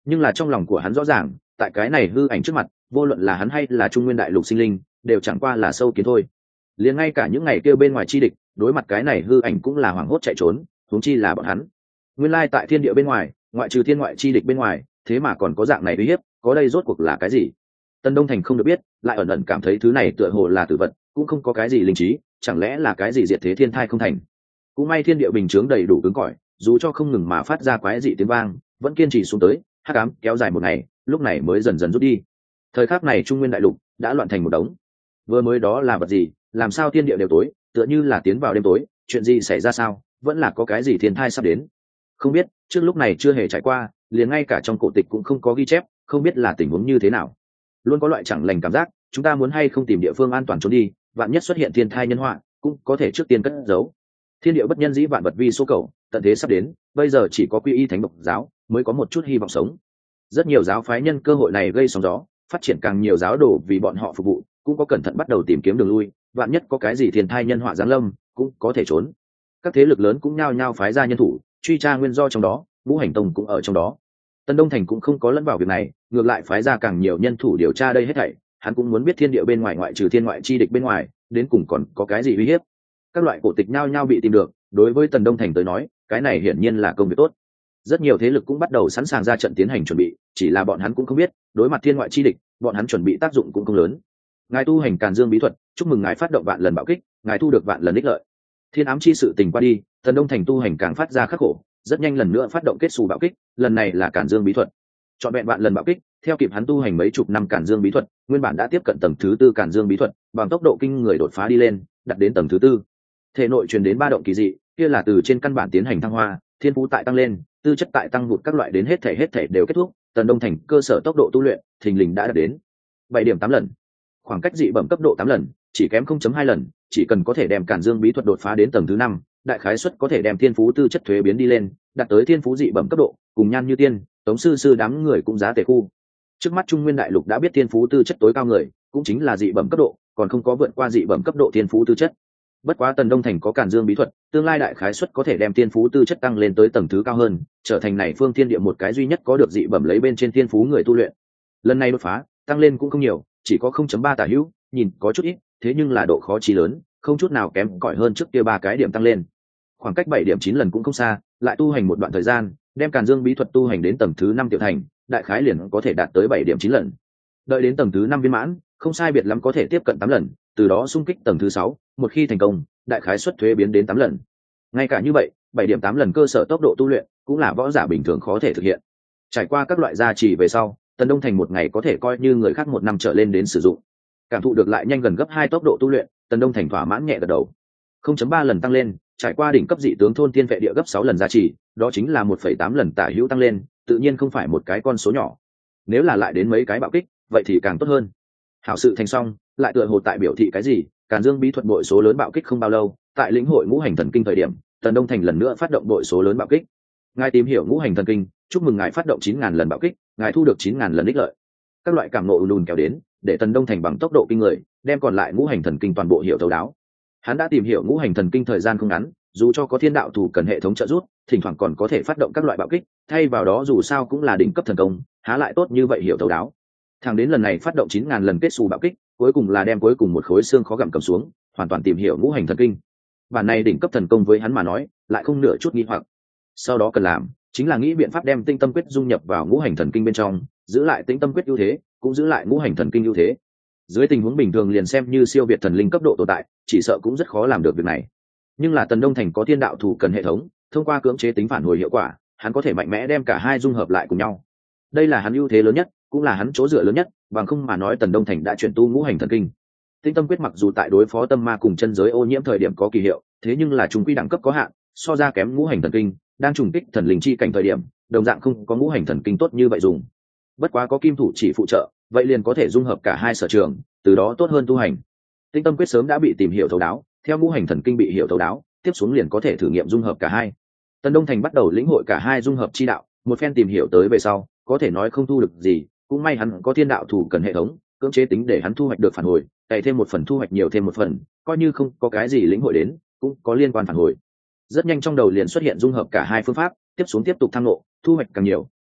nhưng là trong lòng của hắn rõ ràng, tại cái này hư ảnh trước mặt, vô luận là hắn hay là trung nguyên đại lục sinh linh đều chẳng qua là sâu kiến thôi. Liền ngay cả những ngày kêu bên ngoài chi địch, đối mặt cái này hư ảnh cũng là hoảng hốt chạy trốn, huống chi là bọn hắn. Nguyên lai tại thiên địa bên ngoài, ngoại trừ thiên ngoại chi địch bên ngoài, thế mà còn có dạng này uy hiếp, có đây rốt cuộc là cái gì? Tân Đông Thành không được biết, lại ẩn ẩn cảm thấy thứ này tựa hồ là tử vật, cũng không có cái gì linh trí, chẳng lẽ là cái gì diệt thế thiên thai không thành? Cũng may thiên địa bình chướng đầy đủ cứng cỏi, dù cho không ngừng mà phát ra quái dị tiếng vang, vẫn kiên trì xuống tới, hắc ám kéo dài một ngày, lúc này mới dần dần rút đi. Thời khắc này Trung Nguyên đại lục đã loạn thành một đống. Vừa mới đó là vật gì, làm sao thiên địa đều tối, tựa như là tiến vào đêm tối, chuyện gì xảy ra sao, vẫn là có cái gì thiên thai sắp đến. Không biết, trước lúc này chưa hề trải qua, liền ngay cả trong cổ tịch cũng không có ghi chép, không biết là tình huống như thế nào. Luôn có loại chẳng lành cảm giác, chúng ta muốn hay không tìm địa phương an toàn trốn đi, vạn nhất xuất hiện thiên thai nhân họa, cũng có thể trước tiên cất giấu. Thiên địa bất nhân dĩ vạn vật vi số cầu, tận thế sắp đến, bây giờ chỉ có quy y thánh độc giáo mới có một chút hy vọng sống. Rất nhiều giáo phái nhân cơ hội này gây sóng gió, phát triển càng nhiều giáo đồ vì bọn họ phục vụ, cũng có cẩn thận bắt đầu tìm kiếm đường lui, vạn nhất có cái gì thiên thai nhân họa giáng lâm, cũng có thể trốn. Các thế lực lớn cũng nhao nhao phái ra nhân thủ, truy tra nguyên do trong đó, Ngũ Hành Tông cũng ở trong đó. Tân Đông Thành cũng không có lẫn vào việc này, ngược lại phái ra càng nhiều nhân thủ điều tra đây hết thảy, hắn cũng muốn biết thiên địa bên ngoài ngoại trừ thiên ngoại chi địch bên ngoài, đến cùng còn có cái gì uy hiếp. Các loại cổ tịch nhao nhao bị tìm được, đối với Tần Đông Thành tới nói, cái này hiển nhiên là công việc tốt. Rất nhiều thế lực cũng bắt đầu sẵn sàng ra trận tiến hành chuẩn bị, chỉ là bọn hắn cũng không biết, đối mặt thiên ngoại chi địch, bọn hắn chuẩn bị tác dụng cũng không lớn. Ngài tu hành Càn Dương bí thuật, chúc mừng ngài phát động vạn lần bạo kích, ngài thu được vạn lần ích lợi. Thiên ám chi sự tình qua đi, Tần Đông Thành tu hành càng phát ra khắc khổ, rất nhanh lần nữa phát động kết xù bạo kích, lần này là Càn Dương bí thuật. Chọn vẹn vạn lần bạo kích, theo kịp hắn tu hành mấy chục năm Càn Dương bí thuật, nguyên bản đã tiếp cận tầng thứ tư Càn Dương bí thuật, bằng tốc độ kinh người đột phá đi lên, đạt đến tầng thứ tư. Thể nội truyền đến ba động kỳ dị, kia là từ trên căn bản tiến hành thăng hoa, thiên phú tại tăng lên, tư chất tại tăng vụt các loại đến hết thể hết thể đều kết thúc, Tần Đông Thành cơ sở tốc độ tu luyện, thình lình đã đạt đến bảy điểm tám lần. Khoảng cách dị bẩm cấp độ tám lần, chỉ kém không chấm hai lần, chỉ cần có thể đem Càn Dương bí thuật đột phá đến tầng thứ năm, đại khái suất có thể đem thiên phú tư chất thuế biến đi lên, đạt tới thiên phú dị bẩm cấp độ, cùng Nhan Như Tiên, Tống sư sư đám người cũng giá tề khu. Trước mắt Trung Nguyên đại lục đã biết thiên phú tư chất tối cao người, cũng chính là dị bẩm cấp độ, còn không có vượt qua dị bẩm cấp độ thiên phú tư chất. Bất quá Tần Đông Thành có Càn Dương bí thuật, tương lai đại khái suất có thể đem thiên phú tư chất tăng lên tới tầng thứ cao hơn, trở thành này phương thiên địa một cái duy nhất có được dị bẩm lấy bên trên thiên phú người tu luyện. Lần này đột phá, tăng lên cũng không nhiều, chỉ có không chấm ba tả hữu, nhìn có chút ít, thế nhưng là độ khó chí lớn, không chút nào kém cỏi hơn trước kia ba cái điểm tăng lên. Khoảng cách bảy điểm chín lần cũng không xa, lại tu hành một đoạn thời gian, đem Càn Dương bí thuật tu hành đến tầng thứ năm tiểu thành, đại khái liền có thể đạt tới bảy điểm chín lần. Đợi đến tầng thứ năm viên mãn, không sai biệt lắm có thể tiếp cận tám lần, từ đó xung kích tầng thứ sáu, một khi thành công, đại khái suất thuế biến đến tám lần. Ngay cả như vậy, bảy điểm tám lần cơ sở tốc độ tu luyện, cũng là võ giả bình thường khó thể thực hiện. Trải qua các loại gia trì về sau, Tần Đông Thành một ngày có thể coi như người khác một năm trở lên đến sử dụng. Cảm thụ được lại nhanh gần gấp hai tốc độ tu luyện, Tần Đông Thành thỏa mãn nhẹ gật đầu. không chấm ba lần tăng lên, trải qua đỉnh cấp dị tướng thôn tiên vệ địa gấp sáu lần gia trì, đó chính là một phẩy tám lần tả hữu tăng lên, tự nhiên không phải một cái con số nhỏ. Nếu là lại đến mấy cái bạo kích, vậy thì càng tốt hơn. Hảo sự thành xong, lại tựa hồ tại biểu thị cái gì, Càn Dương bí thuật bội số lớn bạo kích không bao lâu, tại lĩnh hội ngũ hành thần kinh thời điểm, Tần Đông Thành lần nữa phát động bội số lớn bạo kích. Ngài tìm hiểu ngũ hành thần kinh, chúc mừng ngài phát động chín ngàn lần bạo kích, ngài thu được chín ngàn lần ích lợi. Các loại cảm nộ lùn kéo đến, để Tần Đông Thành bằng tốc độ kinh người, đem còn lại ngũ hành thần kinh toàn bộ hiểu thấu đáo. Hắn đã tìm hiểu ngũ hành thần kinh thời gian không ngắn, dù cho có thiên đạo thủ cần hệ thống trợ giúp, thỉnh thoảng còn có thể phát động các loại bạo kích, thay vào đó dù sao cũng là đỉnh cấp thần công, há lại tốt như vậy hiểu thấu đáo. Thẳng đến lần này phát động chín ngàn lần kết xù bạo kích, cuối cùng là đem cuối cùng một khối xương khó gặm cầm xuống, hoàn toàn tìm hiểu ngũ hành thần kinh. Bản này đỉnh cấp thần công với hắn mà nói, lại không nửa chút nghi hoặc. Sau đó cần làm, chính là nghĩ biện pháp đem tinh tâm quyết dung nhập vào ngũ hành thần kinh bên trong, giữ lại tinh tâm quyết ưu thế, cũng giữ lại ngũ hành thần kinh ưu thế. Dưới tình huống bình thường liền xem như siêu việt thần linh cấp độ tồn tại, chỉ sợ cũng rất khó làm được việc này. Nhưng là Tần Đông Thành có thiên đạo thủ cần hệ thống, thông qua cưỡng chế tính phản hồi hiệu quả, hắn có thể mạnh mẽ đem cả hai dung hợp lại cùng nhau. Đây là hắn ưu thế lớn nhất, cũng là hắn chỗ dựa lớn nhất, bằng không mà nói Tần Đông Thành đã chuyển tu ngũ hành thần kinh. Tinh tâm quyết mặc dù tại đối phó tâm ma cùng chân giới ô nhiễm thời điểm có kỳ hiệu, thế nhưng là trùng quy đẳng cấp có hạn, so ra kém ngũ hành thần kinh, đang trùng kích thần linh chi cảnh thời điểm, đồng dạng không có ngũ hành thần kinh tốt như vậy dùng. Bất quá có kim thủ chỉ phụ trợ, vậy liền có thể dung hợp cả hai sở trường, từ đó tốt hơn tu hành. Tinh tâm quyết sớm đã bị tìm hiểu thấu đáo, theo ngũ hành thần kinh bị hiểu thấu đáo, tiếp xuống liền có thể thử nghiệm dung hợp cả hai. Tần Đông Thành bắt đầu lĩnh hội cả hai dung hợp chi đạo, một phen tìm hiểu tới về sau, có thể nói không thu được gì, cũng may hắn có thiên đạo thủ cần hệ thống, cưỡng chế tính để hắn thu hoạch được phản hồi, cày thêm một phần thu hoạch nhiều thêm một phần, coi như không có cái gì lĩnh hội đến, cũng có liên quan phản hồi. Rất nhanh trong đầu liền xuất hiện dung hợp cả hai phương pháp, tiếp xuống tiếp tục tham ngộ, thu hoạch càng nhiều,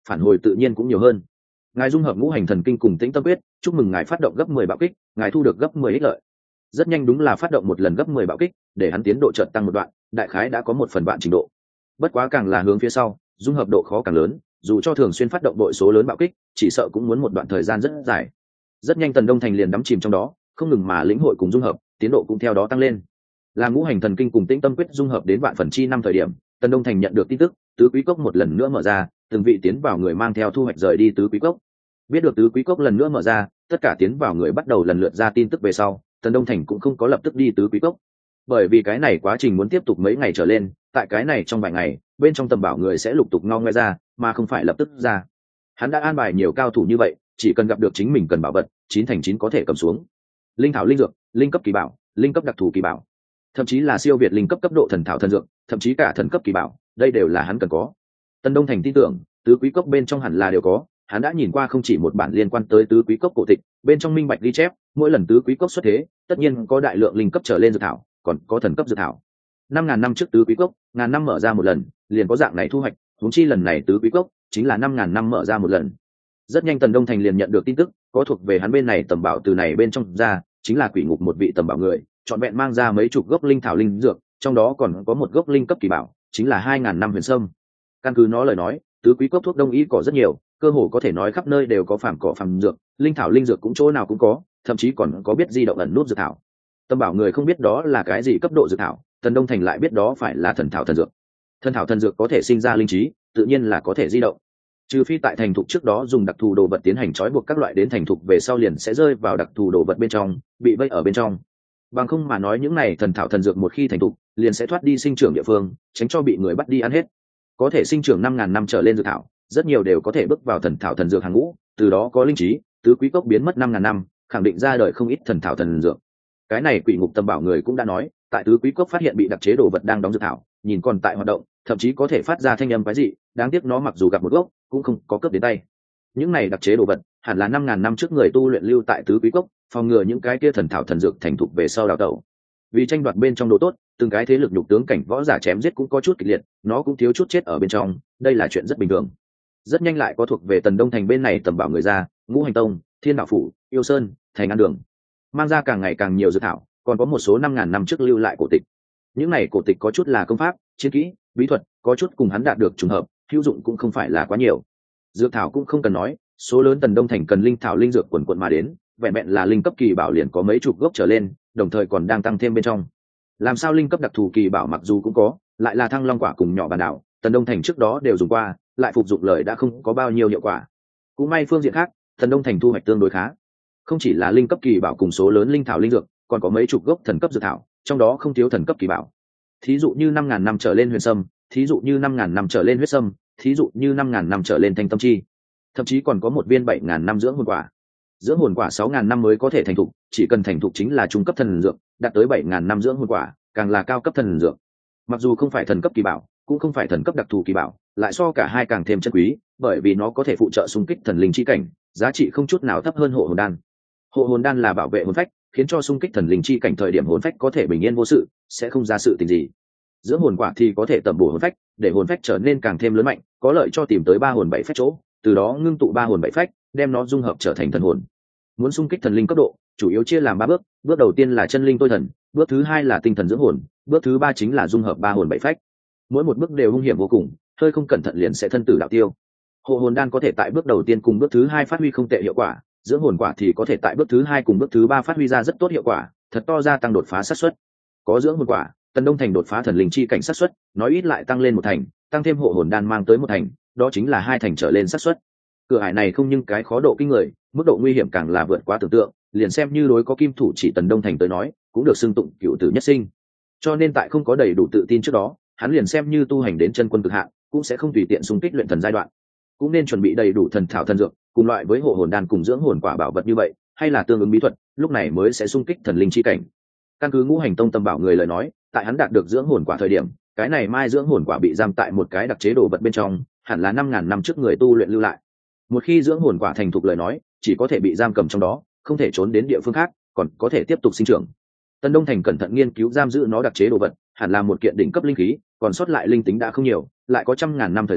phản hồi tự nhiên cũng nhiều hơn. Ngài dung hợp ngũ hành thần kinh cùng tĩnh tâm quyết, chúc mừng ngài phát động gấp mười bạo kích, ngài thu được gấp mười ích lợi. Rất nhanh đúng là phát động một lần gấp mười bạo kích, để hắn tiến độ chợt tăng một đoạn, đại khái đã có một phần vạn trình độ. Bất quá càng là hướng phía sau, dung hợp độ khó càng lớn, dù cho thường xuyên phát động đội số lớn bạo kích, chỉ sợ cũng muốn một đoạn thời gian rất dài. Rất nhanh Tần Đông Thành liền đắm chìm trong đó, không ngừng mà lĩnh hội cùng dung hợp, tiến độ cũng theo đó tăng lên. Làm ngũ hành thần kinh cùng tĩnh tâm quyết dung hợp đến vạn phần chi năm thời điểm, Tần Đông Thành nhận được tin tức, tứ quý cốc một lần nữa mở ra, từng vị tiến vào người mang theo thu hoạch rời đi tứ quý cốc. Biết được tứ quý cốc lần nữa mở ra, tất cả tiến vào người bắt đầu lần lượt ra tin tức về sau, Tần Đông Thành cũng không có lập tức đi tứ quý cốc, bởi vì cái này quá trình muốn tiếp tục mấy ngày trở lên, tại cái này trong vài ngày, bên trong tầm bảo người sẽ lục tục ngao ngoe ra, mà không phải lập tức ra. Hắn đã an bài nhiều cao thủ như vậy, chỉ cần gặp được chính mình cần bảo vật, chín thành chín có thể cầm xuống. Linh thảo linh dược, linh cấp kỳ bảo, linh cấp đặc thù kỳ bảo, thậm chí là siêu việt linh cấp cấp độ thần thảo thần dược, thậm chí cả thần cấp kỳ bảo, đây đều là hắn cần có. Tần Đông Thành tin tưởng, tứ quý cốc bên trong hẳn là đều có, hắn đã nhìn qua không chỉ một bản liên quan tới tứ quý cốc cổ tịch, bên trong minh bạch ghi chép, mỗi lần tứ quý cốc xuất thế, tất nhiên có đại lượng linh cấp trở lên dược thảo, còn có thần cấp dược thảo. Năm ngàn năm trước tứ quý cốc, ngàn năm mở ra một lần, liền có dạng này thu hoạch, huống chi lần này tứ quý cốc chính là năm ngàn năm mở ra một lần. Rất nhanh Tần Đông Thành liền nhận được tin tức, có thuộc về hắn bên này tầm bảo từ này bên trong ra, chính là quỷ ngục một vị tầm bảo người, chọn vẹn mang ra mấy chục gốc linh thảo linh dược, trong đó còn có một gốc linh cấp kỳ bảo, chính là hai ngàn năm huyền sâm. Căn cứ nó lời nói, tứ quý cốc thuốc đông y cỏ rất nhiều, cơ hồ có thể nói khắp nơi đều có phàm cỏ phàm dược, linh thảo linh dược cũng chỗ nào cũng có, thậm chí còn có biết di động ẩn nút dược thảo. Tâm bảo người không biết đó là cái gì cấp độ dược thảo, Tần Đông Thành lại biết đó phải là thần thảo thần dược. Thần thảo thần dược có thể sinh ra linh trí, tự nhiên là có thể di động. Trừ phi tại thành thục trước đó dùng đặc thù đồ vật tiến hành trói buộc các loại đến thành thục về sau liền sẽ rơi vào đặc thù đồ vật bên trong, bị vây ở bên trong. Bằng không mà nói những này thần thảo thần dược một khi thành thục, liền sẽ thoát đi sinh trưởng địa phương, tránh cho bị người bắt đi ăn hết. Có thể sinh trưởng năm ngàn năm trở lên dược thảo, rất nhiều đều có thể bước vào thần thảo thần dược hàng ngũ, từ đó có linh trí, tứ quý cốc biến mất năm ngàn năm, khẳng định ra đời không ít thần thảo thần dược. Cái này quỷ ngục tâm bảo người cũng đã nói, tại tứ quý cốc phát hiện bị đặc chế đồ vật đang đóng dược thảo, nhìn còn tại hoạt động, thậm chí có thể phát ra thanh âm quái dị, đáng tiếc nó mặc dù gặp một gốc, cũng không có cướp đến tay. Những này đặc chế đồ vật, hẳn là năm ngàn năm trước người tu luyện lưu tại tứ quý cốc, phòng ngừa những cái kia thần thảo thần dược thành thục về sau đào tẩu. Vì tranh đoạt bên trong đồ tốt, từng cái thế lực nhục tướng cảnh võ giả chém giết cũng có chút kịch liệt, nó cũng thiếu chút chết ở bên trong, đây là chuyện rất bình thường. Rất nhanh lại có thuộc về Tần Đông Thành bên này tầm bảo người ra, Ngũ Hành Tông, Thiên Đạo phủ, Yêu Sơn, Thành An Đường, mang ra càng ngày càng nhiều dược thảo, còn có một số năm ngàn năm trước lưu lại cổ tịch. Những này cổ tịch có chút là công pháp, chiến kỹ, bí thuật, có chút cùng hắn đạt được trùng hợp, hữu dụng cũng không phải là quá nhiều. Dược thảo cũng không cần nói, số lớn Tần Đông Thành cần linh thảo linh dược quần quần mà đến, vẹn vẹn là linh cấp kỳ bảo liền có mấy chục gốc trở lên, đồng thời còn đang tăng thêm bên trong. Làm sao linh cấp đặc thù kỳ bảo mặc dù cũng có, lại là thăng long quả cùng nhỏ bàn đảo, Tần Đông Thành trước đó đều dùng qua, lại phục dụng lời đã không có bao nhiêu hiệu quả. Cũng may phương diện khác, Tần Đông Thành thu hoạch tương đối khá. Không chỉ là linh cấp kỳ bảo cùng số lớn linh thảo linh dược, còn có mấy chục gốc thần cấp dược thảo, trong đó không thiếu thần cấp kỳ bảo. Thí dụ như năm ngàn năm trở lên huyền sâm, thí dụ như năm ngàn năm trở lên huyết sâm, thí dụ như năm ngàn năm trở lên thanh tâm chi. Thậm chí còn có một viên bảy ngàn năm dưỡng hồn quả. Dưỡng hồn quả sáu ngàn năm mới có thể thành thục, chỉ cần thành thục chính là trung cấp thần dược, đạt tới bảy ngàn năm dưỡng hồn quả, càng là cao cấp thần dược. Mặc dù không phải thần cấp kỳ bảo, cũng không phải thần cấp đặc thù kỳ bảo, lại so cả hai càng thêm chân quý, bởi vì nó có thể phụ trợ xung kích thần linh chi cảnh, giá trị không chút nào thấp hơn hộ hồn đan. Hộ hồn đan là bảo vệ hồn phách, khiến cho xung kích thần linh chi cảnh thời điểm hồn phách có thể bình yên vô sự, sẽ không ra sự tình gì. Dưỡng hồn quả thì có thể tẩm bổ hồn phách, để hồn phách trở nên càng thêm lớn mạnh, có lợi cho tìm tới ba hồn bảy phách chỗ, từ đó ngưng tụ ba hồn bảy phách, đem nó dung hợp trở thành thần hồn. Muốn xung kích thần linh cấp độ, chủ yếu chia làm ba bước, bước đầu tiên là chân linh tôi thần, bước thứ hai là tinh thần dưỡng hồn, bước thứ ba chính là dung hợp ba hồn bảy phách. Mỗi một bước đều hung hiểm vô cùng, hơi không cẩn thận liền sẽ thân tử đạo tiêu. Hộ hồn đan có thể tại bước đầu tiên cùng bước thứ hai phát huy không tệ hiệu quả, dưỡng hồn quả thì có thể tại bước thứ hai cùng bước thứ ba phát huy ra rất tốt hiệu quả, thật to gia tăng đột phá xác suất. Có dưỡng hồn quả, Tần Đông Thành đột phá thần linh chi cảnh xác suất, nói ít lại tăng lên một thành, tăng thêm hộ hồn đan mang tới một thành, đó chính là hai thành trở lên xác suất. Cửa ải này không nhưng cái khó độ kinh người, mức độ nguy hiểm càng là vượt quá tưởng tượng, liền xem như đối có kim thủ chỉ Tần Đông Thành tới nói, cũng được xưng tụng cựu tử nhất sinh. Cho nên tại không có đầy đủ tự tin trước đó, hắn liền xem như tu hành đến chân quân cực hạn, cũng sẽ không tùy tiện xung kích luyện thần giai đoạn. Cũng nên chuẩn bị đầy đủ thần thảo thần dược, cùng loại với hộ hồn đan cùng dưỡng hồn quả bảo vật như vậy, hay là tương ứng bí thuật, lúc này mới sẽ xung kích thần linh chi cảnh. Căn cứ Ngũ Hành Tông tâm bảo người lời nói, tại hắn đạt được dưỡng hồn quả thời điểm, cái này mai dưỡng hồn quả bị giam tại một cái đặc chế đồ vật bên trong, hẳn là năm ngàn năm trước người tu luyện lưu lại. Một khi dưỡng hồn quả thành thục lời nói, chỉ có thể bị giam cầm trong đó, không thể trốn đến địa phương khác, còn có thể tiếp tục sinh trưởng. Tần Đông Thành cẩn thận nghiên cứu giam giữ nó đặc chế đồ vật, hẳn là một kiện đỉnh cấp linh khí, còn sót lại linh tính đã không nhiều, lại có trăm ngàn năm thời gian,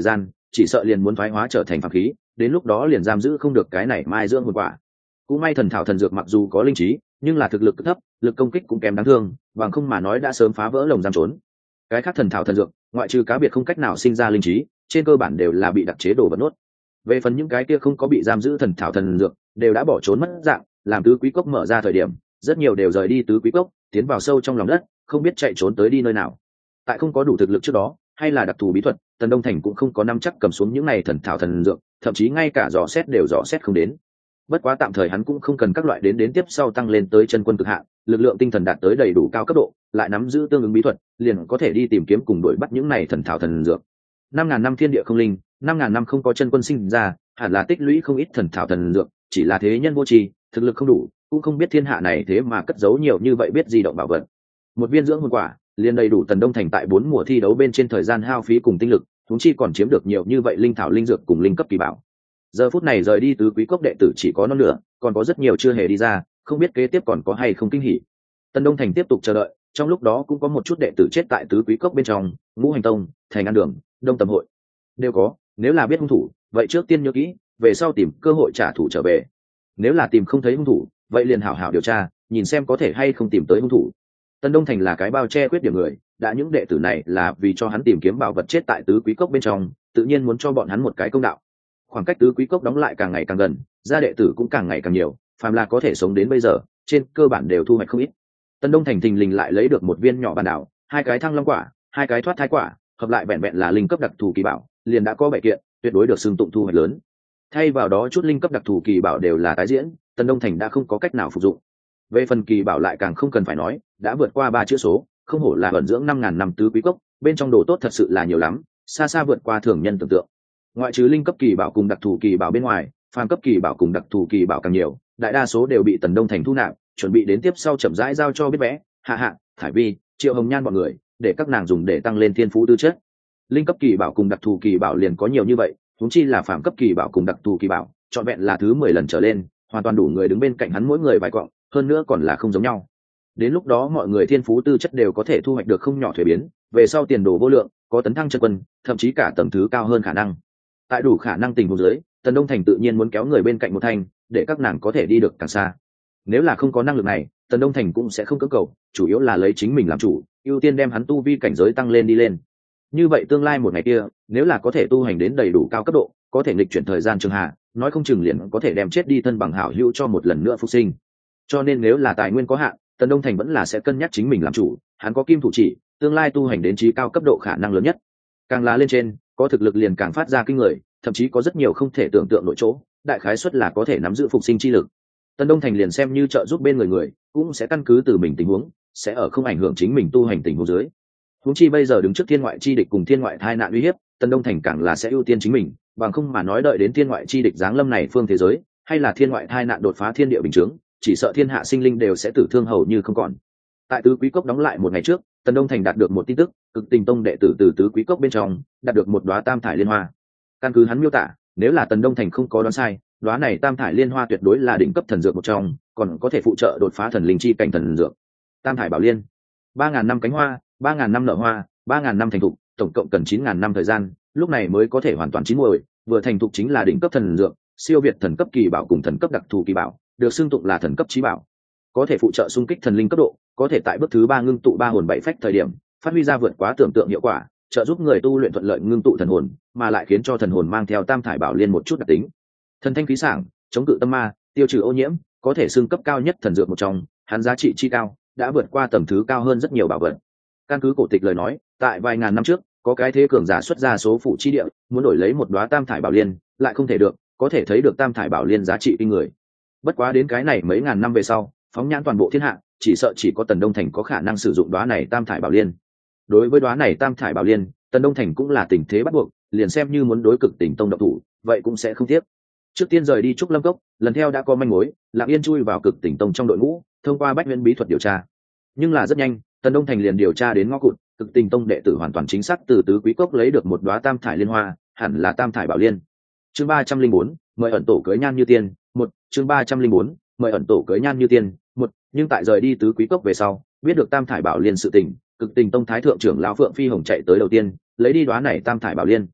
chỉ sợ liền muốn thoái hóa trở thành phàm khí, đến lúc đó liền giam giữ không được cái này mai dưỡng hồn quả. Cũng may thần thảo thần dược mặc dù có linh trí, nhưng là thực lực thấp, lực công kích cũng kém đáng thương, bằng không mà nói đã sớm phá vỡ lồng giam trốn. Cái khác thần thảo thần dược, ngoại trừ cá biệt không cách nào sinh ra linh trí, trên cơ bản đều là bị đặc chế đồ vật nuốt. Về phần những cái kia không có bị giam giữ thần thảo thần dược, đều đã bỏ trốn mất dạng, làm tứ quý cốc mở ra thời điểm, rất nhiều đều rời đi tứ quý cốc, tiến vào sâu trong lòng đất, không biết chạy trốn tới đi nơi nào. Tại không có đủ thực lực trước đó, hay là đặc thù bí thuật, Tần Đông Thành cũng không có nắm chắc cầm xuống những này thần thảo thần dược, thậm chí ngay cả dò xét đều dò xét không đến. Bất quá tạm thời hắn cũng không cần các loại đến đến tiếp sau tăng lên tới chân quân cực hạn, lực lượng tinh thần đạt tới đầy đủ cao cấp độ, lại nắm giữ tương ứng bí thuật, liền có thể đi tìm kiếm cùng đuổi bắt những này thần thảo thần dược. Năm ngàn năm thiên địa không linh, năm ngàn năm không có chân quân sinh ra, hẳn là tích lũy không ít thần thảo thần dược, chỉ là thế nhân vô tri, thực lực không đủ, cũng không biết thiên hạ này thế mà cất giấu nhiều như vậy biết di động bảo vật. Một viên dưỡng hồn quả, liền đầy đủ Tần Đông Thành tại bốn mùa thi đấu bên trên thời gian hao phí cùng tinh lực, chúng chi còn chiếm được nhiều như vậy linh thảo linh dược cùng linh cấp kỳ bảo. Giờ phút này rời đi tứ quý cốc đệ tử chỉ có non nửa, còn có rất nhiều chưa hề đi ra, không biết kế tiếp còn có hay không kinh hỉ. Tần Đông Thành tiếp tục chờ đợi, trong lúc đó cũng có một chút đệ tử chết tại tứ quý cốc bên trong, Ngũ Hành Tông, Thành An Đường, Đông Tầm Hội đều có. Nếu là biết hung thủ, vậy trước tiên nhớ kỹ, về sau tìm cơ hội trả thù trở về. Nếu là tìm không thấy hung thủ, vậy liền hảo hảo điều tra, nhìn xem có thể hay không tìm tới hung thủ. Tần Đông Thành là cái bao che khuyết điểm người, đã những đệ tử này là vì cho hắn tìm kiếm bảo vật chết tại tứ quý cốc bên trong, tự nhiên muốn cho bọn hắn một cái công đạo. Khoảng cách tứ quý cốc đóng lại càng ngày càng gần, gia đệ tử cũng càng ngày càng nhiều, phàm là có thể sống đến bây giờ, trên cơ bản đều thu hoạch không ít. Tần Đông Thành thình lình lại lấy được một viên nhỏ bản đảo, hai cái thăng long quả, hai cái thoát thai quả, hợp lại vẹn vẹn là linh cấp đặc thù kỳ bảo, liền đã có bảy kiện, tuyệt đối được xưng tụng thu hoạch lớn. Thay vào đó chút linh cấp đặc thù kỳ bảo đều là tái diễn, Tần Đông Thành đã không có cách nào phục dụng. Về phần kỳ bảo lại càng không cần phải nói, đã vượt qua ba chữ số, không hổ là ẩn dưỡng năm ngàn năm tứ quý cốc, bên trong đồ tốt thật sự là nhiều lắm, xa xa vượt qua thường nhân tưởng tượng. Ngoại trừ linh cấp kỳ bảo cùng đặc thù kỳ bảo bên ngoài, phàm cấp kỳ bảo cùng đặc thù kỳ bảo càng nhiều, đại đa số đều bị Tần Đông Thành thu nạp, chuẩn bị đến tiếp sau chậm rãi giao cho biết vẽ, Hạ Hạ, Thải Vi, Triệu Hồng Nhan bọn người, để các nàng dùng để tăng lên thiên phú tư chất. Linh cấp kỳ bảo cùng đặc thù kỳ bảo liền có nhiều như vậy, huống chi là phàm cấp kỳ bảo cùng đặc thù kỳ bảo, trọn vẹn là thứ mười lần trở lên, hoàn toàn đủ người đứng bên cạnh hắn mỗi người vài quặng, hơn nữa còn là không giống nhau. Đến lúc đó mọi người thiên phú tư chất đều có thể thu hoạch được không nhỏ thuế biến, về sau tiền đồ vô lượng, có tấn thăng chân quân, thậm chí cả tầng thứ cao hơn khả năng. Tại đủ khả năng tình huống dưới, Tần Đông Thành tự nhiên muốn kéo người bên cạnh một thành, để các nàng có thể đi được càng xa. Nếu là không có năng lực này, Tần Đông Thành cũng sẽ không cưỡng cầu, chủ yếu là lấy chính mình làm chủ, ưu tiên đem hắn tu vi cảnh giới tăng lên đi lên. Như vậy tương lai một ngày kia, nếu là có thể tu hành đến đầy đủ cao cấp độ, có thể nghịch chuyển thời gian trường hạ, nói không chừng liền có thể đem chết đi thân bằng hảo hữu cho một lần nữa phục sinh. Cho nên nếu là tài nguyên có hạn, Tần Đông Thành vẫn là sẽ cân nhắc chính mình làm chủ, hắn có kim thủ chỉ, tương lai tu hành đến trí cao cấp độ khả năng lớn nhất. Càng là lên trên, có thực lực liền càng phát ra kinh người, thậm chí có rất nhiều không thể tưởng tượng nội chỗ, đại khái suất là có thể nắm giữ phục sinh chi lực. Tần Đông Thành liền xem như trợ giúp bên người người, cũng sẽ căn cứ từ mình tình huống, sẽ ở không ảnh hưởng chính mình tu hành tình huống dưới. Huống chi bây giờ đứng trước thiên ngoại chi địch cùng thiên ngoại tai nạn uy hiếp, Tần Đông Thành càng là sẽ ưu tiên chính mình, bằng không mà nói đợi đến thiên ngoại chi địch giáng lâm này phương thế giới, hay là thiên ngoại tai nạn đột phá thiên địa bình chứng, chỉ sợ thiên hạ sinh linh đều sẽ tử thương hầu như không còn. Tại tứ quý cốc đóng lại một ngày trước, Tần Đông Thành đạt được một tin tức, Cực Tình Tông đệ tử từ tứ quý cốc bên trong đạt được một đóa tam thải liên hoa. Căn cứ hắn miêu tả, nếu là Tần Đông Thành không có đoán sai, đóa này tam thải liên hoa tuyệt đối là đỉnh cấp thần dược một trong, còn có thể phụ trợ đột phá thần linh chi cảnh thần dược. Tam thải bảo liên, ba ngàn năm cánh hoa, ba ngàn năm nở hoa, ba ngàn năm thành thục, tổng cộng cần chín ngàn năm thời gian, lúc này mới có thể hoàn toàn chín muồi, vừa thành thục chính là đỉnh cấp thần dược, siêu việt thần cấp kỳ bảo cùng thần cấp đặc thù kỳ bảo, được xưng tụng là thần cấp chí bảo, có thể phụ trợ xung kích thần linh cấp độ, có thể tại bước thứ ba ngưng tụ ba hồn bảy phách thời điểm phát huy ra vượt quá tưởng tượng hiệu quả, trợ giúp người tu luyện thuận lợi ngưng tụ thần hồn, mà lại khiến cho thần hồn mang theo tam thải bảo liên một chút đặc tính. Thần thanh khí sảng, chống cự tâm ma, tiêu trừ ô nhiễm, có thể xưng cấp cao nhất thần dược một trong, hắn giá trị chi cao, đã vượt qua tầm thứ cao hơn rất nhiều bảo vật. Căn cứ cổ tịch lời nói, tại vài ngàn năm trước, có cái thế cường giả xuất ra số phụ chi địa, muốn đổi lấy một đóa tam thải bảo liên, lại không thể được, có thể thấy được tam thải bảo liên giá trị kinh người. Bất quá đến cái này mấy ngàn năm về sau, phóng nhãn toàn bộ thiên hạ, chỉ sợ chỉ có Tần Đông Thành có khả năng sử dụng đóa này tam thải bảo liên. Đối với đóa này tam thải bảo liên, Tần Đông Thành cũng là tình thế bắt buộc, liền xem như muốn đối Cực Tình Tông động thủ, vậy cũng sẽ không tiếc. Trước tiên rời đi Trúc Lâm Cốc, lần theo đã có manh mối, Lặng Yên chui vào Cực Tình Tông trong đội ngũ, thông qua bách nguyên bí thuật điều tra. Nhưng là rất nhanh, Tần Đông Thành liền điều tra đến ngõ cụt, Cực Tình Tông đệ tử hoàn toàn chính xác từ tứ quý cốc lấy được một đóa tam thải liên hoa, hẳn là tam thải bảo liên. Chương ba trăm linh bốn, mời ẩn tổ cưới nhan như tiên, một, chương ba trăm linh bốn, mời ẩn tổ cưới nhan như tiên, một, nhưng tại rời đi tứ quý cốc về sau, biết được tam thải bảo liên sự tình, Cực Tình Tông thái thượng trưởng lão Phượng Phi Hồng chạy tới đầu tiên, lấy đi đóa này tam thải bảo liên.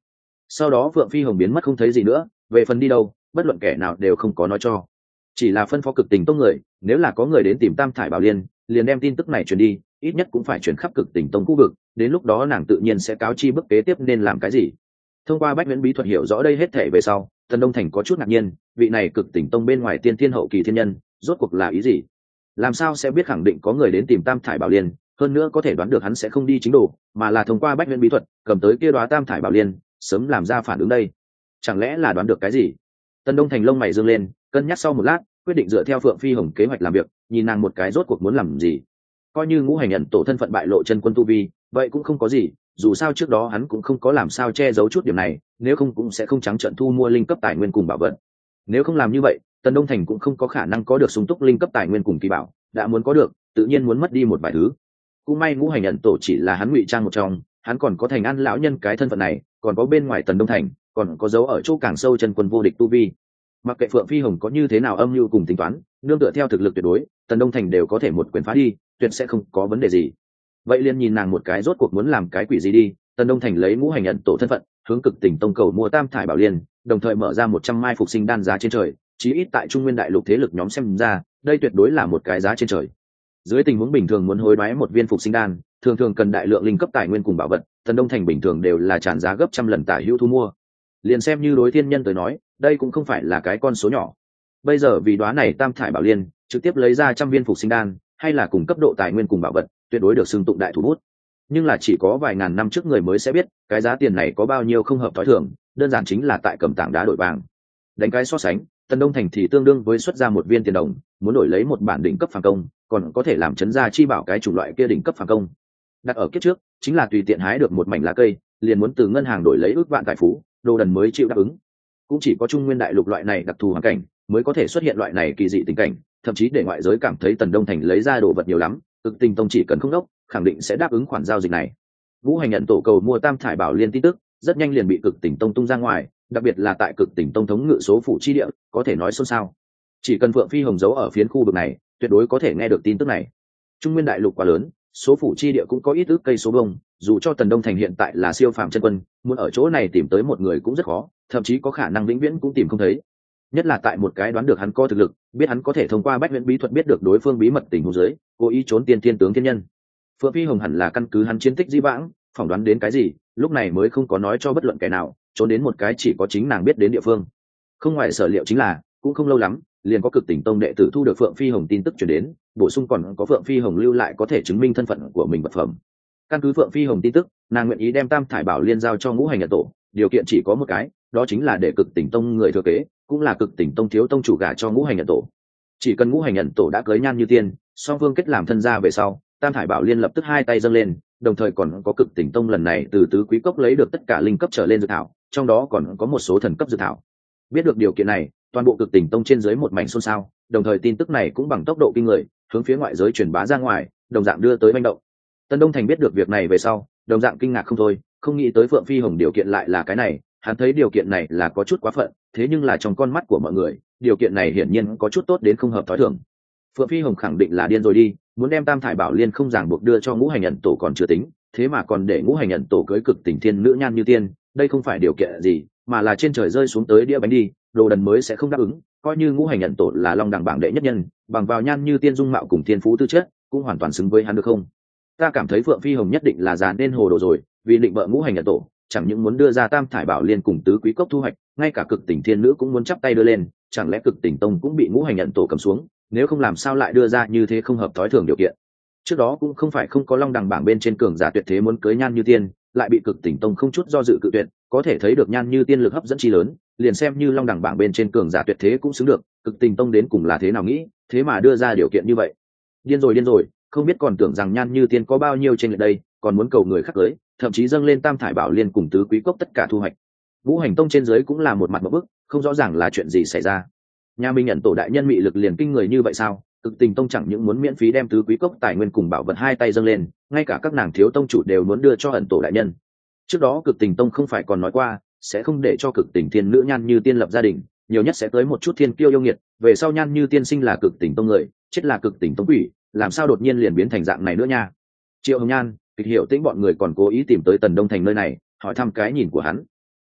Sau đó Phượng Phi Hồng biến mất không thấy gì nữa, về phần đi đâu bất luận kẻ nào đều không có nói cho, chỉ là phân phó cực tình tông người, nếu là có người đến tìm Tam Thải Bảo Liên liền đem tin tức này truyền đi, ít nhất cũng phải truyền khắp cực tình tông khu vực, đến lúc đó nàng tự nhiên sẽ cáo chi bước kế tiếp nên làm cái gì. Thông qua bách viễn bí thuật hiểu rõ đây hết thể về sau, Tần Đông Thành có chút ngạc nhiên, vị này cực tỉnh tông bên ngoài tiên thiên hậu kỳ thiên nhân rốt cuộc là ý gì, làm sao sẽ biết khẳng định có người đến tìm Tam Thải Bảo Liên, hơn nữa có thể đoán được hắn sẽ không đi chính đồ, mà là thông qua bách viễn bí thuật cầm tới kia đóa Tam Thải Bảo Liên, sớm làm ra phản ứng đây. Chẳng lẽ là đoán được cái gì? Tần Đông Thành lông mày dương lên, cân nhắc sau một lát, quyết định dựa theo Phượng Phi Hồng kế hoạch làm việc, nhìn nàng một cái rốt cuộc muốn làm gì. Coi như ngũ hành nhận tổ thân phận bại lộ chân quân tu vi, vậy cũng không có gì, dù sao trước đó hắn cũng không có làm sao che giấu chút điểm này, nếu không cũng sẽ không trắng trợn thu mua linh cấp tài nguyên cùng bảo vật. Nếu không làm như vậy, Tần Đông Thành cũng không có khả năng có được sung túc linh cấp tài nguyên cùng kỳ bảo, đã muốn có được, tự nhiên muốn mất đi một vài thứ. Cũng may ngũ hành nhận tổ chỉ là hắn ngụy trang một trong, hắn còn có Thành An lão nhân cái thân phận này, còn có bên ngoài Tần Đông Thành, còn có dấu ở chỗ càng sâu chân quân vô địch tu vi. Mặc kệ Phượng Phi Hồng có như thế nào âm mưu cùng tính toán, nương tựa theo thực lực tuyệt đối, Tần Đông Thành đều có thể một quyền phá đi, tuyệt sẽ không có vấn đề gì. Vậy liền nhìn nàng một cái rốt cuộc muốn làm cái quỷ gì đi. Tần Đông Thành lấy ngũ hành nhận tổ thân phận, hướng cực tỉnh tông cầu mua Tam Thải Bảo Liên, đồng thời mở ra một trăm mai phục sinh đan giá trên trời, chí ít tại Trung Nguyên đại lục thế lực nhóm xem ra, đây tuyệt đối là một cái giá trên trời. Dưới tình huống bình thường muốn hối đoái một viên phục sinh đan, thường thường cần đại lượng linh cấp tài nguyên cùng bảo vật, Tần Đông Thành bình thường đều là tràn giá gấp trăm lần tả hữu thu mua. Liền xem như đối thiên nhân tới nói, đây cũng không phải là cái con số nhỏ. Bây giờ vì đóa này Tam Thải Bảo Liên, trực tiếp lấy ra trăm viên phục sinh đan, hay là cùng cấp độ tài nguyên cùng bảo vật, tuyệt đối được xưng tụng đại thủ bút. Nhưng là chỉ có vài ngàn năm trước người mới sẽ biết, cái giá tiền này có bao nhiêu không hợp thói thường, đơn giản chính là tại cầm tảng đá đổi vàng. Đánh cái so sánh, Tần Đông Thành thì tương đương với xuất ra một viên tiền đồng, muốn đổi lấy một bản đỉnh cấp phàm công, còn có thể làm chấn gia chi bảo cái chủng loại kia đỉnh cấp phàm công. Đặt ở kiếp trước, chính là tùy tiện hái được một mảnh lá cây, liền muốn từ ngân hàng đổi lấy ước vạn tài phú, đồ đần mới chịu đáp ứng. Cũng chỉ có Trung Nguyên đại lục loại này đặc thù hoàn cảnh, mới có thể xuất hiện loại này kỳ dị tình cảnh, thậm chí để ngoại giới cảm thấy Tần Đông Thành lấy ra đồ vật nhiều lắm, Cực Tình Tông chỉ cần không đốc, khẳng định sẽ đáp ứng khoản giao dịch này. Vũ Hành nhận tổ cầu mua Tam Thải Bảo Liên tin tức, rất nhanh liền bị Cực Tình Tông tung ra ngoài, đặc biệt là tại Cực Tình Tông thống ngự số phủ chi địa, có thể nói xôn xao. Chỉ cần Phượng Phi Hồng giấu ở phiến khu vực này, tuyệt đối có thể nghe được tin tức này. Trung Nguyên đại lục quá lớn, số phủ chi địa cũng có ít ước cây số vuông, dù cho Tần Đông Thành hiện tại là siêu phàm chân quân, muốn ở chỗ này tìm tới một người cũng rất khó, thậm chí có khả năng vĩnh viễn cũng tìm không thấy. Nhất là tại một cái đoán được hắn có thực lực, biết hắn có thể thông qua bách viễn bí thuật biết được đối phương bí mật tình huống dưới, cố ý trốn tiên thiên tướng thiên nhân. Phượng Phi Hồng hẳn là căn cứ hắn chiến tích dĩ vãng, phỏng đoán đến cái gì, lúc này mới không có nói cho bất luận kẻ nào, trốn đến một cái chỉ có chính nàng biết đến địa phương. Không ngoài sở liệu chính là, cũng không lâu lắm, liền có Cực Tỉnh Tông đệ tử thu được Phượng Phi Hồng tin tức truyền đến, bổ sung còn có Phượng Phi Hồng lưu lại có thể chứng minh thân phận của mình vật phẩm. Căn cứ Phượng Phi Hồng tin tức, nàng nguyện ý đem Tam Thải Bảo Liên giao cho Ngũ Hành nhận tổ, điều kiện chỉ có một cái, đó chính là để Cực Tỉnh Tông người thừa kế, cũng là Cực Tỉnh Tông thiếu tông chủ gả cho Ngũ Hành nhận tổ. Chỉ cần Ngũ Hành nhận tổ đã cưới Nhan Như Tiên, song phương kết làm thân gia về sau, Tam Thải Bảo Liên lập tức hai tay dâng lên, đồng thời còn có Cực Tỉnh Tông lần này từ tứ quý cốc lấy được tất cả linh cấp trở lên dược thảo, trong đó còn có một số thần cấp dược thảo. Biết được điều kiện này, toàn bộ Cực Tỉnh Tông trên dưới một mảnh xôn xao, đồng thời tin tức này cũng bằng tốc độ kinh người hướng phía ngoại giới truyền bá ra ngoài, đồng dạng đưa tới manh động. Tân Đông Thành biết được việc này về sau, đồng dạng kinh ngạc không thôi, không nghĩ tới Phượng Phi Hồng điều kiện lại là cái này, hắn thấy điều kiện này là có chút quá phận, thế nhưng là trong con mắt của mọi người, điều kiện này hiển nhiên có chút tốt đến không hợp thói thường. Phượng Phi Hồng khẳng định là điên rồi đi, muốn đem Tam Thải Bảo Liên không ràng buộc đưa cho Ngũ Hành nhận tổ còn chưa tính, thế mà còn để Ngũ Hành nhận tổ cưới Cực Tỉnh thiên nữ Nhan Như Tiên, đây không phải điều kiện gì, mà là trên trời rơi xuống tới đĩa bánh đi, đồ đần mới sẽ không đáp ứng. Coi như Ngũ Hành nhận tổ là long đẳng bảng đệ nhất nhân, bằng vào Nhan Như Tiên dung mạo cùng thiên phú tư chất, cũng hoàn toàn xứng với hắn được không? Ta cảm thấy Phượng Phi Hồng nhất định là già nên hồ đồ rồi, vì định bợ Ngũ Hành nhận tổ, chẳng những muốn đưa ra Tam Thải Bảo Liên cùng tứ quý cốc thu hoạch, ngay cả Cực Tỉnh thiên nữ cũng muốn chắp tay đưa lên, chẳng lẽ Cực Tỉnh Tông cũng bị Ngũ Hành nhận tổ cầm xuống, nếu không làm sao lại đưa ra như thế không hợp thói thường điều kiện. Trước đó cũng không phải không có long đẳng bảng bên trên cường giả tuyệt thế muốn cưới Nhan Như Tiên, lại bị Cực Tỉnh Tông không chút do dự cự tuyệt, có thể thấy được Nhan Như Tiên lực hấp dẫn chi lớn, liền xem như long đẳng bảng bên trên cường giả tuyệt thế cũng xứng được, Cực Tỉnh Tông đến cùng là thế nào nghĩ, thế mà đưa ra điều kiện như vậy. Điên rồi điên rồi, không biết còn tưởng rằng Nhan Như Tiên có bao nhiêu trên lệch đây, còn muốn cầu người khác cưới, thậm chí dâng lên Tam Thải Bảo Liên cùng tứ quý cốc tất cả thu hoạch. Ngũ Hành Tông trên dưới cũng là một mặt một bức, không rõ ràng là chuyện gì xảy ra. Nhà mình nhận tổ đại nhân mị lực liền kinh người như vậy sao? Cực Tình Tông chẳng những muốn miễn phí đem tứ quý cốc tài nguyên cùng bảo vật hai tay dâng lên, ngay cả các nàng thiếu tông chủ đều muốn đưa cho ẩn tổ đại nhân. Trước đó Cực Tình Tông không phải còn nói qua, sẽ không để cho Cực Tình thiên nữ Nhan Như Tiên lập gia đình, nhiều nhất sẽ tới một chút thiên kiêu yêu nghiệt, về sau Nhan Như Tiên sinh là Cực Tình Tông người, chết là Cực Tình Tông quỷ, làm sao đột nhiên liền biến thành dạng này nữa nha. Triệu Hồng Nhan, Kịch Hiểu Tĩnh bọn người còn cố ý tìm tới Tần Đông Thành nơi này, hỏi thăm cái nhìn của hắn.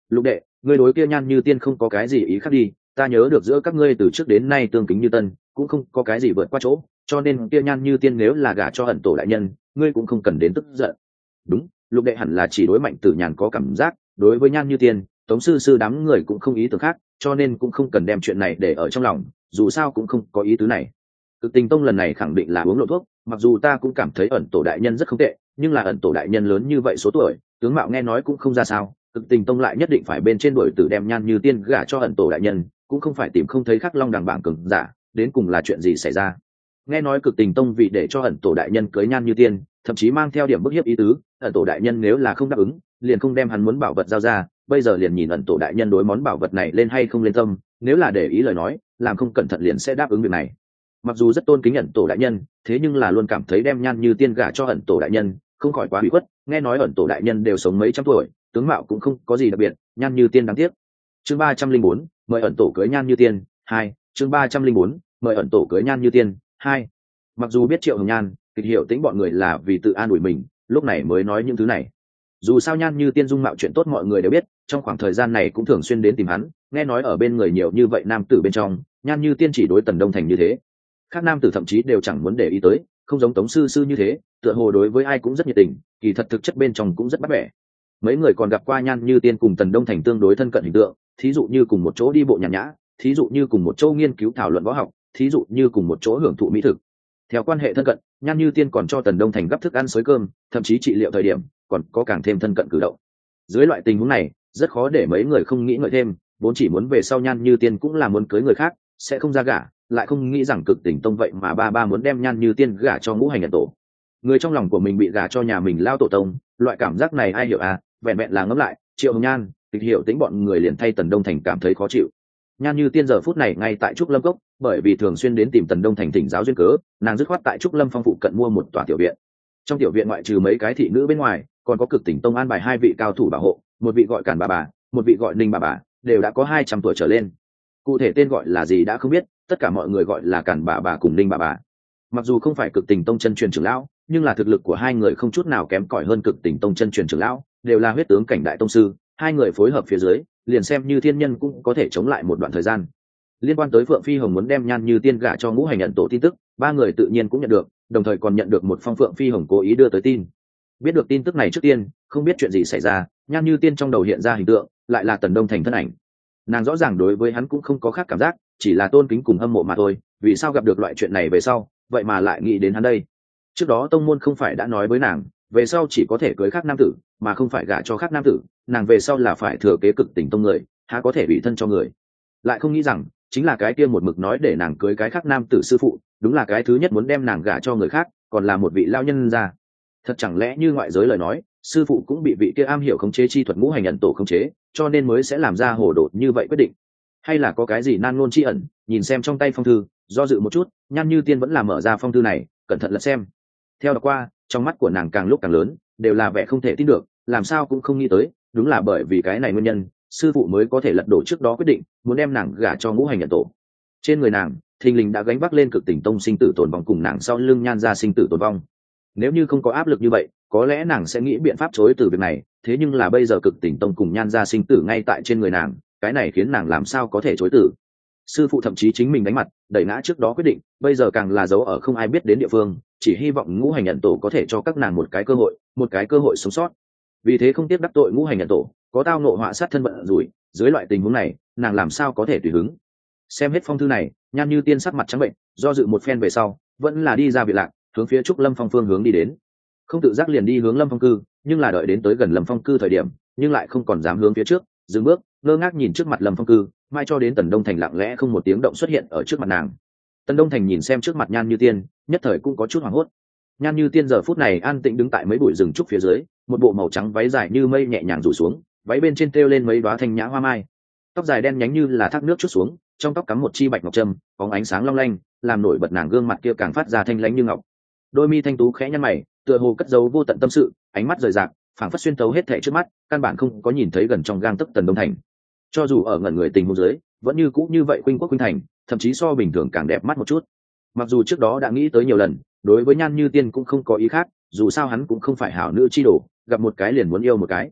Lục đệ, ngươi đối kia Nhan Như Tiên không có cái gì ý khác đi, ta nhớ được giữa các ngươi từ trước đến nay tương kính như tân, cũng không có cái gì vượt qua chỗ, cho nên kia Nhan Như Tiên nếu là gả cho Ẩn Tổ đại nhân, ngươi cũng không cần đến tức giận. Đúng, Lục đệ hẳn là chỉ đối Mạnh Tử Nhàn có cảm giác, đối với Nhan Như Tiên, Tống sư sư đám người cũng không ý tưởng khác, cho nên cũng không cần đem chuyện này để ở trong lòng, dù sao cũng không có ý tứ này. Cực Tình Tông lần này khẳng định là uống lộ thuốc, mặc dù ta cũng cảm thấy Ẩn Tổ đại nhân rất không tệ, nhưng là Ẩn Tổ đại nhân lớn như vậy số tuổi, tướng mạo nghe nói cũng không ra sao, Cực Tình Tông lại nhất định phải bên trên đuổi tử đem Nhan Như Tiên gả cho Ẩn Tổ đại nhân, cũng không phải tìm không thấy khắc long đằng bảng cường giả, đến cùng là chuyện gì xảy ra. Nghe nói Cực Tình Tông vì để cho Ẩn Tổ đại nhân cưới Nhan Như Tiên, thậm chí mang theo điểm bức hiếp ý tứ, Ẩn Tổ đại nhân nếu là không đáp ứng, liền không đem hắn muốn bảo vật giao ra, bây giờ liền nhìn Ẩn Tổ đại nhân đối món bảo vật này lên hay không lên tâm, nếu là để ý lời nói, làm không cẩn thận liền sẽ đáp ứng việc này. Mặc dù rất tôn kính Ẩn Tổ đại nhân, thế nhưng là luôn cảm thấy đem Nhan Như Tiên gả cho Ẩn Tổ đại nhân, không khỏi quá bị khuất, nghe nói Ẩn Tổ đại nhân đều sống mấy trăm tuổi, tướng mạo cũng không có gì đặc biệt, Nhan Như Tiên đáng tiếc. Chương ba trăm linh bốn, mời Ẩn Tổ cưới Nhan Như Tiên, hai, chương ba trăm linh bốn, mời Ẩn Tổ cưới Nhan Như Tiên, hai. Mặc dù biết Triệu Hồng Nhan, Kịch Hiểu Tĩnh bọn người là vì tự an ủi mình, lúc này mới nói những thứ này. Dù sao Nhan Như Tiên dung mạo chuyện tốt mọi người đều biết, trong khoảng thời gian này cũng thường xuyên đến tìm hắn, nghe nói ở bên người nhiều như vậy nam tử bên trong, Nhan Như Tiên chỉ đối Tần Đông Thành như thế. Khác nam tử thậm chí đều chẳng muốn để ý tới, không giống Tống sư sư như thế, tựa hồ đối với ai cũng rất nhiệt tình, kỳ thật thực chất bên trong cũng rất bắt bẻ. Mấy người còn gặp qua Nhan Như Tiên cùng Tần Đông Thành tương đối thân cận hình tượng, thí dụ như cùng một chỗ đi bộ nhàn nhã, thí dụ như cùng một chỗ nghiên cứu thảo luận võ học, thí dụ như cùng một chỗ hưởng thụ mỹ thực. Theo quan hệ thân cận, Nhan Như Tiên còn cho Tần Đông Thành gấp thức ăn xới cơm, thậm chí trị liệu thời điểm còn có càng thêm thân cận cử động. Dưới loại tình huống này, rất khó để mấy người không nghĩ ngợi thêm, vốn chỉ muốn về sau Nhan Như Tiên cũng là muốn cưới người khác, sẽ không ra gả, lại không nghĩ rằng Cực Tình Tông vậy mà ba ba muốn đem Nhan Như Tiên gả cho Ngũ Hành Ẩn Tổ. Người trong lòng của mình bị gả cho nhà mình lao tổ tông, loại cảm giác này ai hiểu à, vẹn vẹn là ngẫm lại, Triệu Hồng Nhan, Kịch Hiểu Tĩnh bọn người liền thay Tần Đông Thành cảm thấy khó chịu. Nhan Như Tiên giờ phút này ngay tại Trúc Lâm Cốc, bởi vì thường xuyên đến tìm Tần Đông Thành thỉnh giáo duyên cớ, nàng dứt khoát tại Trúc Lâm Phong phụ cận mua một tòa tiểu viện. Trong tiểu viện ngoại trừ mấy cái thị nữ bên ngoài, còn có Cực Tình Tông an bài hai vị cao thủ bảo hộ, một vị gọi Càn bà bà, một vị gọi Ninh bà bà, đều đã có hai trăm tuổi trở lên. Cụ thể tên gọi là gì đã không biết, tất cả mọi người gọi là Càn bà bà cùng Ninh bà bà. Mặc dù không phải Cực Tình Tông chân truyền trưởng lão, nhưng là thực lực của hai người không chút nào kém cỏi hơn Cực Tình Tông chân truyền trưởng lão, đều là huyết tướng cảnh đại tông sư, hai người phối hợp phía dưới, liền xem như thiên nhân cũng có thể chống lại một đoạn thời gian. Liên quan tới Phượng Phi Hồng muốn đem Nhan Như Tiên gả cho Ngũ Hành Ẩn Tổ tin tức, ba người tự nhiên cũng nhận được, đồng thời còn nhận được một phong Phượng Phi Hồng cố ý đưa tới tin. Biết được tin tức này trước tiên, không biết chuyện gì xảy ra, Nhan Như Tiên trong đầu hiện ra hình tượng, lại là Tần Đông Thành thân ảnh. Nàng rõ ràng đối với hắn cũng không có khác cảm giác, chỉ là tôn kính cùng hâm mộ mà thôi, vì sao gặp được loại chuyện này về sau, vậy mà lại nghĩ đến hắn đây. Trước đó tông môn không phải đã nói với nàng, về sau chỉ có thể cưới khác nam tử, mà không phải gả cho khác nam tử, nàng về sau là phải thừa kế Cực Tình Tông người, há có thể bị thân cho người. Lại không nghĩ rằng, chính là cái kia một mực nói để nàng cưới cái khác nam tử sư phụ, đúng là cái thứ nhất muốn đem nàng gả cho người khác, còn là một vị lao nhân gia. Thật chẳng lẽ như ngoại giới lời nói, sư phụ cũng bị vị kia am hiểu khống chế chi thuật Ngũ Hành Ẩn Tổ khống chế, cho nên mới sẽ làm ra hồ đột như vậy quyết định. Hay là có cái gì nan ngôn chi ẩn, nhìn xem trong tay phong thư, do dự một chút, Nhan Như Tiên vẫn là mở ra phong thư này, cẩn thận lật xem. Theo đọc qua, trong mắt của nàng càng lúc càng lớn, đều là vẻ không thể tin được, làm sao cũng không nghĩ tới, đúng là bởi vì cái này nguyên nhân, sư phụ mới có thể lật đổ trước đó quyết định muốn đem nàng gả cho Ngũ Hành Ẩn Tổ. Trên người nàng, thình lình đã gánh vác lên Cực Tình Tông sinh tử tồn vong cùng nàng sau lưng Nhan gia sinh tử tồn vong. Nếu như không có áp lực như vậy, có lẽ nàng sẽ nghĩ biện pháp chối từ việc này, thế nhưng là bây giờ Cực Tình Tông cùng Nhan gia sinh tử ngay tại trên người nàng, cái này khiến nàng làm sao có thể chối từ. Sư phụ thậm chí chính mình đánh mặt, đẩy ngã trước đó quyết định, bây giờ càng là giấu ở không ai biết đến địa phương, chỉ hy vọng Ngũ Hành Ẩn Tổ có thể cho các nàng một cái cơ hội, một cái cơ hội sống sót. Vì thế không tiếc đắc tội Ngũ Hành Ẩn Tổ, có tao nộ họa sát thân vận rủi, dưới loại tình huống này, nàng làm sao có thể tùy hứng. Xem hết phong thư này, Nhan Như Tiên sắc mặt trắng bệnh, do dự một phen về sau, vẫn là đi ra biệt lạc, hướng phía Trúc Lâm Phong phương hướng đi đến. Không tự giác liền đi hướng Lâm Phong cư, nhưng là đợi đến tới gần Lâm Phong cư thời điểm, nhưng lại không còn dám hướng phía trước, dừng bước, ngơ ngác nhìn trước mặt Lâm Phong cư, mai cho đến Tần Đông Thành lặng lẽ không một tiếng động xuất hiện ở trước mặt nàng. Tần Đông Thành nhìn xem trước mặt Nhan Như Tiên, nhất thời cũng có chút hoảng hốt. Nhan Như Tiên giờ phút này an tĩnh đứng tại mấy bụi rừng trúc phía dưới, một bộ màu trắng váy dài như mây nhẹ nhàng rủ xuống, váy bên trên treo lên mấy đóa thanh nhã hoa mai, tóc dài đen nhánh như là thác nước chút xuống, trong tóc cắm một chi bạch ngọc trâm, bóng ánh sáng long lanh, làm nổi bật nàng gương mặt kia càng phát ra thanh lãnh như ngọc. Đôi mi thanh tú khẽ nhăn mày, tựa hồ cất giấu vô tận tâm sự, ánh mắt rời rạc, phảng phất xuyên thấu hết thảy trước mắt, căn bản không có nhìn thấy gần trong gang tấc Tần Đông Thành. Cho dù ở ngẩn người tình huống dưới, vẫn như cũ như vậy khuynh quốc khuynh thành, thậm chí so bình thường càng đẹp mắt một chút. Mặc dù trước đó đã nghĩ tới nhiều lần, đối với Nhan Như Tiên cũng không có ý khác, dù sao hắn cũng không phải hảo nữ chi đồ, gặp một cái liền muốn yêu một cái.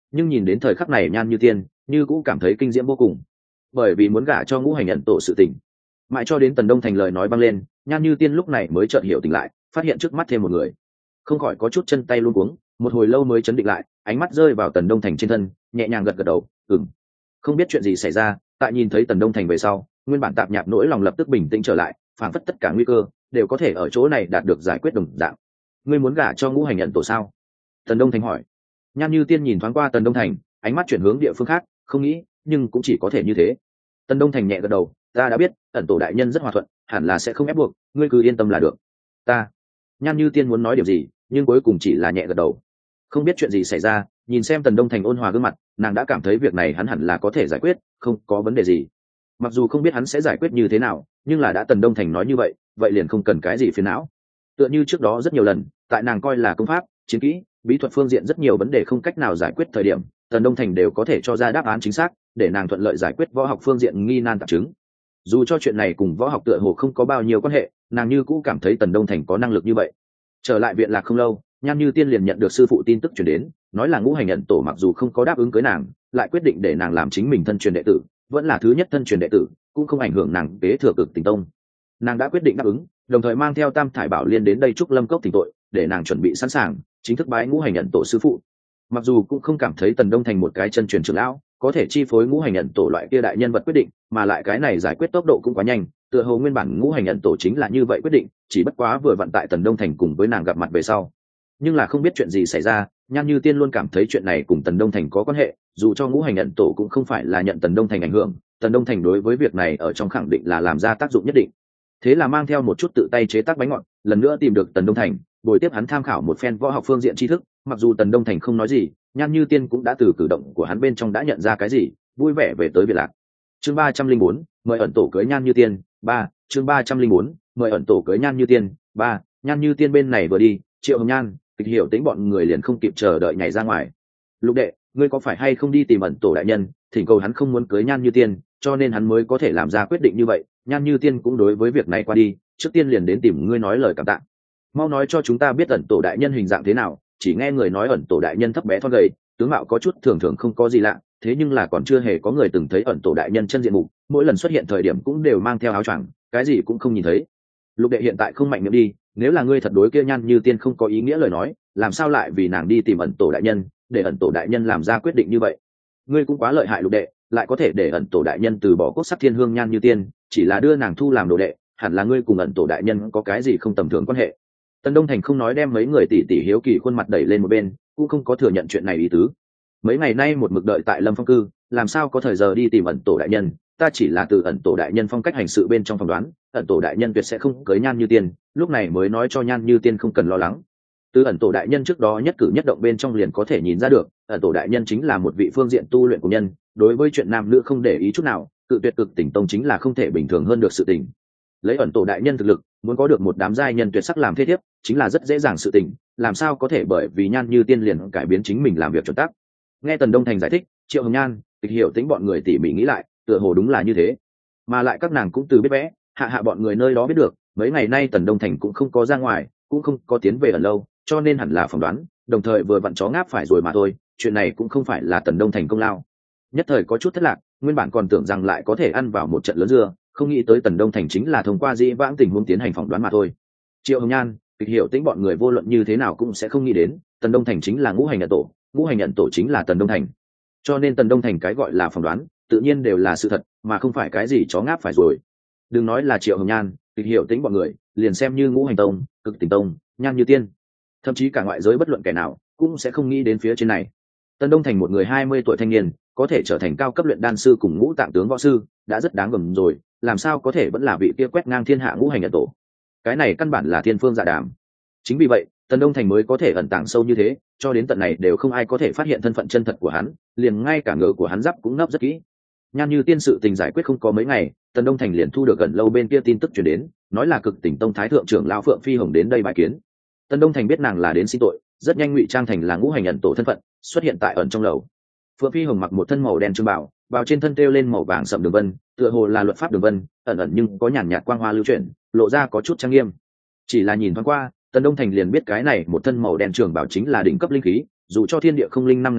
nhưng nhìn đến thời khắc này Nhan Như Tiên như cũng cảm thấy kinh diễm vô cùng, bởi vì muốn gả cho Ngũ Hành Nhận Tổ sự tình. Mãi cho đến Tần Đông Thành lời nói băng lên, Nhan Như Tiên lúc này mới chợt hiểu tỉnh lại, phát hiện trước mắt thêm một người, không khỏi có chút chân tay luống cuống, một hồi lâu mới chấn định lại, ánh mắt rơi vào Tần Đông Thành trên thân, nhẹ nhàng gật gật đầu, ừm. Không biết chuyện gì xảy ra, tại nhìn thấy Tần Đông Thành về sau, nguyên bản tạp nhạp nỗi lòng lập tức bình tĩnh trở lại, phảng phất tất cả nguy cơ đều có thể ở chỗ này đạt được giải quyết đồng dạng. Ngươi muốn gả cho Ngũ Hành Nhận Tổ sao? Tần Đông Thành hỏi. Nhan Như Tiên nhìn thoáng qua Tần Đông Thành, ánh mắt chuyển hướng địa phương khác, không nghĩ, nhưng cũng chỉ có thể như thế. Tần Đông Thành nhẹ gật đầu, ta đã biết, ẩn tổ đại nhân rất hòa thuận, hẳn là sẽ không ép buộc, ngươi cứ yên tâm là được. Ta. Nhan Như Tiên muốn nói điều gì, nhưng cuối cùng chỉ là nhẹ gật đầu. Không biết chuyện gì xảy ra, nhìn xem Tần Đông Thành ôn hòa gương mặt, nàng đã cảm thấy việc này hắn hẳn là có thể giải quyết, không có vấn đề gì. Mặc dù không biết hắn sẽ giải quyết như thế nào, nhưng là đã Tần Đông Thành nói như vậy, vậy liền không cần cái gì phiền não. Tựa như trước đó rất nhiều lần, tại nàng coi là công pháp, chiến kỹ, bí thuật phương diện rất nhiều vấn đề không cách nào giải quyết thời điểm, Tần Đông Thành đều có thể cho ra đáp án chính xác, để nàng thuận lợi giải quyết võ học phương diện nghi nan tạp chứng. Dù cho chuyện này cùng võ học tựa hồ không có bao nhiêu quan hệ, nàng như cũ cảm thấy Tần Đông Thành có năng lực như vậy. Trở lại viện lạc không lâu, Nhan Như Tiên liền nhận được sư phụ tin tức truyền đến, nói là Ngũ Hành Nhận Tổ mặc dù không có đáp ứng cưới nàng, lại quyết định để nàng làm chính mình thân truyền đệ tử, vẫn là thứ nhất thân truyền đệ tử, cũng không ảnh hưởng nàng kế thừa Cực Tình Tông. Nàng đã quyết định đáp ứng, đồng thời mang theo Tam Thải Bảo Liên đến đây chúc Lâm Cốc thỉnh tội, để nàng chuẩn bị sẵn sàng, chính thức bái Ngũ Hành Nhận Tổ sư phụ. Mặc dù cũng không cảm thấy Tần Đông Thành một cái chân truyền trưởng lão có thể chi phối Ngũ Hành Nhận Tổ loại kia đại nhân vật quyết định, mà lại cái này giải quyết tốc độ cũng quá nhanh, tựa hồ nguyên bản Ngũ Hành Nhận Tổ chính là như vậy quyết định, chỉ bất quá vừa vặn tại Tần Đông Thành cùng với nàng gặp mặt về sau. Nhưng là không biết chuyện gì xảy ra, Nhan Như Tiên luôn cảm thấy chuyện này cùng Tần Đông Thành có quan hệ, dù cho Ngũ Hành Nhận Tổ cũng không phải là nhận Tần Đông Thành ảnh hưởng, Tần Đông Thành đối với việc này ở trong khẳng định là làm ra tác dụng nhất định. Thế là mang theo một chút tự tay chế tác bánh ngọt, lần nữa tìm được Tần Đông Thành, bồi tiếp hắn tham khảo một phen võ học phương diện tri thức, mặc dù Tần Đông Thành không nói gì, Nhan Như Tiên cũng đã từ cử động của hắn bên trong đã nhận ra cái gì, vui vẻ về tới Việt Lạc. Chương ba trăm linh bốn, mời ẩn tổ cưới Nhan Như Tiên, ba, chương ba trăm linh bốn, mời ẩn tổ cưới Nhan Như Tiên, ba, Nhan Như Tiên bên này vừa đi, Triệu Hồng Nhan, Tịch Hiểu Tĩnh bọn người liền không kịp chờ đợi nhảy ra ngoài. Lục đệ, ngươi có phải hay không đi tìm ẩn tổ đại nhân, thỉnh cầu hắn không muốn cưới Nhan Như Tiên, cho nên hắn mới có thể làm ra quyết định như vậy. Nhan Như Tiên cũng đối với việc này qua đi, trước tiên liền đến tìm ngươi nói lời cảm tạ. Mau nói cho chúng ta biết ẩn tổ đại nhân hình dạng thế nào, chỉ nghe người nói ẩn tổ đại nhân thấp bé thon gầy, tướng mạo có chút thường thường không có gì lạ, thế nhưng là còn chưa hề có người từng thấy ẩn tổ đại nhân chân diện mục, mỗi lần xuất hiện thời điểm cũng đều mang theo áo choàng, cái gì cũng không nhìn thấy. Lục đệ hiện tại không mạnh miệng đi, nếu là ngươi thật đối kia Nhan Như Tiên không có ý nghĩa lời nói, làm sao lại vì nàng đi tìm ẩn tổ đại nhân, để ẩn tổ đại nhân làm ra quyết định như vậy? Ngươi cũng quá lợi hại Lục đệ, lại có thể để ẩn tổ đại nhân từ bỏ cốt sắc thiên hương Nhan Như Tiên, chỉ là đưa nàng thu làm đồ đệ, hẳn là ngươi cùng ẩn tổ đại nhân có cái gì không tầm thường quan hệ. Tần Đông Thành không nói đem mấy người tỷ tỷ hiếu kỳ khuôn mặt đẩy lên một bên, cũng không có thừa nhận chuyện này ý tứ. Mấy ngày nay một mực đợi tại Lâm Phong cư, làm sao có thời giờ đi tìm ẩn tổ đại nhân, ta chỉ là từ ẩn tổ đại nhân phong cách hành sự bên trong phỏng đoán, ẩn tổ đại nhân tuyệt sẽ không cưới Nhan Như Tiên, lúc này mới nói cho Nhan Như Tiên không cần lo lắng. Từ ẩn tổ đại nhân trước đó nhất cử nhất động bên trong liền có thể nhìn ra được, ẩn tổ đại nhân chính là một vị phương diện tu luyện của nhân, đối với chuyện nam nữ không để ý chút nào, cự tuyệt Cực Tình Tông chính là không thể bình thường hơn được sự tình. Lấy ẩn tổ đại nhân thực lực, muốn có được một đám giai nhân tuyệt sắc làm thế thiếp, chính là rất dễ dàng sự tình, làm sao có thể bởi vì Nhan Như Tiên liền cải biến chính mình làm việc chuẩn tắc. Nghe Tần Đông Thành giải thích, Triệu Hồng Nhan, Tịch Hiểu Tĩnh bọn người tỉ mỉ nghĩ lại, tựa hồ đúng là như thế, mà lại các nàng cũng từ biết vẽ, hạ hạ bọn người nơi đó biết được, mấy ngày nay Tần Đông Thành cũng không có ra ngoài, cũng không có tiến về ở lâu, cho nên hẳn là phỏng đoán, đồng thời vừa vặn chó ngáp phải rồi mà thôi, chuyện này cũng không phải là Tần Đông Thành công lao. Nhất thời có chút thất lạc, nguyên bản còn tưởng rằng lại có thể ăn vào một trận lớn dưa, không nghĩ tới Tần Đông Thành chính là thông qua dĩ vãng tình huống tiến hành phỏng đoán mà thôi. Triệu Hồng Nhan, Tịch Hiểu Tĩnh bọn người vô luận như thế nào cũng sẽ không nghĩ đến, Tần Đông Thành chính là Ngũ Hành Nhận Tổ, Ngũ Hành Nhận Tổ chính là Tần Đông Thành. Cho nên Tần Đông Thành cái gọi là phỏng đoán, tự nhiên đều là sự thật, mà không phải cái gì chó ngáp phải rồi. Đừng nói là Triệu Hồng Nhan, Tịch Hiểu Tĩnh bọn người, liền xem như Ngũ Hành Tông, Cực Tình Tông, Nhan Như Tiên, thậm chí cả ngoại giới bất luận kẻ nào cũng sẽ không nghĩ đến phía trên này. Tần Đông Thành một người hai mươi tuổi thanh niên, có thể trở thành cao cấp luyện đan sư cùng ngũ tạng tướng võ sư, đã rất đáng gờm rồi, làm sao có thể vẫn là vị kia quét ngang thiên hạ Ngũ Hành Nhận Tổ. Cái này căn bản là thiên phương dạ đàm. Chính vì vậy, Tần Đông Thành mới có thể ẩn tàng sâu như thế, cho đến tận này đều không ai có thể phát hiện thân phận chân thật của hắn, liền ngay cả ngựa của hắn giáp cũng nấp rất kỹ. Nhan Như Tiên sự tình giải quyết không có mấy ngày, Tần Đông Thành liền thu được gần lâu bên kia tin tức truyền đến, nói là Cực Tình Tông thái thượng trưởng lão Phượng Phi Hồng đến đây bái kiến. Tần Đông Thành biết nàng là đến xin tội, rất nhanh ngụy trang thành là Ngũ Hành Nhận Tổ thân phận, xuất hiện tại ẩn trong lầu. Phượng Phi Hồng mặc một thân màu đen trương bảo, vào trên thân treo lên màu vàng sậm đường vân, tựa hồ là luật pháp đường vân, ẩn ẩn nhưng có nhàn nhạt quang hoa lưu chuyển, lộ ra có chút trang nghiêm. Chỉ là nhìn thoáng qua, Tần Đông Thành liền biết cái này một thân màu đen trường bảo chính là đỉnh cấp linh khí, dù cho thiên địa không linh năm ngàn năm,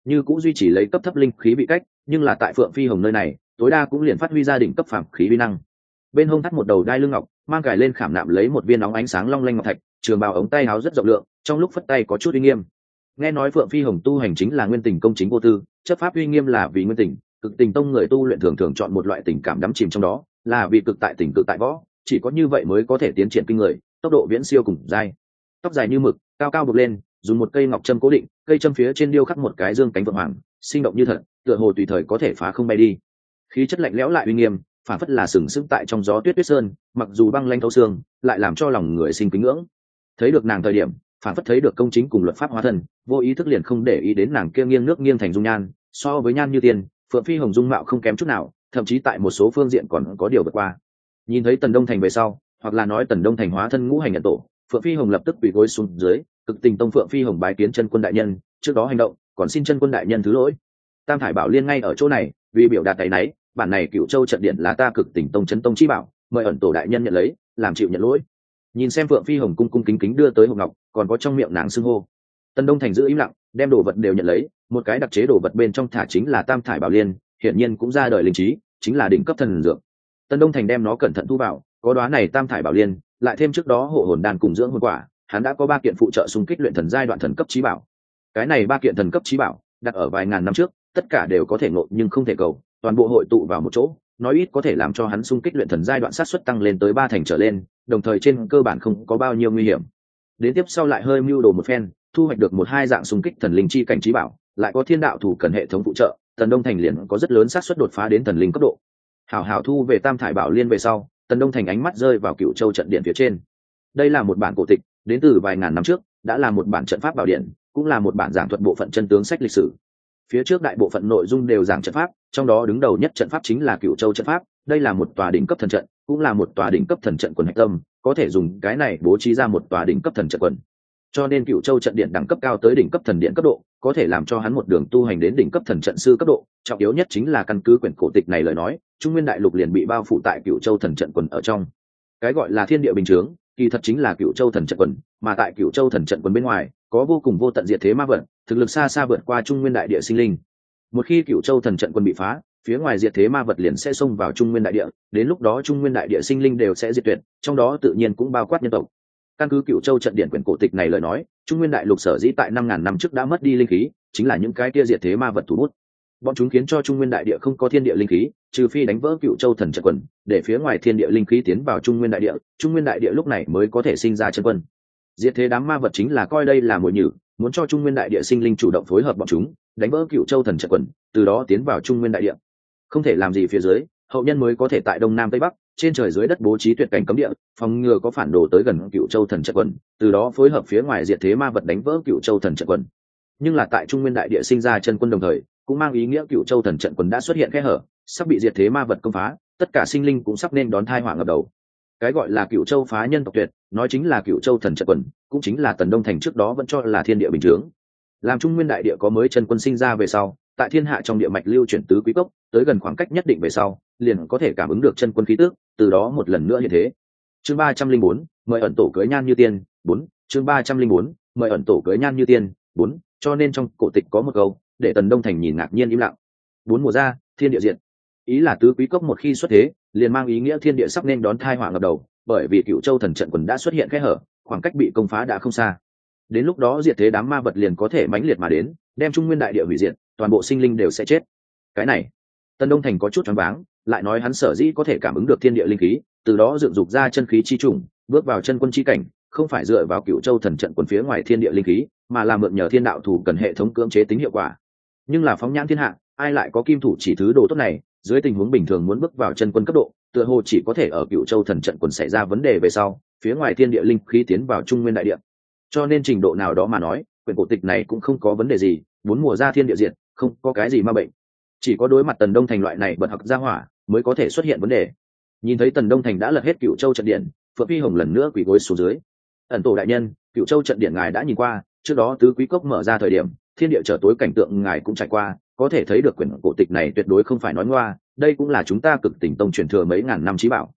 như cũng duy trì lấy cấp thấp linh khí bị cách, nhưng là tại Phượng Phi Hồng nơi này tối đa cũng liền phát huy ra đỉnh cấp phàm khí vi năng. Bên hông thắt một đầu đai lưng ngọc, mang cài lên khảm nạm lấy một viên óng ánh sáng long lanh ngọc thạch, trường bào ống tay áo rất rộng lượng, trong lúc phất tay có chút uy nghiêm. Nghe nói Phượng Phi Hồng tu hành chính là nguyên tình công chính vô tư, chấp pháp uy nghiêm là vì nguyên tình, cực tình tông người tu luyện thường thường chọn một loại tình cảm đắm chìm trong đó, là vì cực tại tình cực tại võ, chỉ có như vậy mới có thể tiến triển kinh người, tốc độ viễn siêu cùng dai. Tóc dài như mực, cao cao buộc lên, dùng một cây ngọc châm cố định, cây châm phía trên điêu khắc một cái dương cánh vượng hoàng, sinh động như thật, tựa hồ tùy thời có thể phá không bay đi. Khí chất lạnh lẽo lại uy nghiêm, phản phất là sừng sững tại trong gió tuyết tuyết sơn, mặc dù băng lanh thấu xương, lại làm cho lòng người sinh kính ngưỡng. Thấy được nàng thời điểm, phản phất thấy được công chính cùng luật pháp hóa thân, vô ý thức liền không để ý đến nàng kia nghiêng nước nghiêng thành dung nhan, so với nhan như tiên, Phượng Phi Hồng dung mạo không kém chút nào, thậm chí tại một số phương diện còn có điều vượt qua. Nhìn thấy Tần Đông Thành về sau, hoặc là nói Tần Đông Thành hóa thân ngũ hành nhận tổ, Phượng Phi Hồng lập tức quỳ gối xuống dưới, cực tình tông Phượng Phi Hồng bái kiến chân quân đại nhân, trước đó hành động, còn xin chân quân đại nhân thứ lỗi. Tam thải bảo liên ngay ở chỗ này, vì biểu đạt tay náy, bản này Cửu Châu trận điện là ta cực tình tông chấn tông chi bảo, mời ẩn tổ đại nhân nhận lấy, làm chịu nhận lỗi. Nhìn xem Phượng Phi Hồng cung cung kính kính đưa tới hộp ngọc, còn có trong miệng nàng xưng hô. Tần Đông Thành giữ im lặng, đem đồ vật đều nhận lấy, một cái đặc chế đồ vật bên trong thả chính là tam thải bảo liên, hiển nhiên cũng ra đời linh trí, chính là đỉnh cấp thần dược. Tần Đông Thành đem nó cẩn thận thu vào, có đoá này tam thải bảo liên, lại thêm trước đó hộ hồn đan cùng dưỡng hồn quả, hắn đã có ba kiện phụ trợ xung kích luyện thần giai đoạn thần cấp chí bảo. Cái này ba kiện thần cấp chí bảo, đặt ở vài ngàn năm trước, tất cả đều có thể ngộ nhưng không thể cầu, toàn bộ hội tụ vào một chỗ, nói ít có thể làm cho hắn xung kích luyện thần giai đoạn sát suất tăng lên tới ba thành trở lên, đồng thời trên cơ bản không có bao nhiêu nguy hiểm. Đến tiếp sau lại hơi mưu đồ một phen, thu hoạch được một hai dạng xung kích thần linh chi cảnh chí bảo, lại có thiên đạo thủ cần hệ thống phụ trợ, Tần Đông Thành liền có rất lớn xác suất đột phá đến thần linh cấp độ. Hảo hảo thu về tam thải bảo liên về sau, Tần Đông Thành ánh mắt rơi vào Cửu Châu trận điện phía trên. Đây là một bản cổ tịch, đến từ vài ngàn năm trước, đã là một bản trận pháp bảo điện, cũng là một bản giảng thuật bộ phận chân tướng sách lịch sử. Phía trước đại bộ phận nội dung đều giảng trận pháp, trong đó đứng đầu nhất trận pháp chính là Cửu Châu trận pháp, đây là một tòa đỉnh cấp thần trận, cũng là một tòa đỉnh cấp thần trận quần hạch tâm, có thể dùng cái này bố trí ra một tòa đỉnh cấp thần trận quần. Cho nên Cửu Châu trận điện đẳng cấp cao tới đỉnh cấp thần điện cấp độ, có thể làm cho hắn một đường tu hành đến đỉnh cấp thần trận sư cấp độ, trọng yếu nhất chính là căn cứ quyển cổ tịch này lời nói, Trung Nguyên đại lục liền bị bao phủ tại Cửu Châu thần trận quần ở trong. Cái gọi là thiên địa bình chướng, kỳ thật chính là Cửu Châu thần trận quần, mà tại Cửu Châu thần trận quần bên ngoài, có vô cùng vô tận diệt thế ma vật, thực lực xa xa vượt qua Trung Nguyên đại địa sinh linh. Một khi Cửu Châu thần trận quân bị phá, phía ngoài diệt thế ma vật liền sẽ xông vào Trung Nguyên đại địa, đến lúc đó Trung Nguyên đại địa sinh linh đều sẽ diệt tuyệt, trong đó tự nhiên cũng bao quát nhân tộc. Căn cứ Cửu Châu trận điện quyển cổ tịch này lời nói, Trung Nguyên đại lục sở dĩ tại năm ngàn năm trước đã mất đi linh khí, chính là những cái kia diệt thế ma vật thủ bút. Bọn chúng khiến cho Trung Nguyên đại địa không có thiên địa linh khí, trừ phi đánh vỡ Cửu Châu thần trận quần, để phía ngoài thiên địa linh khí tiến vào Trung Nguyên đại địa, Trung Nguyên đại địa lúc này mới có thể sinh ra chân quân. Diệt thế đám ma vật chính là coi đây là mồi nhử, muốn cho Trung Nguyên đại địa sinh linh chủ động phối hợp bọn chúng, đánh vỡ Cửu Châu thần trận quần, từ đó tiến vào Trung Nguyên đại địa. Không thể làm gì phía dưới, hậu nhân mới có thể tại đông nam tây bắc, trên trời dưới đất bố trí tuyệt cảnh cấm địa, phòng ngừa có phản đồ tới gần Cửu Châu thần trận quần, từ đó phối hợp phía ngoài diệt thế ma vật đánh vỡ Cửu Châu thần trận quần. Nhưng là tại Trung Nguyên đại địa sinh ra chân quân đồng thời, cũng mang ý nghĩa Cửu Châu thần trận quần đã xuất hiện kẽ hở, sắp bị diệt thế ma vật công phá, tất cả sinh linh cũng sắp nên đón tai họa ngập đầu. Cái gọi là Cửu Châu phá nhân tộc tuyệt, nói chính là Cửu Châu thần trận quần, cũng chính là Tần Đông Thành trước đó vẫn cho là thiên địa bình thường. Làm Trung Nguyên đại địa có mới chân quân sinh ra về sau, tại thiên hạ trong địa mạch lưu chuyển tứ quý cốc, tới gần khoảng cách nhất định về sau, liền có thể cảm ứng được chân quân khí tức, từ đó một lần nữa như thế. Chương ba trăm linh bốn, mời ẩn tổ cưới nhan như tiên, bốn. Chương ba trăm linh bốn, mời ẩn tổ cưới nhan như tiên, bốn. Cho nên trong cổ tịch có một câu, để Tần Đông Thành nhìn ngạc nhiên im lặng. Bốn mùa ra, thiên địa diệt. Ý là tứ quý cốc một khi xuất thế, liền mang ý nghĩa thiên địa sắp nên đón tai họa ngập đầu, bởi vì Cửu Châu thần trận quần đã xuất hiện kẽ hở, khoảng cách bị công phá đã không xa. Đến lúc đó diệt thế đám ma vật liền có thể mãnh liệt mà đến, đem Trung Nguyên đại địa hủy diệt, toàn bộ sinh linh đều sẽ chết. Cái này, Tần Đông Thành có chút choáng váng, lại nói hắn sở dĩ có thể cảm ứng được thiên địa linh khí, từ đó dựng dục ra chân khí chi trùng, bước vào chân quân chi cảnh, không phải dựa vào Cửu Châu thần trận quần phía ngoài thiên địa linh khí, mà là mượn nhờ thiên đạo thủ cần hệ thống cưỡng chế tính hiệu quả. Nhưng là phóng nhãn thiên hạ, ai lại có kim thủ chỉ thứ đồ tốt này, dưới tình huống bình thường muốn bước vào chân quân cấp độ, tựa hồ chỉ có thể ở Cửu Châu thần trận quần xảy ra vấn đề về sau, phía ngoài thiên địa linh khí tiến vào Trung Nguyên đại địa. Cho nên trình độ nào đó mà nói, quyển cổ tịch này cũng không có vấn đề gì, muốn mùa ra thiên địa diện, không có cái gì ma bệnh. Chỉ có đối mặt Tần Đông Thành loại này bật học ra hỏa, mới có thể xuất hiện vấn đề. Nhìn thấy Tần Đông Thành đã lật hết Cửu Châu trận điện, Phượng Phi Hồng lần nữa quỳ gối xuống dưới. Ẩn tổ đại nhân, Cửu Châu trận điện ngài đã nhìn qua, trước đó tứ quý cốc mở ra thời điểm, thiên địa trở tối cảnh tượng ngài cũng trải qua, có thể thấy được quyển cổ tịch này tuyệt đối không phải nói ngoa, đây cũng là chúng ta Cực Tình Tông truyền thừa mấy ngàn năm chí bảo.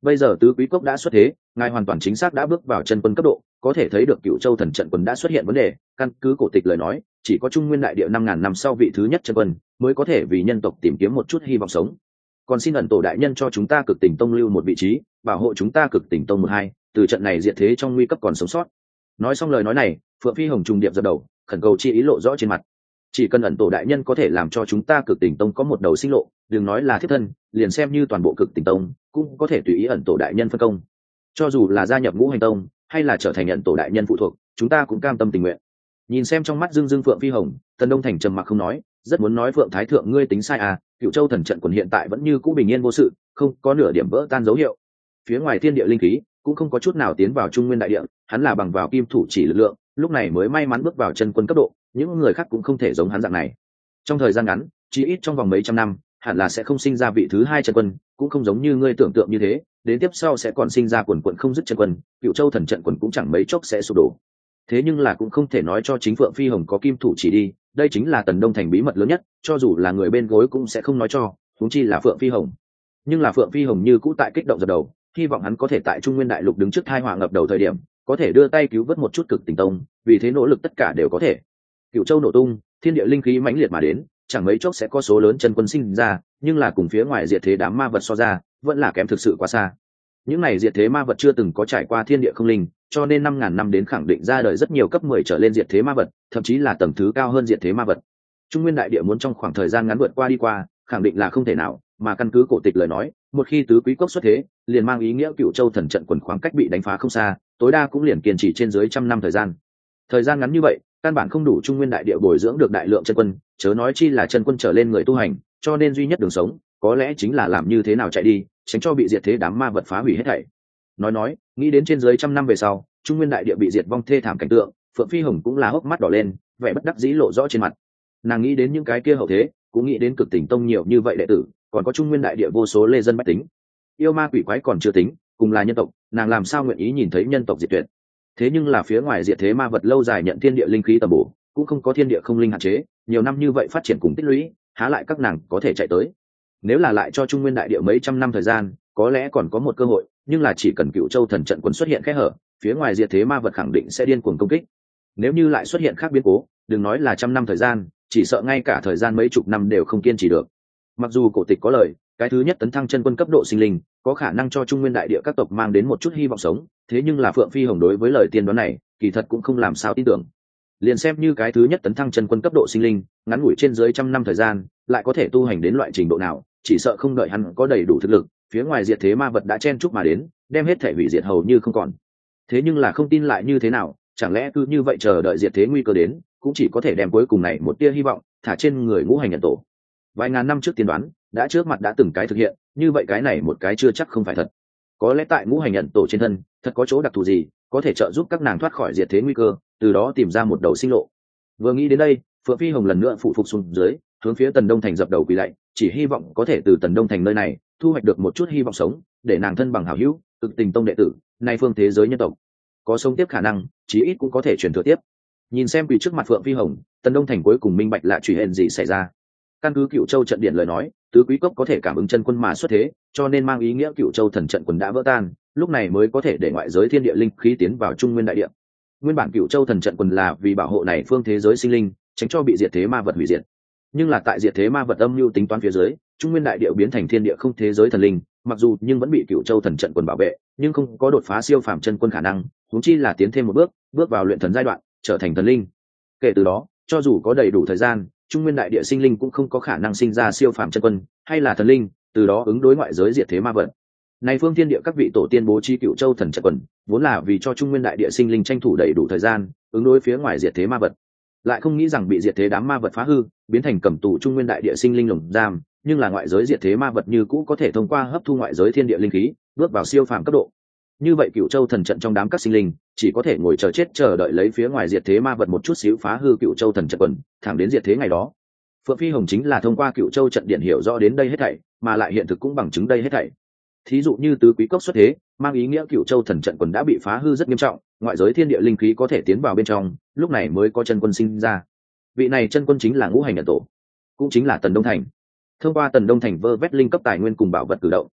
Bây giờ tứ quý cốc đã xuất thế, ngài hoàn toàn chính xác đã bước vào chân quân cấp độ, có thể thấy được Cựu Châu thần trận quân đã xuất hiện vấn đề. Căn cứ cổ tịch lời nói, chỉ có Trung Nguyên đại địa năm ngàn năm sau vị thứ nhất chân quân mới có thể vì nhân tộc tìm kiếm một chút hy vọng sống. Còn xin ẩn tổ đại nhân cho chúng ta Cực Tỉnh Tông lưu một vị trí, bảo hộ chúng ta Cực Tỉnh Tông một hai, từ trận này diệt thế trong nguy cấp còn sống sót. Nói xong lời nói này, Phượng Phi Hồng trùng điệp dập đầu, khẩn cầu chi ý lộ rõ trên mặt. Chỉ cần ẩn tổ đại nhân có thể làm cho chúng ta Cực Tỉnh Tông có một đầu sinh lộ, đừng nói là thiết thân, liền xem như toàn bộ Cực Tỉnh Tông cũng có thể tùy ý ẩn tổ đại nhân phân công. Cho dù là gia nhập Ngũ Hành Tông hay là trở thành ẩn tổ đại nhân phụ thuộc, chúng ta cũng cam tâm tình nguyện. Nhìn xem trong mắt dương dương Phượng Phi Hồng, Tần Đông Thành trầm mặc không nói, rất muốn nói Phượng Thái thượng ngươi tính sai à, Cựu Châu thần trận quần hiện tại vẫn như cũ bình yên vô sự, không có nửa điểm vỡ tan dấu hiệu. Phía ngoài thiên địa linh khí cũng không có chút nào tiến vào Trung Nguyên đại địa, hắn là bằng vào kim thủ chỉ lực lượng, lúc này mới may mắn bước vào chân quân cấp độ, những người khác cũng không thể giống hắn dạng này. Trong thời gian ngắn, chỉ ít trong vòng mấy trăm năm, hẳn là sẽ không sinh ra vị thứ hai chân quân, cũng không giống như ngươi tưởng tượng như thế, đến tiếp sau sẽ còn sinh ra quần quần không dứt chân quân, Cựu Châu thần trận quần cũng chẳng mấy chốc sẽ sụp đổ. Thế nhưng là cũng không thể nói cho chính Phượng Phi Hồng có kim thủ chỉ đi, đây chính là Tần Đông Thành bí mật lớn nhất, cho dù là người bên gối cũng sẽ không nói cho, huống chi là Phượng Phi Hồng. Nhưng là Phượng Phi Hồng như cũ tại kích động dập đầu, hy vọng hắn có thể tại Trung Nguyên đại lục đứng trước tai họa ngập đầu thời điểm, có thể đưa tay cứu vớt một chút Cực Tỉnh Tông, vì thế nỗ lực tất cả đều có thể. Cựu Châu nổ tung, thiên địa linh khí mãnh liệt mà đến, chẳng mấy chốc sẽ có số lớn chân quân sinh ra, nhưng là cùng phía ngoài diệt thế đám ma vật so ra, vẫn là kém thực sự quá xa. Những này diệt thế ma vật chưa từng có trải qua thiên địa không linh, cho nên năm ngàn năm đến khẳng định ra đời rất nhiều cấp mười trở lên diệt thế ma vật, thậm chí là tầng thứ cao hơn diệt thế ma vật. Trung Nguyên đại địa muốn trong khoảng thời gian ngắn vượt qua đi qua, khẳng định là không thể nào, mà căn cứ cổ tịch lời nói, một khi tứ quý cốc xuất thế, liền mang ý nghĩa Cựu Châu thần trận quần khoảng cách bị đánh phá không xa, tối đa cũng liền kiên trì trên dưới trăm năm thời gian. Thời gian ngắn như vậy, căn bản không đủ Trung Nguyên đại địa bồi dưỡng được đại lượng chân quân, chớ nói chi là chân quân trở lên người tu hành, cho nên duy nhất đường sống, có lẽ chính là làm như thế nào chạy đi, tránh cho bị diệt thế đám ma vật phá hủy hết thảy. Nói nói, nghĩ đến trên dưới trăm năm về sau, Trung Nguyên đại địa bị diệt vong thê thảm cảnh tượng, Phượng Phi Hồng cũng là hốc mắt đỏ lên, vẻ bất đắc dĩ lộ rõ trên mặt. Nàng nghĩ đến những cái kia hậu thế, cũng nghĩ đến Cực Tỉnh Tông nhiều như vậy đệ tử, còn có Trung Nguyên đại địa vô số lê dân bách tính, yêu ma quỷ quái còn chưa tính, cùng là nhân tộc, nàng làm sao nguyện ý nhìn thấy nhân tộc diệt tuyệt. Thế nhưng là phía ngoài diệt thế ma vật lâu dài nhận thiên địa linh khí tầm bổ, cũng không có thiên địa không linh hạn chế, nhiều năm như vậy phát triển cùng tích lũy, há lại các nàng có thể chạy tới. Nếu là lại cho Trung Nguyên đại địa mấy trăm năm thời gian, có lẽ còn có một cơ hội, nhưng là chỉ cần Cựu Châu thần trận quần xuất hiện kẽ hở, phía ngoài diệt thế ma vật khẳng định sẽ điên cuồng công kích. Nếu như lại xuất hiện khác biến cố, đừng nói là trăm năm thời gian, chỉ sợ ngay cả thời gian mấy chục năm đều không kiên trì được. Mặc dù cổ tịch có lời, cái thứ nhất tấn thăng chân quân cấp độ sinh linh, có khả năng cho Trung Nguyên đại địa các tộc mang đến một chút hy vọng sống, thế nhưng là Phượng Phi Hồng đối với lời tiên đoán này, kỳ thật cũng không làm sao tin tưởng. Liền xem như cái thứ nhất tấn thăng chân quân cấp độ sinh linh, ngắn ngủi trên dưới trăm năm thời gian, lại có thể tu hành đến loại trình độ nào, chỉ sợ không đợi hắn có đầy đủ thực lực, phía ngoài diệt thế ma vật đã chen chúc mà đến, đem hết thể hủy diệt hầu như không còn. Thế nhưng là không tin lại như thế nào, chẳng lẽ cứ như vậy chờ đợi diệt thế nguy cơ đến, cũng chỉ có thể đem cuối cùng này một tia hy vọng thả trên người ngũ hành nhận tổ. Vài ngàn năm trước tiên đoán, đã trước mặt đã từng cái thực hiện, như vậy cái này một cái chưa chắc không phải thật. Có lẽ tại ngũ hành nhận tổ trên thân, thật có chỗ đặc thù gì, có thể trợ giúp các nàng thoát khỏi diệt thế nguy cơ, từ đó tìm ra một đầu sinh lộ. Vừa nghĩ đến đây, Phượng Phi Hồng lần nữa phụ phục xuống dưới, hướng phía Tần Đông Thành dập đầu quỳ lạy, chỉ hy vọng có thể từ Tần Đông Thành nơi này thu hoạch được một chút hy vọng sống, để nàng thân bằng hảo hữu, Cực Tình Tông đệ tử, nay phương thế giới nhân tộc có sống tiếp khả năng, chí ít cũng có thể truyền thừa tiếp. Nhìn xem quỳ trước mặt Phượng Phi Hồng, Tần Đông Thành cuối cùng minh bạch là chuyện gì xảy ra. Căn cứ Cựu Châu trận điện lời nói, tứ quý cốc có thể cảm ứng chân quân mà xuất thế, cho nên mang ý nghĩa Cựu Châu thần trận quần đã vỡ tan, lúc này mới có thể để ngoại giới thiên địa linh khí tiến vào Trung Nguyên đại địa. Nguyên bản Cựu Châu thần trận quần là vì bảo hộ này phương thế giới sinh linh, tránh cho bị diệt thế ma vật hủy diệt. Nhưng là tại diệt thế ma vật âm mưu tính toán phía dưới, Trung Nguyên đại địa biến thành thiên địa không thế giới thần linh, mặc dù nhưng vẫn bị Cựu Châu thần trận quần bảo vệ, nhưng không có đột phá siêu phàm chân quân khả năng, huống chi là tiến thêm một bước, bước vào luyện thần giai đoạn, trở thành thần linh. Kể từ đó, cho dù có đầy đủ thời gian, Trung Nguyên đại địa sinh linh cũng không có khả năng sinh ra siêu phàm chân quân hay là thần linh, từ đó ứng đối ngoại giới diệt thế ma vật. Này phương thiên địa các vị tổ tiên bố trí Cựu Châu thần trận quần, vốn là vì cho Trung Nguyên đại địa sinh linh tranh thủ đầy đủ thời gian, ứng đối phía ngoài diệt thế ma vật. Lại không nghĩ rằng bị diệt thế đám ma vật phá hư, biến thành cầm tù Trung Nguyên đại địa sinh linh lồng giam, nhưng là ngoại giới diệt thế ma vật như cũ có thể thông qua hấp thu ngoại giới thiên địa linh khí, bước vào siêu phàm cấp độ. Như vậy Cựu Châu thần trận trong đám các sinh linh, chỉ có thể ngồi chờ chết chờ đợi lấy phía ngoài diệt thế ma vật một chút xíu phá hư Cựu Châu thần trận quần, thẳng đến diệt thế ngày đó. Phượng Phi Hồng chính là thông qua Cựu Châu trận điện hiểu rõ đến đây hết thảy, mà lại hiện thực cũng bằng chứng đây hết thảy. Thí dụ như tứ quý cốc xuất thế, mang ý nghĩa Cựu Châu thần trận quần đã bị phá hư rất nghiêm trọng, ngoại giới thiên địa linh khí có thể tiến vào bên trong, lúc này mới có chân quân sinh ra. Vị này chân quân chính là ngũ hành nhận tổ, cũng chính là Tần Đông Thành. Thông qua Tần Đông Thành vơ vét linh cấp tài nguyên cùng bảo vật cử động,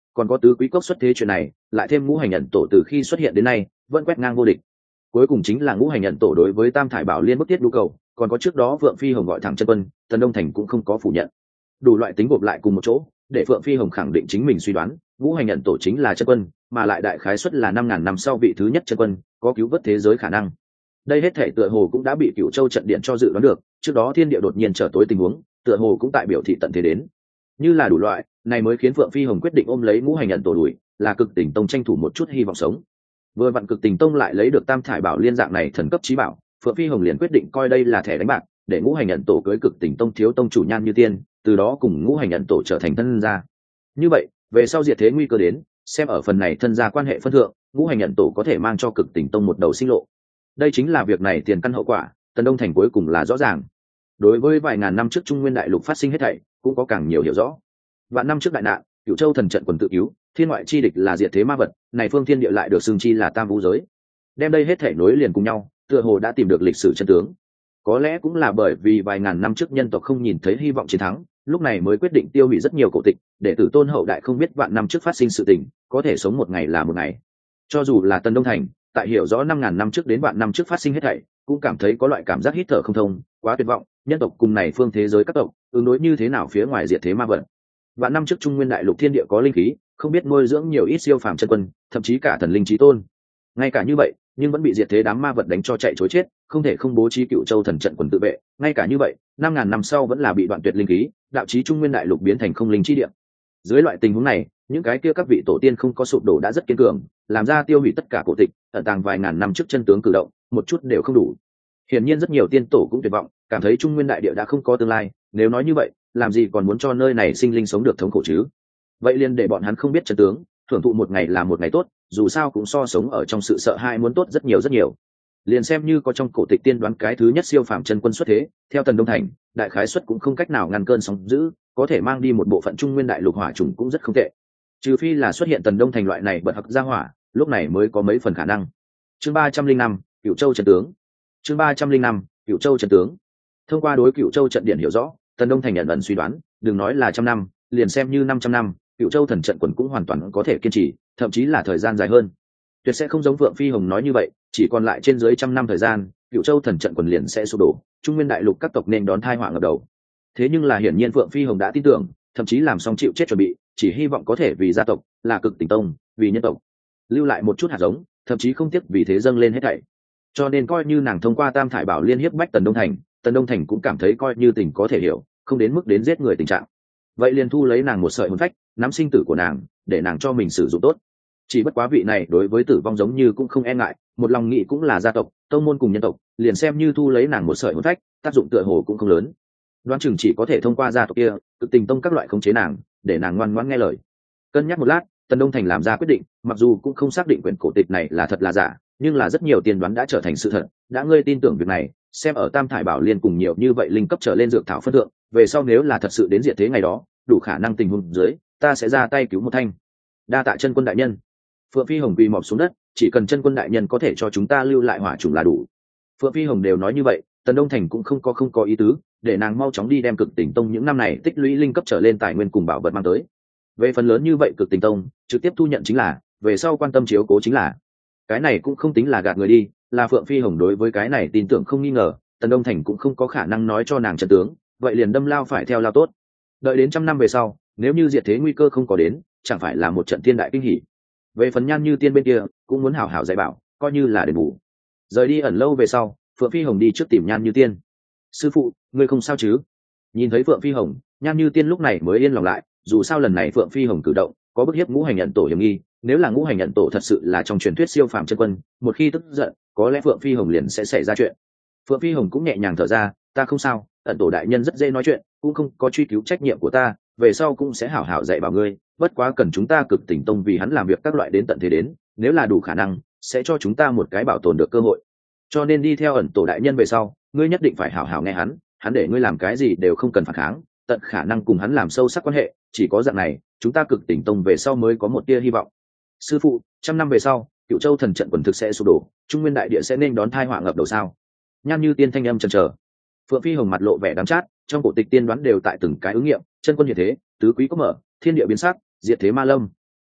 còn có tứ quý cốc xuất thế chuyện này, lại thêm ngũ hành nhận tổ từ khi xuất hiện đến nay vẫn quét ngang vô địch. Cuối cùng chính là ngũ hành nhận tổ đối với tam thải bảo liên bức thiết nhu cầu, còn có trước đó Phượng Phi Hồng gọi thẳng chân quân, Tần Đông Thành cũng không có phủ nhận. Đủ loại tính gộp lại cùng một chỗ, để Phượng Phi Hồng khẳng định chính mình suy đoán, ngũ hành nhận tổ chính là chân quân, mà lại đại khái suất là năm ngàn năm sau vị thứ nhất chân quân, có cứu vớt thế giới khả năng. Đây hết thể tựa hồ cũng đã bị Cửu Châu trận điện cho dự đoán được, trước đó thiên địa đột nhiên trở tối tình huống, tựa hồ cũng tại biểu thị tận thế đến. Như là đủ loại, này mới khiến Phượng Phi Hồng quyết định ôm lấy ngũ hành nhận tổ đuổi, là Cực Tình Tông tranh thủ một chút hy vọng sống. Vừa vặn Cực Tình Tông lại lấy được tam thải bảo liên dạng này thần cấp chí bảo, Phượng Phi Hồng liền quyết định coi đây là thẻ đánh bạc, để ngũ hành nhận tổ cưới Cực Tình Tông thiếu tông chủ Nhan Như Tiên, từ đó cùng ngũ hành nhận tổ trở thành thân gia. Như vậy, về sau diệt thế nguy cơ đến, xem ở phần này thân gia quan hệ phân thượng, ngũ hành nhận tổ có thể mang cho Cực Tình Tông một đầu sinh lộ. Đây chính là việc này tiền căn hậu quả, Tần Đông Thành cuối cùng là rõ ràng. Đối với vài ngàn năm trước Trung Nguyên đại lục phát sinh hết thảy, cũng có càng nhiều hiểu rõ. Vạn năm trước đại nạn, Cửu Châu thần trận quần tự cứu, thiên ngoại chi địch là diệt thế ma vật, này phương thiên địa lại được xưng chi là tam vũ giới. Đem đây hết thảy nối liền cùng nhau, tựa hồ đã tìm được lịch sử chân tướng. Có lẽ cũng là bởi vì vài ngàn năm trước nhân tộc không nhìn thấy hy vọng chiến thắng, lúc này mới quyết định tiêu hủy rất nhiều cổ tịch, để tử tôn hậu đại không biết vạn năm trước phát sinh sự tình, có thể sống một ngày là một ngày. Cho dù là Tần Đông Thành, tại hiểu rõ năm ngàn năm trước đến vạn năm trước phát sinh hết thảy, cũng cảm thấy có loại cảm giác hít thở không thông, quá tuyệt vọng, nhân tộc cùng này phương thế giới các tộc, ứng đối như thế nào phía ngoài diệt thế ma vật. Vạn năm trước Trung Nguyên đại lục thiên địa có linh khí, không biết nuôi dưỡng nhiều ít siêu phàm chân quân, thậm chí cả thần linh chí tôn. Ngay cả như vậy, nhưng vẫn bị diệt thế đám ma vật đánh cho chạy trối chết, không thể không bố trí Cựu Châu thần trận quần tự vệ. Ngay cả như vậy, năm ngàn năm sau vẫn là bị đoạn tuyệt linh khí, đạo chí Trung Nguyên đại lục biến thành không linh chi địa. Dưới loại tình huống này, những cái kia các vị tổ tiên không có sụp đổ đã rất kiên cường, làm ra tiêu hủy tất cả cổ tịch, ẩn tàng vài ngàn năm trước chân tướng cử động, một chút đều không đủ. Hiển nhiên rất nhiều tiên tổ cũng tuyệt vọng, cảm thấy Trung Nguyên đại địa đã không có tương lai, nếu nói như vậy, làm gì còn muốn cho nơi này sinh linh sống được thống khổ chứ? Vậy liền để bọn hắn không biết chân tướng, thưởng thụ một ngày là một ngày tốt, dù sao cũng so sống ở trong sự sợ hãi muốn tốt rất nhiều rất nhiều. Liền xem như có trong cổ tịch tiên đoán cái thứ nhất siêu phàm chân quân xuất thế, theo Tần Đông Thành, đại khái xuất cũng không cách nào ngăn cơn sóng dữ, có thể mang đi một bộ phận Trung Nguyên đại lục hỏa trùng cũng rất không tệ. Trừ phi là xuất hiện Tần Đông Thành loại này bật hặc ra hỏa, lúc này mới có mấy phần khả năng. Chương ba trăm linh năm, Cửu Châu trận tướng. Chương ba trăm linh năm, Cửu Châu trận tướng. Thông qua đối Cửu Châu trận điện hiểu rõ, Tần Đông Thành nhận ẩn suy đoán, đừng nói là trăm năm, liền xem như năm trăm năm, Cửu Châu thần trận quần cũng hoàn toàn có thể kiên trì, thậm chí là thời gian dài hơn. Tuyệt sẽ không giống Vượng Phi Hồng nói như vậy, chỉ còn lại trên dưới trăm năm thời gian, Cửu Châu thần trận quần liền sẽ sụp đổ, Trung Nguyên đại lục các tộc nên đón tai họa ngập đầu. Thế nhưng là hiển nhiên Vượng Phi Hồng đã tin tưởng, thậm chí làm xong chịu chết chuẩn bị, chỉ hy vọng có thể vì gia tộc, là Cực Tình Tông, vì nhân tộc, lưu lại một chút hạt giống, thậm chí không tiếc vì thế dâng lên hết thảy. Cho nên coi như nàng thông qua Tam Thải Bảo liên hiếp bách Tần Đông Thành, Tần Đông Thành cũng cảm thấy coi như tình có thể hiểu, không đến mức đến giết người tình trạng. Vậy liền thu lấy nàng một sợi hồn phách, nắm sinh tử của nàng, để nàng cho mình sử dụng tốt. Chỉ bất quá vị này đối với tử vong giống như cũng không e ngại, một lòng nghĩ cũng là gia tộc, tông môn cùng nhân tộc, liền xem như thu lấy nàng một sợi hồn phách, tác dụng tựa hồ cũng không lớn. Đoán chừng chỉ có thể thông qua gia tộc kia, Cực Tình Tông các loại khống chế nàng, để nàng ngoan ngoãn nghe lời. Cân nhắc một lát, Tần Đông Thành làm ra quyết định, mặc dù cũng không xác định quyển cổ tịch này là thật là giả, nhưng là rất nhiều tiên đoán đã trở thành sự thật, đã ngươi tin tưởng việc này, xem ở Tam Thải Bảo liên cùng nhiều như vậy linh cấp trở lên dược thảo phân thượng, về sau nếu là thật sự đến diệt thế ngày đó, đủ khả năng tình huống dưới, ta sẽ ra tay cứu một thanh. Đa tạ chân quân đại nhân. Phượng Phi Hồng quỳ mọp xuống đất, chỉ cần chân quân đại nhân có thể cho chúng ta lưu lại hỏa trùng là đủ. Phượng Phi Hồng đều nói như vậy, Tần Đông Thành cũng không có không có ý tứ, để nàng mau chóng đi đem Cực Tình Tông những năm này tích lũy linh cấp trở lên tài nguyên cùng bảo vật mang tới. Về phần lớn như vậy Cực Tình Tông trực tiếp thu nhận chính là, về sau quan tâm chiếu cố chính là. Cái này cũng không tính là gạt người đi, là Phượng Phi Hồng đối với cái này tin tưởng không nghi ngờ, Tần Đông Thành cũng không có khả năng nói cho nàng chân tướng, vậy liền đâm lao phải theo lao tốt. Đợi đến trăm năm về sau, nếu như diệt thế nguy cơ không có đến, chẳng phải là một trận thiên đại kinh hỉ. Về phần Nhan Như Tiên bên kia, cũng muốn hảo hảo dạy bảo, coi như là đền bù. Rời đi ẩn lâu về sau, Phượng Phi Hồng đi trước tìm Nhan Như Tiên. Sư phụ, ngươi không sao chứ? Nhìn thấy Phượng Phi Hồng, Nhan Như Tiên lúc này mới yên lòng lại, dù sao lần này Phượng Phi Hồng cử động có bức hiếp ngũ hành nhận tổ hiểm nghi, nếu là ngũ hành nhận tổ thật sự là trong truyền thuyết siêu phàm chân quân, một khi tức giận, có lẽ Phượng Phi Hồng liền sẽ xảy ra chuyện. Phượng Phi Hồng cũng nhẹ nhàng thở ra, ta không sao, ẩn tổ đại nhân rất dễ nói chuyện, cũng không có truy cứu trách nhiệm của ta, về sau cũng sẽ hảo hảo dạy bảo ngươi, bất quá cần chúng ta Cực Tình Tông vì hắn làm việc các loại đến tận thế đến, nếu là đủ khả năng, sẽ cho chúng ta một cái bảo tồn được cơ hội. Cho nên đi theo ẩn tổ đại nhân về sau, ngươi nhất định phải hảo hảo nghe hắn, hắn để ngươi làm cái gì đều không cần phản kháng, tận khả năng cùng hắn làm sâu sắc quan hệ, chỉ có dạng này, chúng ta Cực Tình Tông về sau mới có một tia hy vọng. Sư phụ, trăm năm về sau, Cựu Châu thần trận quần thực sẽ sụp đổ, Trung Nguyên đại địa sẽ nên đón tai họa ngập đầu sao? Nhan Như Tiên thanh âm chần chờ. Phượng Phi Hồng mặt lộ vẻ đắng chát, trong cổ tịch tiên đoán đều tại từng cái ứng nghiệm, chân quân như thế, tứ quý có mở, thiên địa biến sắc, diệt thế ma lâm.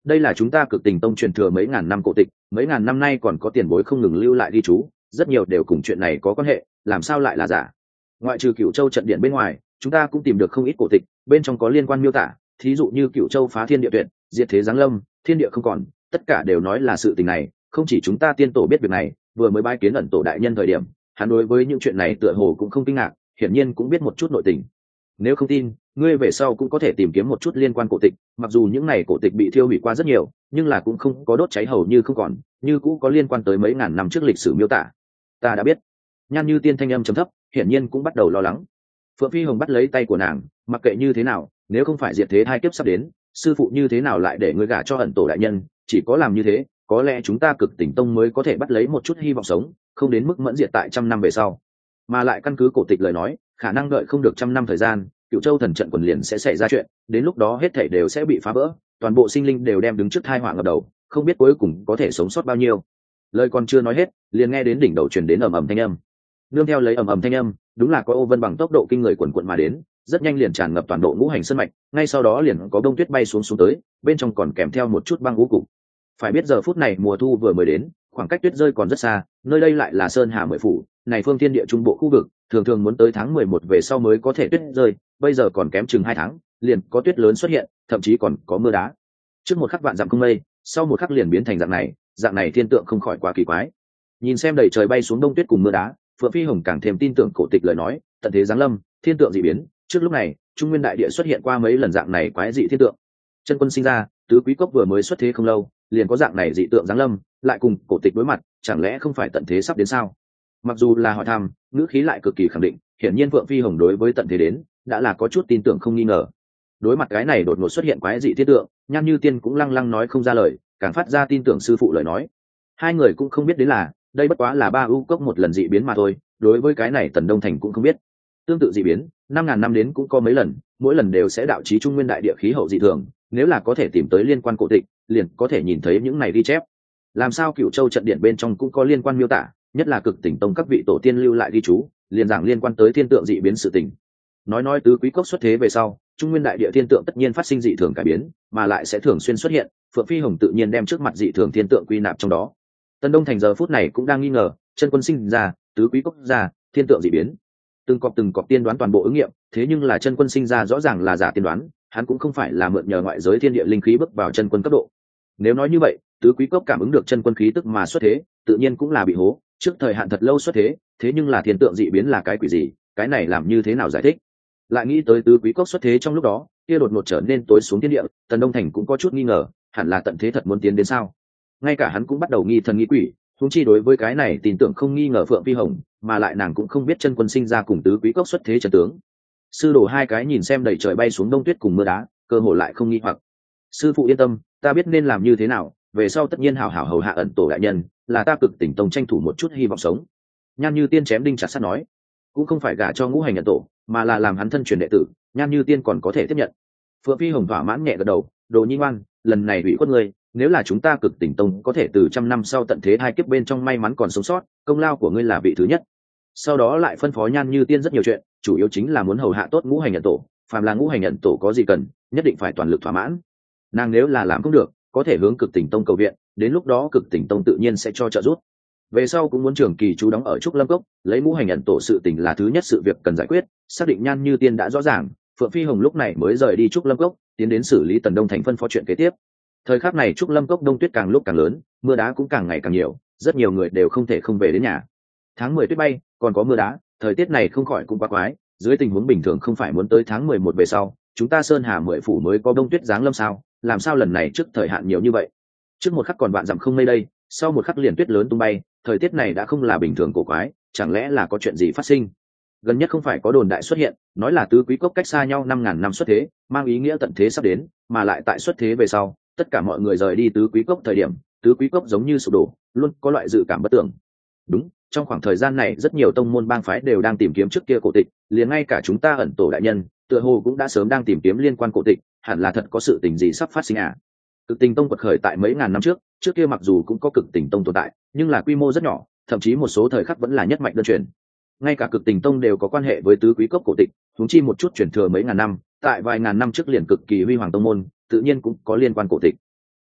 đây là chúng ta Cực Tình Tông truyền thừa mấy ngàn năm cổ tịch, mấy ngàn năm nay còn có tiền bối không ngừng lưu lại ghi chú, rất nhiều đều cùng chuyện này có quan hệ, làm sao lại là giả. Ngoại trừ Cửu Châu trận điện bên ngoài, chúng ta cũng tìm được không ít cổ tịch, bên trong có liên quan miêu tả, thí dụ như Cửu Châu phá thiên địa tuyệt, diệt thế giáng lâm, thiên địa không còn, tất cả đều nói là sự tình này. Không chỉ chúng ta tiên tổ biết việc này, vừa mới bái kiến ẩn tổ đại nhân thời điểm, hắn đối với những chuyện này tựa hồ cũng không kinh ngạc, hiển nhiên cũng biết một chút nội tình. Nếu không tin, ngươi về sau cũng có thể tìm kiếm một chút liên quan cổ tịch, mặc dù những này cổ tịch bị thiêu hủy qua rất nhiều, nhưng là cũng không có đốt cháy hầu như không còn, như cũ có liên quan tới mấy ngàn năm trước lịch sử miêu tả. Ta đã biết. Nhan Như Tiên thanh âm trầm thấp, hiển nhiên cũng bắt đầu lo lắng. Phượng Phi Hồng bắt lấy tay của nàng, mặc kệ như thế nào, nếu không phải diệt thế hai kiếp sắp đến, sư phụ như thế nào lại để ngươi gả cho ẩn tổ đại nhân, chỉ có làm như thế, có lẽ chúng ta Cực Tỉnh Tông mới có thể bắt lấy một chút hy vọng sống, không đến mức mẫn diệt tại trăm năm về sau. Mà lại căn cứ cổ tịch lời nói, khả năng đợi không được trăm năm thời gian, Cựu Châu thần trận quần liền sẽ xảy ra chuyện, đến lúc đó hết thảy đều sẽ bị phá vỡ, toàn bộ sinh linh đều đem đứng trước tai họa ngập đầu, không biết cuối cùng có thể sống sót bao nhiêu. Lời còn chưa nói hết, liền nghe đến đỉnh đầu truyền đến ầm ầm thanh âm. Nương theo lấy ầm ầm thanh âm, đúng là có ô vân bằng tốc độ kinh người quần quần mà đến, rất nhanh liền tràn ngập toàn bộ ngũ hành sơn mạch, ngay sau đó liền có bông tuyết bay xuống xuống tới, bên trong còn kèm theo một chút băng ngũ cục. Phải biết giờ phút này mùa thu vừa mới đến, khoảng cách tuyết rơi còn rất xa, nơi đây lại là sơn hà mười phủ, này phương thiên địa trung bộ khu vực, thường thường muốn tới tháng mười một về sau mới có thể tuyết rơi, bây giờ còn kém chừng hai tháng, liền có tuyết lớn xuất hiện, thậm chí còn có mưa đá. Trước một khắc vạn dặm không mây, sau một khắc liền biến thành dạng này, dạng này thiên tượng không khỏi quá kỳ quái. Nhìn xem đầy trời bay xuống đông tuyết cùng mưa đá, Phượng Phi Hồng càng thêm tin tưởng cổ tịch lời nói, tận thế giáng lâm, thiên tượng dị biến, trước lúc này, Trung Nguyên đại địa xuất hiện qua mấy lần dạng này quái dị thiên tượng. Chân quân sinh ra, tứ quý cốc vừa mới xuất thế không lâu, liền có dạng này dị tượng giáng lâm, lại cùng cổ tịch đối mặt, chẳng lẽ không phải tận thế sắp đến sao? Mặc dù là hỏi thăm, ngữ khí lại cực kỳ khẳng định, hiển nhiên Phượng Phi Hồng đối với tận thế đến, đã là có chút tin tưởng không nghi ngờ. Đối mặt cái này đột ngột xuất hiện quái dị thiên tượng, Nhan Như Tiên cũng lăng lăng nói không ra lời, càng phát ra tin tưởng sư phụ lời nói. Hai người cũng không biết đến là, đây bất quá là ba ưu cốc một lần dị biến mà thôi, đối với cái này Tần Đông Thành cũng không biết. Tương tự dị biến, năm ngàn năm đến cũng có mấy lần, mỗi lần đều sẽ đạo chí Trung Nguyên đại địa khí hậu dị thường, nếu là có thể tìm tới liên quan cổ tịch, liền có thể nhìn thấy những này ghi chép. Làm sao Cửu Châu trận điện bên trong cũng có liên quan miêu tả, nhất là Cực Tỉnh Tông các vị tổ tiên lưu lại ghi chú, liền giảng liên quan tới thiên tượng dị biến sự tình. Nói nói tứ quý cốc xuất thế về sau, Trung Nguyên đại địa thiên tượng tất nhiên phát sinh dị thường cải biến, mà lại sẽ thường xuyên xuất hiện, Phượng Phi Hồng tự nhiên đem trước mặt dị thường thiên tượng quy nạp trong đó. Tân Đông Thành giờ phút này cũng đang nghi ngờ, chân quân sinh ra, tứ quý cốc ra, thiên tượng dị biến. Từng cọp từng cọp tiên đoán toàn bộ ứng nghiệm, thế nhưng là chân quân sinh ra rõ ràng là giả tiên đoán, hắn cũng không phải là mượn nhờ ngoại giới thiên địa linh khí bước vào chân quân cấp độ. Nếu nói như vậy, tứ quý cốc cảm ứng được chân quân khí tức mà xuất thế, tự nhiên cũng là bị hố, trước thời hạn thật lâu xuất thế, thế nhưng là thiên tượng dị biến là cái quỷ gì, cái này làm như thế nào giải thích? Lại nghĩ tới tứ quý cốc xuất thế trong lúc đó, kia đột ngột trở nên tối xuống thiên địa, Tần Đông Thành cũng có chút nghi ngờ, hẳn là tận thế thật muốn tiến đến sao? Ngay cả hắn cũng bắt đầu nghi thần nghi quỷ, huống chi đối với cái này tin tưởng không nghi ngờ Phượng Phi Hồng, mà lại nàng cũng không biết chân quân sinh ra cùng tứ quý cốc xuất thế chân tướng. Sư đồ hai cái nhìn xem đầy trời bay xuống đông tuyết cùng mưa đá, cơ hồ lại không nghi hoặc. Sư phụ yên tâm, ta biết nên làm như thế nào, về sau tất nhiên hảo hảo hầu hạ ẩn tổ đại nhân, là ta Cực Tỉnh Tông tranh thủ một chút hy vọng sống. Nhan Như Tiên chém đinh chặt sắt nói, cũng không phải gả cho ngũ hành ẩn tổ, mà là làm hắn thân truyền đệ tử, Nhan Như Tiên còn có thể tiếp nhận. Phượng Phi Hồng thỏa mãn nhẹ gật đầu, đồ nhi ngoan, lần này ủy khuất ngươi, nếu là chúng ta Cực Tỉnh Tông có thể từ trăm năm sau tận thế hai kiếp bên trong may mắn còn sống sót, công lao của ngươi là vị thứ nhất. Sau đó lại phân phó Nhan Như Tiên rất nhiều chuyện, chủ yếu chính là muốn hầu hạ tốt ngũ hành ẩn tổ, phàm là ngũ hành ẩn tổ có gì cần, nhất định phải toàn lực thỏa mãn. Nàng nếu là làm không được, có thể hướng Cực Tỉnh Tông cầu viện, đến lúc đó Cực Tỉnh Tông tự nhiên sẽ cho trợ giúp. Về sau cũng muốn trường kỳ chú đóng ở Trúc Lâm Cốc, lấy ngũ hành ẩn tổ sự tình là thứ nhất sự việc cần giải quyết, xác định Nhan Như Tiên đã rõ ràng, Phượng Phi Hồng lúc này mới rời đi Trúc Lâm Cốc, tiến đến xử lý Tần Đông Thành phân phó chuyện kế tiếp. Thời khắc này Trúc Lâm Cốc đông tuyết càng lúc càng lớn, mưa đá cũng càng ngày càng nhiều, rất nhiều người đều không thể không về đến nhà. Tháng mười tuyết bay, còn có mưa đá, thời tiết này không khỏi cũng quá quái, dưới tình huống bình thường không phải muốn tới tháng mười một về sau, chúng ta Sơn Hà mười phủ mới có đông tuyết giáng lâm sao, làm sao lần này trước thời hạn nhiều như vậy? Trước một khắc còn vạn dặm không mây đây, sau một khắc liền tuyết lớn tung bay, thời tiết này đã không là bình thường cổ quái, chẳng lẽ là có chuyện gì phát sinh? Gần nhất không phải có đồn đại xuất hiện, nói là tứ quý cốc cách xa nhau năm ngàn năm xuất thế, mang ý nghĩa tận thế sắp đến, mà lại tại xuất thế về sau, tất cả mọi người rời đi tứ quý cốc thời điểm, tứ quý cốc giống như sụp đổ, luôn có loại dự cảm bất tưởng. Đúng, trong khoảng thời gian này rất nhiều tông môn bang phái đều đang tìm kiếm trước kia cổ tịch, liền ngay cả chúng ta ẩn tổ đại nhân, tựa hồ cũng đã sớm đang tìm kiếm liên quan cổ tịch, hẳn là thật có sự tình gì sắp phát sinh à? Cực Tình Tông quật khởi tại mấy ngàn năm trước, trước kia mặc dù cũng có Cực Tình Tông tồn tại, nhưng là quy mô rất nhỏ, thậm chí một số thời khắc vẫn là nhất mạch đơn truyền. Ngay cả Cực Tình Tông đều có quan hệ với tứ quý cốc cổ tịch, huống chi một chút truyền thừa mấy ngàn năm, tại vài ngàn năm trước liền cực kỳ huy hoàng tông môn, tự nhiên cũng có liên quan cổ tịch.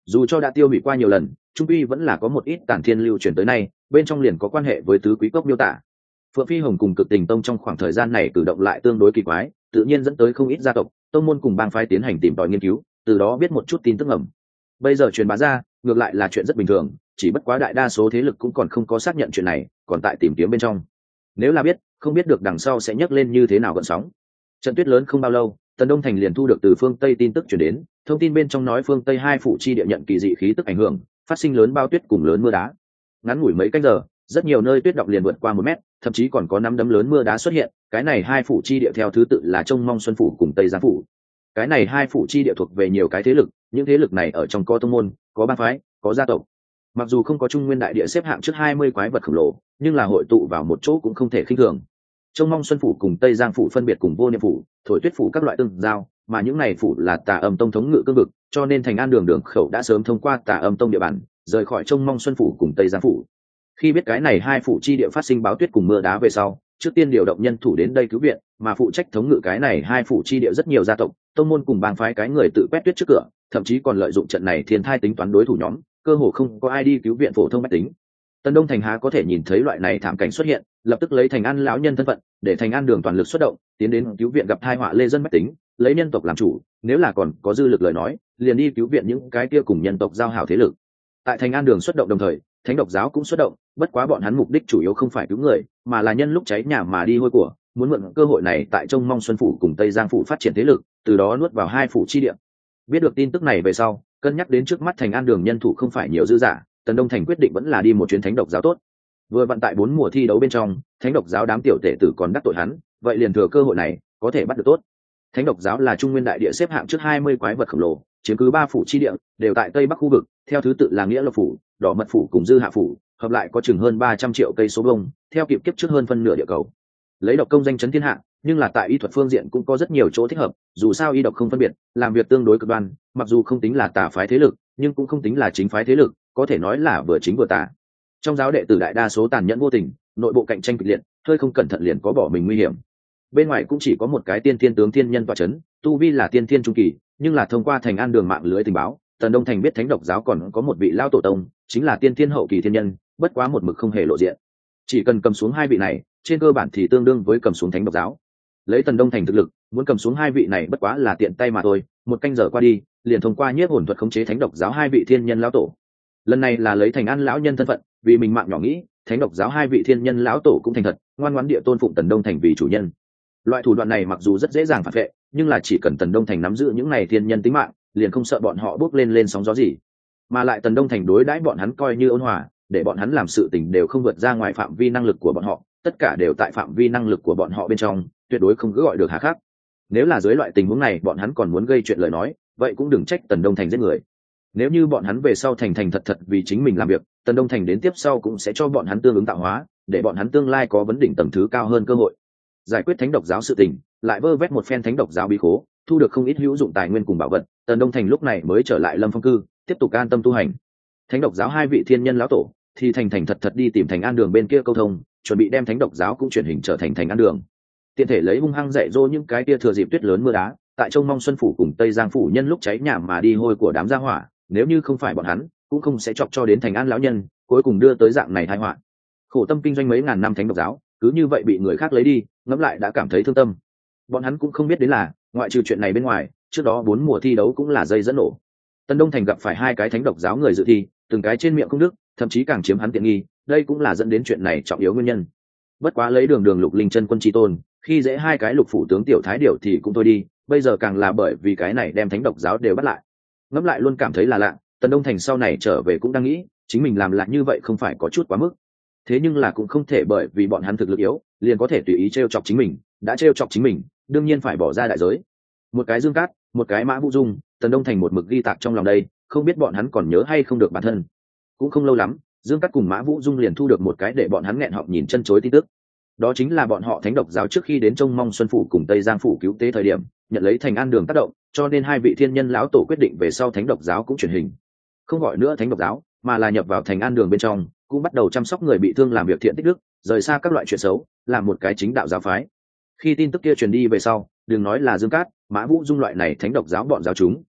dù cho đã tiêu hủy qua nhiều lần, trung quy vẫn là có một ít tản thiên lưu truyền tới nay, bên trong liền có quan hệ với tứ quý cốc miêu tả. Phượng Phi Hồng cùng Cực Tình Tông trong khoảng thời gian này cử động lại tương đối kỳ quái, tự nhiên dẫn tới không ít gia tộc, tông môn cùng bang phái tiến hành tìm tòi nghiên cứu, từ đó biết một chút tin tức ẩm. Bây giờ truyền bá ra, ngược lại là chuyện rất bình thường, chỉ bất quá đại đa số thế lực cũng còn không có xác nhận chuyện này, còn tại tìm kiếm bên trong. Nếu là biết, không biết được đằng sau sẽ nhấc lên như thế nào gợn sóng. Trận tuyết lớn không bao lâu, Tần Đông Thành liền thu được từ phương Tây tin tức truyền đến, thông tin bên trong nói phương Tây hai phủ chi địa nhận kỳ dị khí tức ảnh hưởng, phát sinh lớn bao tuyết cùng lớn mưa đá. Ngắn ngủi mấy canh giờ, rất nhiều nơi tuyết động liền vượt qua một mét, thậm chí còn có nắm đấm lớn mưa đá xuất hiện. Cái này hai phủ chi địa theo thứ tự là Trông Mong Xuân phủ cùng Tây Giang phủ. Cái này hai phủ chi địa thuộc về nhiều cái thế lực, những thế lực này ở trong có tông môn, có bang phái, có gia tộc. Mặc dù không có Trung Nguyên đại địa xếp hạng trước hai mươi quái vật khổng lồ, nhưng là hội tụ vào một chỗ cũng không thể khinh thường. Trông Mong Xuân phủ cùng Tây Giang phủ phân biệt cùng Vô Niệm phủ, Thổi Tuyết phủ các loại tương giao, mà những này phủ là Tà Âm tông thống ngự cương vực, cho nên Thành An đường đường khẩu đã sớm thông qua Tà Âm tông địa bàn, rời khỏi Trông Mong Xuân phủ cùng Tây Giang phủ. Khi biết cái này hai phủ chi địa phát sinh báo tuyết cùng mưa đá về sau, trước tiên điều động nhân thủ đến đây cứu viện, mà phụ trách thống ngự cái này hai phủ chi địa rất nhiều gia tộc, tông môn cùng bang phái cái người tự quét tuyết trước cửa, thậm chí còn lợi dụng trận này thiên thai tính toán đối thủ nhóm, cơ hồ không có ai đi cứu viện phổ thông bách tính. Tần Đông Thành há có thể nhìn thấy loại này thảm cảnh xuất hiện, lập tức lấy Thành An lão nhân thân phận, để Thành An đường toàn lực xuất động, tiến đến cứu viện gặp tai họa lê dân bách tính, lấy nhân tộc làm chủ, nếu là còn có dư lực lời nói, liền đi cứu viện những cái kia cùng nhân tộc giao hảo thế lực. Tại Thành An đường xuất động đồng thời, Thánh độc giáo cũng xuất động, bất quá bọn hắn mục đích chủ yếu không phải cứu người, mà là nhân lúc cháy nhà mà đi hôi của, muốn mượn cơ hội này tại Trông Mong Xuân phủ cùng Tây Giang phủ phát triển thế lực, từ đó nuốt vào hai phủ chi địa. Biết được tin tức này về sau, cân nhắc đến trước mắt Thành An đường nhân thủ không phải nhiều dư giả, Tần Đông Thành quyết định vẫn là đi một chuyến Thánh độc giáo tốt. Vừa vận tại bốn mùa thi đấu bên trong, Thánh độc giáo đám tiểu tể tử còn đắc tội hắn, vậy liền thừa cơ hội này, có thể bắt được tốt. Thánh độc giáo là Trung Nguyên đại địa xếp hạng trước hai mươi quái vật khổng lồ, chiếm cứ ba phủ chi địa, đều tại Tây Bắc khu vực, theo thứ tự là Nghĩa Lộc phủ, Đỏ Mật phủ cùng Dư Hạ phủ, hợp lại có chừng hơn ba trăm triệu cây số vuông, theo kịp kiếp trước hơn phân nửa địa cầu. Lấy độc công danh chấn thiên hạ, nhưng là tại y thuật phương diện cũng có rất nhiều chỗ thích hợp, dù sao y độc không phân biệt, làm việc tương đối cực đoan, mặc dù không tính là tà phái thế lực, nhưng cũng không tính là chính phái thế lực, có thể nói là vừa chính vừa tà. Trong giáo đệ tử đại đa số tàn nhẫn vô tình, nội bộ cạnh tranh kịch liệt, hơi không cẩn thận liền có bỏ mình nguy hiểm. Bên ngoài cũng chỉ có một cái tiên thiên tướng thiên nhân tọa chấn, tu vi là tiên thiên trung kỳ, nhưng là thông qua Thành An đường mạng lưới tình báo, Tần Đông Thành biết Thánh độc giáo còn có một vị lão tổ tông, chính là tiên thiên hậu kỳ thiên nhân, bất quá một mực không hề lộ diện. Chỉ cần cầm xuống hai vị này, trên cơ bản thì tương đương với cầm xuống Thánh độc giáo. Lấy Tần Đông Thành thực lực, muốn cầm xuống hai vị này bất quá là tiện tay mà thôi, một canh giờ qua đi, liền thông qua nhiếp hồn thuật khống chế Thánh độc giáo hai vị thiên nhân lão tổ. Lần này là lấy Thành An lão nhân thân phận, vì mình mạng nhỏ nghĩ, Thánh độc giáo hai vị thiên nhân lão tổ cũng thành thật, ngoan ngoãn địa tôn phụng Tần Đông Thành vì chủ nhân. Loại thủ đoạn này mặc dù rất dễ dàng phản vệ, nhưng là chỉ cần Tần Đông Thành nắm giữ những này thiên nhân tính mạng, liền không sợ bọn họ bước lên lên sóng gió gì. Mà lại Tần Đông Thành đối đãi bọn hắn coi như ôn hòa, để bọn hắn làm sự tình đều không vượt ra ngoài phạm vi năng lực của bọn họ, tất cả đều tại phạm vi năng lực của bọn họ bên trong, tuyệt đối không cứ gọi được hà khắc. Nếu là dưới loại tình huống này bọn hắn còn muốn gây chuyện lời nói, vậy cũng đừng trách Tần Đông Thành giết người. Nếu như bọn hắn về sau thành thành thật thật vì chính mình làm việc, Tần Đông Thành đến tiếp sau cũng sẽ cho bọn hắn tương ứng tạo hóa, để bọn hắn tương lai có vấn đỉnh tầng thứ cao hơn cơ hội. Giải quyết Thánh độc giáo sự tình, lại vơ vét một phen Thánh độc giáo bí khố, thu được không ít hữu dụng tài nguyên cùng bảo vật, Tần Đông Thành lúc này mới trở lại Lâm Phong cư, tiếp tục an tâm tu hành. Thánh độc giáo hai vị thiên nhân lão tổ thì thành thành thật thật đi tìm Thành An đường bên kia câu thông, chuẩn bị đem Thánh độc giáo cũng chuyển hình trở thành Thành An đường. Tiện thể lấy hung hăng dạy dỗ những cái kia thừa dịp tuyết lớn mưa đá, tại Trông Mong Xuân phủ cùng Tây Giang phủ nhân lúc cháy nhà mà đi hôi của đám gia hỏa, nếu như không phải bọn hắn, cũng không sẽ chọc cho đến Thành An lão nhân, cuối cùng đưa tới dạng này tai họa. Khổ tâm kinh doanh mấy ngàn năm Thánh độc giáo, cứ như vậy bị người khác lấy đi, ngẫm lại đã cảm thấy thương tâm. Bọn hắn cũng không biết đến là, ngoại trừ chuyện này bên ngoài, trước đó bốn mùa thi đấu cũng là dây dẫn nổ. Tần Đông Thành gặp phải hai cái Thánh độc giáo người dự thi, từng cái trên miệng không đức, thậm chí càng chiếm hắn tiện nghi, đây cũng là dẫn đến chuyện này trọng yếu nguyên nhân. Bất quá lấy đường đường lục linh chân quân chi tôn, khi dễ hai cái lục phủ tướng tiểu thái điều thì cũng thôi đi, bây giờ càng là bởi vì cái này đem Thánh độc giáo đều bắt lại. Ngẫm lại luôn cảm thấy là lạ, Tần Đông Thành sau này trở về cũng đang nghĩ, chính mình làm lại như vậy không phải có chút quá mức. Thế nhưng là cũng không thể bởi vì bọn hắn thực lực yếu, liền có thể tùy ý trêu chọc chính mình, đã trêu chọc chính mình, đương nhiên phải bỏ ra đại giới. Một cái Dương Cát, một cái Mã Vũ Dung, Tần Đông Thành một mực ghi tạc trong lòng đây, không biết bọn hắn còn nhớ hay không được bản thân. Cũng không lâu lắm, Dương Cát cùng Mã Vũ Dung liền thu được một cái để bọn hắn nghẹn họng nhìn chân chối tin tức. Đó chính là bọn họ Thánh độc giáo trước khi đến Trông Mong Xuân phủ cùng Tây Giang phủ cứu tế thời điểm, nhận lấy Thành An đường tác động, cho nên hai vị thiên nhân lão tổ quyết định về sau Thánh độc giáo cũng chuyển hình, không gọi nữa Thánh độc giáo, mà là nhập vào Thành An đường bên trong, cũng bắt đầu chăm sóc người bị thương làm việc thiện tích đức, rời xa các loại chuyện xấu, làm một cái chính đạo giáo phái. Khi tin tức kia truyền đi về sau, đừng nói là Dương Cát, Mã Vũ Dung loại này Thánh độc giáo bọn giáo chúng,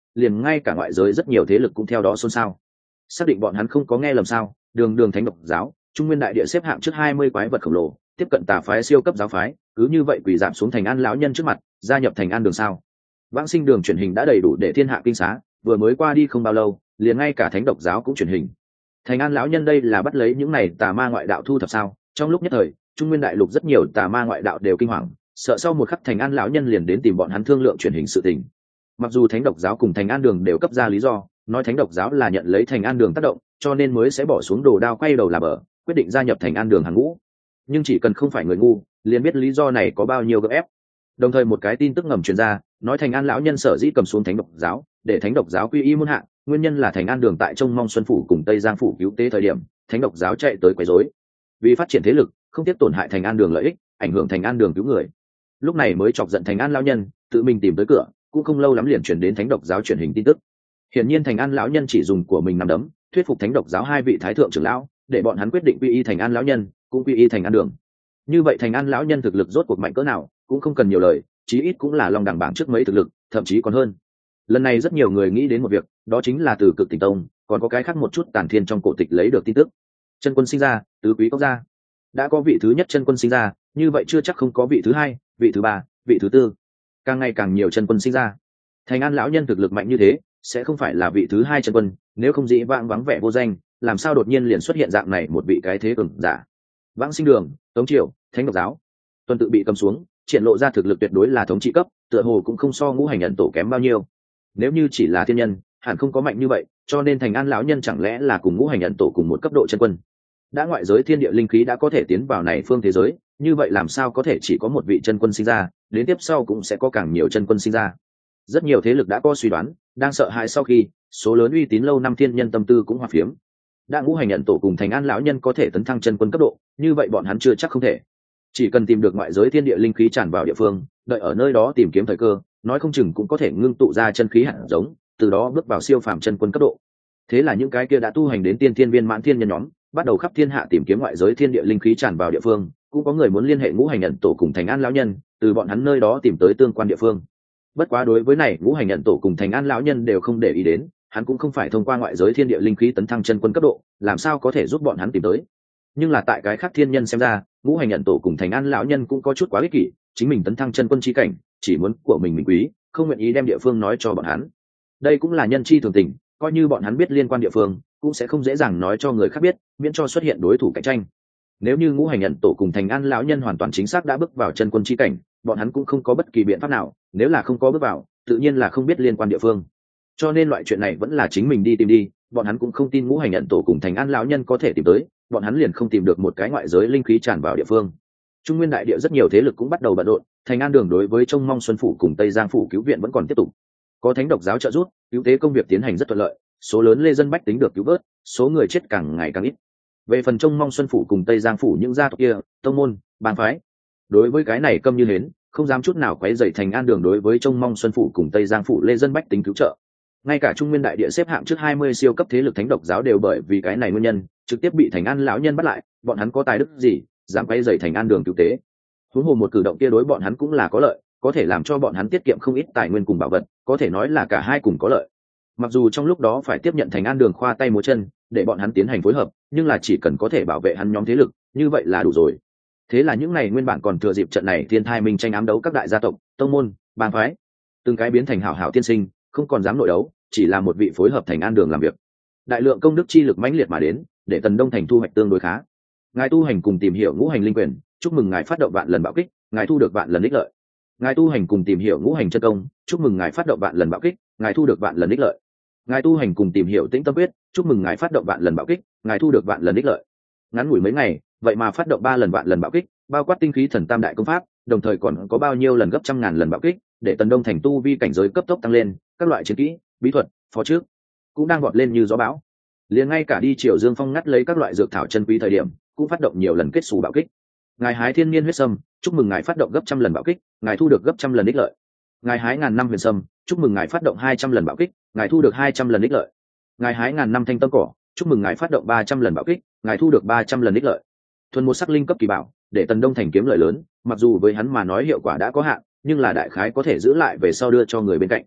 liền ngay cả ngoại giới rất nhiều thế lực cũng theo đó xôn xao. Xác định bọn hắn không có nghe lầm sao, đường đường thánh độc giáo, trung nguyên đại địa xếp hạng trước hai mươi quái vật khổng lồ, tiếp cận tà phái siêu cấp giáo phái, cứ như vậy quỳ giảm xuống Thành An lão nhân trước mặt, gia nhập Thành An đường sao? Vãng sinh đường truyền hình đã đầy đủ để thiên hạ kinh xá, vừa mới qua đi không bao lâu, liền ngay cả thánh độc giáo cũng truyền hình. Thành An lão nhân đây là bắt lấy những này tà ma ngoại đạo thu thập sao? Trong lúc nhất thời, trung nguyên đại lục rất nhiều tà ma ngoại đạo đều kinh hoàng, sợ sau một khắc Thành An lão nhân liền đến tìm bọn hắn thương lượng truyền hình sự tình. Mặc dù thánh độc giáo cùng Thành An đường đều cấp ra lý do, nói thánh độc giáo là nhận lấy Thành An đường tác động, cho nên mới sẽ bỏ xuống đồ đao quay đầu là bờ, quyết định gia nhập Thành An đường hàng ngũ. Nhưng chỉ cần không phải người ngu, liền biết lý do này có bao nhiêu gấp ép. Đồng thời một cái tin tức ngầm truyền ra, nói Thành An lão nhân sở dĩ cầm xuống thánh độc giáo, để thánh độc giáo quy y muôn hạ, nguyên nhân là Thành An đường tại Trông Mong Xuân phủ cùng Tây Giang phủ cứu tế thời điểm, thánh độc giáo chạy tới quấy rối, vì phát triển thế lực, không tiếc tổn hại Thành An đường lợi ích, ảnh hưởng Thành An đường cứu người. Lúc này mới chọc giận Thành An lão nhân, tự mình tìm tới cửa, cũng không lâu lắm liền truyền đến thánh độc giáo truyền hình tin tức. Hiển nhiên Thành An lão nhân chỉ dùng của mình nắm đấm, thuyết phục thánh độc giáo hai vị thái thượng trưởng lão, để bọn hắn quyết định quy y Thành An lão nhân, cũng quy y Thành An đường. Như vậy Thành An lão nhân thực lực rốt cuộc mạnh cỡ nào, cũng không cần nhiều lời, chí ít cũng là long đẳng bảng trước mấy thực lực, thậm chí còn hơn. Lần này rất nhiều người nghĩ đến một việc, đó chính là từ Cực Tỉnh Tông, còn có cái khác một chút tàn thiên trong cổ tịch lấy được tin tức. Chân quân sinh ra, tứ quý cốc ra. Đã có vị thứ nhất chân quân sinh ra, như vậy chưa chắc không có vị thứ hai, vị thứ ba, vị thứ tư. Càng ngày càng nhiều chân quân sinh ra. Thành An lão nhân thực lực mạnh như thế, sẽ không phải là vị thứ hai chân quân, nếu không dĩ vãng vắng vẻ vô danh, làm sao đột nhiên liền xuất hiện dạng này một vị cái thế cường giả. Vãng sinh đường, Tống triều, thánh độc giáo, tuần tự bị cầm xuống, triển lộ ra thực lực tuyệt đối là thống trị cấp, tựa hồ cũng không so ngũ hành nhận tổ kém bao nhiêu. Nếu như chỉ là thiên nhân, hẳn không có mạnh như vậy, cho nên Thành An lão nhân chẳng lẽ là cùng ngũ hành nhận tổ cùng một cấp độ chân quân. Đã ngoại giới thiên địa linh khí đã có thể tiến vào này phương thế giới, như vậy làm sao có thể chỉ có một vị chân quân sinh ra, đến tiếp sau cũng sẽ có càng nhiều chân quân sinh ra. Rất nhiều thế lực đã có suy đoán, đang sợ hãi sau khi số lớn uy tín lâu năm thiên nhân tâm tư cũng hòa phiếm. Đã ngũ hành nhận tổ cùng Thành An lão nhân có thể tấn thăng chân quân cấp độ, như vậy bọn hắn chưa chắc không thể. Chỉ cần tìm được ngoại giới thiên địa linh khí tràn vào địa phương, đợi ở nơi đó tìm kiếm thời cơ, nói không chừng cũng có thể ngưng tụ ra chân khí hạt giống, từ đó bước vào siêu phàm chân quân cấp độ. Thế là những cái kia đã tu hành đến tiên thiên viên mãn thiên nhân nhóm, bắt đầu khắp thiên hạ tìm kiếm ngoại giới thiên địa linh khí tràn vào địa phương, cũng có người muốn liên hệ ngũ hành nhận tổ cùng Thành An lão nhân, từ bọn hắn nơi đó tìm tới tương quan địa phương. Bất quá đối với này, ngũ hành nhận tổ cùng Thành An lão nhân đều không để ý đến, hắn cũng không phải thông qua ngoại giới thiên địa linh khí tấn thăng chân quân cấp độ, làm sao có thể giúp bọn hắn tìm tới. Nhưng là tại cái khác thiên nhân xem ra, ngũ hành nhận tổ cùng Thành An lão nhân cũng có chút quá ích kỷ, chính mình tấn thăng chân quân chi cảnh, chỉ muốn của mình mình quý, không nguyện ý đem địa phương nói cho bọn hắn. Đây cũng là nhân chi thường tình, coi như bọn hắn biết liên quan địa phương, cũng sẽ không dễ dàng nói cho người khác biết, miễn cho xuất hiện đối thủ cạnh tranh. Nếu như ngũ hành nhận tổ cùng Thành An lão nhân hoàn toàn chính xác đã bước vào chân quân chi cảnh, bọn hắn cũng không có bất kỳ biện pháp nào, nếu là không có bước vào, tự nhiên là không biết liên quan địa phương. Cho nên loại chuyện này vẫn là chính mình đi tìm đi, bọn hắn cũng không tin ngũ hành nhận tổ cùng Thành An lão nhân có thể tìm tới, bọn hắn liền không tìm được một cái ngoại giới linh khí tràn vào địa phương. Trung nguyên đại địa rất nhiều thế lực cũng bắt đầu bận rộn, Thành An đường đối với Trông Mong Xuân phủ cùng Tây Giang phủ cứu viện vẫn còn tiếp tục. Có thánh độc giáo trợ giúp, cứu tế công việc tiến hành rất thuận lợi, số lớn lê dân bách tính được cứu vớt, số người chết càng ngày càng ít. Về phần Trông Mong Xuân phủ cùng Tây Giang phủ những gia tộc kia, tông môn, bang phái, đối với cái này câm như hến, không dám chút nào quấy rầy Thành An đường đối với Trông Mong Xuân phủ cùng Tây Giang phủ lê dân bách tính cứu trợ. Ngay cả trung nguyên đại địa xếp hạng trước hai mươi siêu cấp thế lực thánh độc giáo đều bởi vì cái này nguyên nhân, trực tiếp bị Thành An lão nhân bắt lại, bọn hắn có tài đức gì, dám quấy rầy Thành An đường cứu tế. Huống hồ một cử động kia đối bọn hắn cũng là có lợi, có thể làm cho bọn hắn tiết kiệm không ít tài nguyên cùng bảo vật, có thể nói là cả hai cùng có lợi. Mặc dù trong lúc đó phải tiếp nhận Thành An đường khoa tay múa chân, để bọn hắn tiến hành phối hợp, nhưng là chỉ cần có thể bảo vệ hắn nhóm thế lực, như vậy là đủ rồi. Thế là những này nguyên bản còn thừa dịp trận này thiên thai minh tranh ám đấu các đại gia tộc, tông môn, bang phái, từng cái biến thành hảo hảo tiên sinh, không còn dám nội đấu, chỉ là một vị phối hợp Thành An đường làm việc. Đại lượng công đức chi lực mãnh liệt mà đến, để Tần Đông thành thu hoạch tương đối khá. Ngài tu hành cùng tìm hiểu ngũ hành linh quyền, chúc mừng ngài phát động vạn lần bạo kích, ngài thu được vạn lần ích lợi. Ngài tu hành cùng tìm hiểu ngũ hành chân công, chúc mừng ngài phát động vạn lần bạo kích, ngài thu được vạn lần ích lợi. Ngài tu hành cùng tìm hiểu tĩnh tâm quyết, chúc mừng ngài phát động vạn lần bạo kích, ngài thu được vạn lần ích lợi. Ngắn ngủi mấy ngày, vậy mà phát động ba lần vạn lần bạo kích, bao quát tinh khí thần tam đại công pháp, đồng thời còn có bao nhiêu lần gấp trăm ngàn lần bạo kích, để Tần Đông thành tu vi cảnh giới cấp tốc tăng lên, các loại chiến kỹ, bí thuật, phó trước cũng đang vọt lên như gió bão. Liền ngay cả đi Triều Dương Phong ngắt lấy các loại dược thảo chân quý thời điểm, cũng phát động nhiều lần kết xù bạo kích. Ngài hái thiên niên huyết sâm, chúc mừng ngài phát động gấp trăm lần bạo kích, ngài thu được gấp trăm lần ích lợi. Ngài hái ngàn năm huyền sâm, chúc mừng ngài phát động hai trăm lần bạo kích, ngài thu được hai trăm lần ích lợi. Ngài hái ngàn năm thanh tâm cỏ, chúc mừng ngài phát động ba trăm lần bạo kích, ngài thu được ba trăm lần ích lợi. Thuần một sắc linh cấp kỳ bảo, để Tần Đông thành kiếm lợi lớn, mặc dù với hắn mà nói hiệu quả đã có hạn, nhưng là đại khái có thể giữ lại về sau đưa cho người bên cạnh.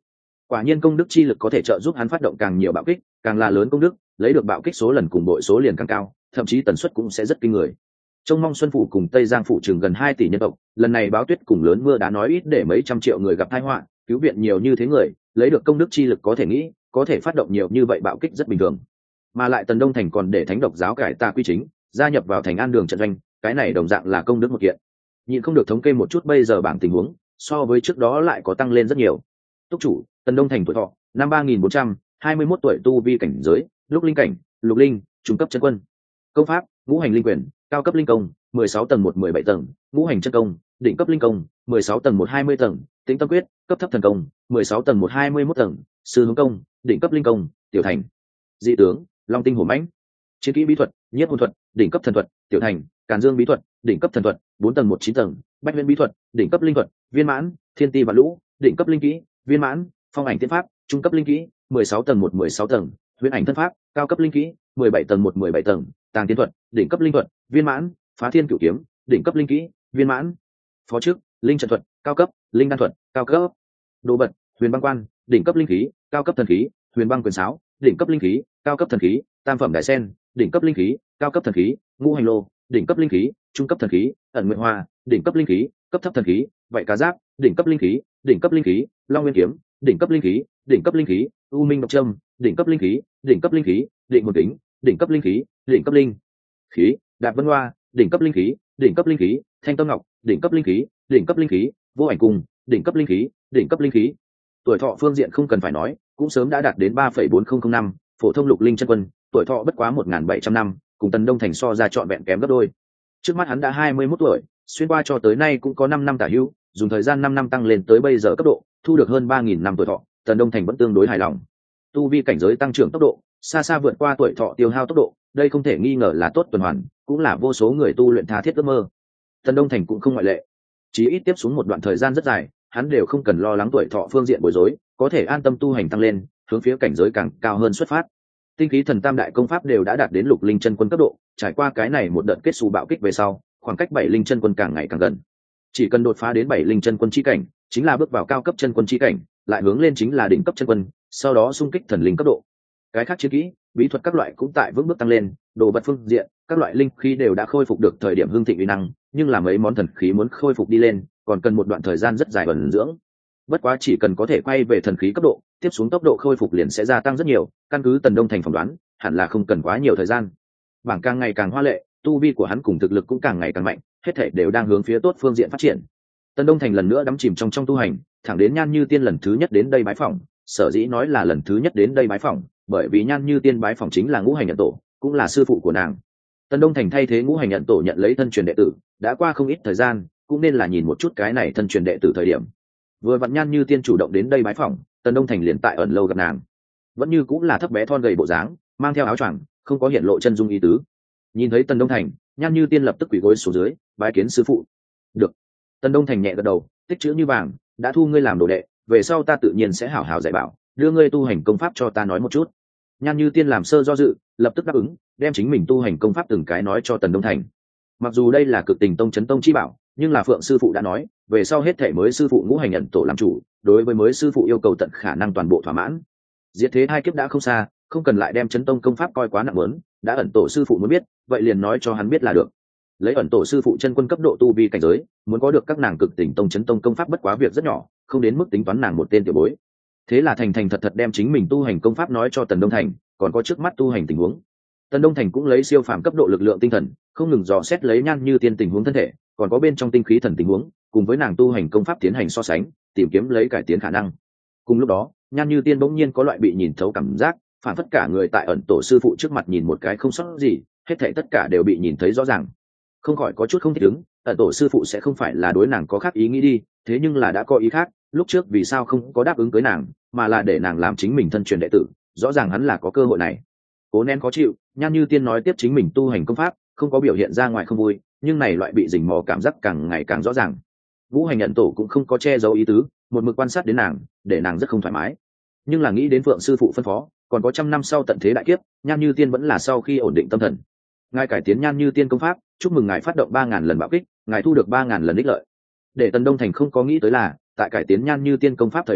Quả nhiên công đức chi lực có thể trợ giúp hắn phát động càng nhiều bạo kích, càng là lớn công đức, lấy được bạo kích số lần cùng bội số liền càng cao, thậm chí tần suất cũng sẽ rất kinh người. Trông mong Xuân phủ cùng Tây Giang phủ chừng gần hai tỷ nhân tộc, lần này báo tuyết cùng lớn mưa đã nói ít để mấy trăm triệu người gặp tai họa, cứu viện nhiều như thế người, lấy được công đức chi lực có thể nghĩ, có thể phát động nhiều như vậy bạo kích rất bình thường. Mà lại Tần Đông Thành còn để Thánh độc giáo cải tà quy chính, gia nhập vào Thành An đường trận doanh, cái này đồng dạng là công đức một kiện. Nhịn không được thống kê một chút bây giờ bảng tình huống, so với trước đó lại có tăng lên rất nhiều. Túc chủ, Tần Đông Thành tuổi thọ, năm ba nghìn bốn trăm, hai mươi mốt tuổi, tu vi cảnh giới, lúc linh cảnh, lục linh, trung cấp chân quân. Công pháp, ngũ hành linh quyền, cao cấp linh công, mười sáu tầng một mười bảy tầng, ngũ hành chân công, đỉnh cấp linh công, mười sáu tầng một hai mươi tầng, tĩnh tâm quyết, cấp thấp thần công, mười sáu tầng một hai mươi mốt tầng, sư hướng công, đỉnh cấp linh công, tiểu thành. Dị tướng, long tinh hổ mãnh. Chiến kỹ bí thuật, nhiếp hồn thuật, đỉnh cấp thần thuật, tiểu thành, càn dương bí thuật, đỉnh cấp thần thuật, bốn tầng một chín tầng, bách nguyên bí thuật, đỉnh cấp linh thuật, viên mãn, thiên ti và lũ, đỉnh cấp linh kỹ, viên mãn, phong ảnh tiên pháp, trung cấp linh kỹ, mười sáu tầng một mười sáu tầng, huyễn ảnh thân pháp, cao cấp linh kỹ, mười bảy tầng một mười bảy tầng, tàng tiên thuật, đỉnh cấp linh thuật, viên mãn, phá thiên cửu kiếm, đỉnh cấp linh kỹ, viên mãn. Phó chức, linh trận thuật, cao cấp, linh đan thuật, cao cấp. Đồ vật, huyền băng quan, đỉnh cấp linh khí, cao cấp thần khí, huyền băng quyền sáo, đỉnh cấp linh khí, cao cấp thần khí, tam phẩm đại sen, đỉnh cấp linh khí, cao cấp thần khí, ngũ hành lô, đỉnh cấp linh khí, trung cấp thần khí, ẩn nguyện hoa, đỉnh cấp linh khí, cấp thấp thần khí, vậy cá giáp, đỉnh cấp linh khí, đỉnh cấp linh khí, long nguyên kiếm, đỉnh cấp linh khí, đỉnh cấp linh khí, u minh độc trâm, đỉnh cấp linh khí, đỉnh cấp linh khí, định hồn kính, đỉnh cấp linh khí, đỉnh cấp linh khí, đạp vân hoa, đỉnh cấp linh khí, đỉnh cấp linh khí, thanh tâm ngọc, đỉnh cấp linh khí, đỉnh cấp linh khí, vô ảnh cung, đỉnh cấp linh khí, đỉnh cấp linh khí. Tuổi thọ phương diện không cần phải nói, cũng sớm đã đạt đến ba phẩy bốn không không năm, phổ thông lục linh chân quân, tuổi thọ bất quá một nghìn bảy trăm năm, cùng Tần Đông Thành so ra trọn vẹn kém gấp đôi. Trước mắt hắn đã hai mươi mốt tuổi, xuyên qua cho tới nay cũng có năm năm tả hữu, dùng thời gian năm năm tăng lên tới bây giờ cấp độ, thu được hơn ba nghìn năm tuổi thọ, Tần Đông Thành vẫn tương đối hài lòng. Tu vi cảnh giới tăng trưởng tốc độ, xa xa vượt qua tuổi thọ tiêu hao tốc độ, đây không thể nghi ngờ là tốt tuần hoàn, cũng là vô số người tu luyện tha thiết ước mơ. Tần Đông Thành cũng không ngoại lệ. Chỉ ít tiếp xuống một đoạn thời gian rất dài, hắn đều không cần lo lắng tuổi thọ phương diện bối rối, có thể an tâm tu hành tăng lên, hướng phía cảnh giới càng cao hơn xuất phát. Tinh khí thần tam đại công pháp đều đã đạt đến lục linh chân quân cấp độ, trải qua cái này một đợt kết xù bạo kích về sau, khoảng cách bảy linh chân quân càng ngày càng gần. Chỉ cần đột phá đến bảy linh chân quân chi cảnh, chính là bước vào cao cấp chân quân chi cảnh, lại hướng lên chính là đỉnh cấp chân quân, sau đó xung kích thần linh cấp độ. Cái khác chiến kỹ, bí thuật các loại cũng tại vững bước tăng lên, đồ vật phương diện, các loại linh khí đều đã khôi phục được thời điểm hưng thịnh uy năng, nhưng là mấy món thần khí muốn khôi phục đi lên, còn cần một đoạn thời gian rất dài ẩn dưỡng. Bất quá chỉ cần có thể quay về thần khí cấp độ, tiếp xuống tốc độ khôi phục liền sẽ gia tăng rất nhiều, căn cứ Tần Đông Thành phỏng đoán, hẳn là không cần quá nhiều thời gian. Bảng càng ngày càng hoa lệ, tu vi của hắn cùng thực lực cũng càng ngày càng mạnh, hết thảy đều đang hướng phía tốt phương diện phát triển. Tần Đông Thành lần nữa đắm chìm trong trong tu hành, thẳng đến Nhan Như Tiên lần thứ nhất đến đây bái phỏng, sở dĩ nói là lần thứ nhất đến đây bái phỏng, bởi vì Nhan Như Tiên bái phỏng chính là Ngũ Hành Nhận Tổ, cũng là sư phụ của nàng. Tần Đông Thành thay thế Ngũ Hành Nhận Tổ nhận lấy thân truyền đệ tử, đã qua không ít thời gian, cũng nên là nhìn một chút cái này thân truyền đệ tử thời điểm. Vừa vặn Nhan Như Tiên chủ động đến đây bái phỏng, Tần Đông Thành liền tại ẩn lâu gặp nàng. Vẫn như cũng là thấp bé thon gầy bộ dáng, mang theo áo choàng, không có hiện lộ chân dung ý tứ. Nhìn thấy Tần Đông Thành, Nhan Như Tiên lập tức quỳ gối xuống dưới, bái kiến sư phụ. Được. Tần Đông Thành nhẹ gật đầu, tích chữ như vàng, đã thu ngươi làm đồ đệ, về sau ta tự nhiên sẽ hảo hảo dạy bảo, đưa ngươi tu hành công pháp cho ta nói một chút. Nhan Như Tiên làm sơ do dự, lập tức đáp ứng, đem chính mình tu hành công pháp từng cái nói cho Tần Đông Thành. Mặc dù đây là Cực Tình Tông chấn tông chi bảo, nhưng là Phượng sư phụ đã nói, về sau hết thảy mới sư phụ Ngũ Hành Nhận Tổ làm chủ, đối với mới sư phụ yêu cầu tận khả năng toàn bộ thỏa mãn. Diệt thế hai kiếp đã không xa, không cần lại đem chấn tông công pháp coi quá nặng lớn, đã ẩn tổ sư phụ muốn biết, vậy liền nói cho hắn biết là được. Lấy ẩn tổ sư phụ chân quân cấp độ tu vi cảnh giới, muốn có được các nàng Cực Tình Tông chấn tông công pháp bất quá việc rất nhỏ, không đến mức tính toán nàng một tên tiểu bối. Thế là thành thành thật thật đem chính mình tu hành công pháp nói cho Tần Đông Thành, còn có trước mắt tu hành tình huống. Tần Đông Thành cũng lấy siêu phàm cấp độ lực lượng tinh thần, không ngừng dò xét lấy Nhan Như Tiên tình huống thân thể, còn có bên trong tinh khí thần tình huống, cùng với nàng tu hành công pháp tiến hành so sánh, tìm kiếm lấy cải tiến khả năng. Cùng lúc đó, Nhan Như Tiên bỗng nhiên có loại bị nhìn thấu cảm giác, phản phất cả người tại ẩn tổ sư phụ trước mặt nhìn một cái không sót gì, hết thảy tất cả đều bị nhìn thấy rõ ràng. Không khỏi có chút không thích ứng, ẩn tổ sư phụ sẽ không phải là đối nàng có khác ý nghĩ đi, thế nhưng là đã có ý khác, lúc trước vì sao không có đáp ứng cưới nàng, mà là để nàng làm chính mình thân truyền đệ tử, rõ ràng hắn là có cơ hội này. Cố nén khó chịu, Nhan Như Tiên nói tiếp chính mình tu hành công pháp, không có biểu hiện ra ngoài không vui, nhưng này loại bị rình mò cảm giác càng ngày càng rõ ràng. Ngũ Hành Nhận Tổ cũng không có che giấu ý tứ, một mực quan sát đến nàng, để nàng rất không thoải mái. Nhưng là nghĩ đến Phượng sư phụ phân phó, còn có trăm năm sau tận thế đại kiếp, Nhan Như Tiên vẫn là sau khi ổn định tâm thần. Ngài cải tiến Nhan Như Tiên công pháp, chúc mừng ngài phát động ba ngàn lần bạo kích, ngài thu được ba ngàn lần ích lợi. Để Tần Đông Thành không có nghĩ tới là, tại cải tiến Nhan Như Tiên công pháp thời điểm,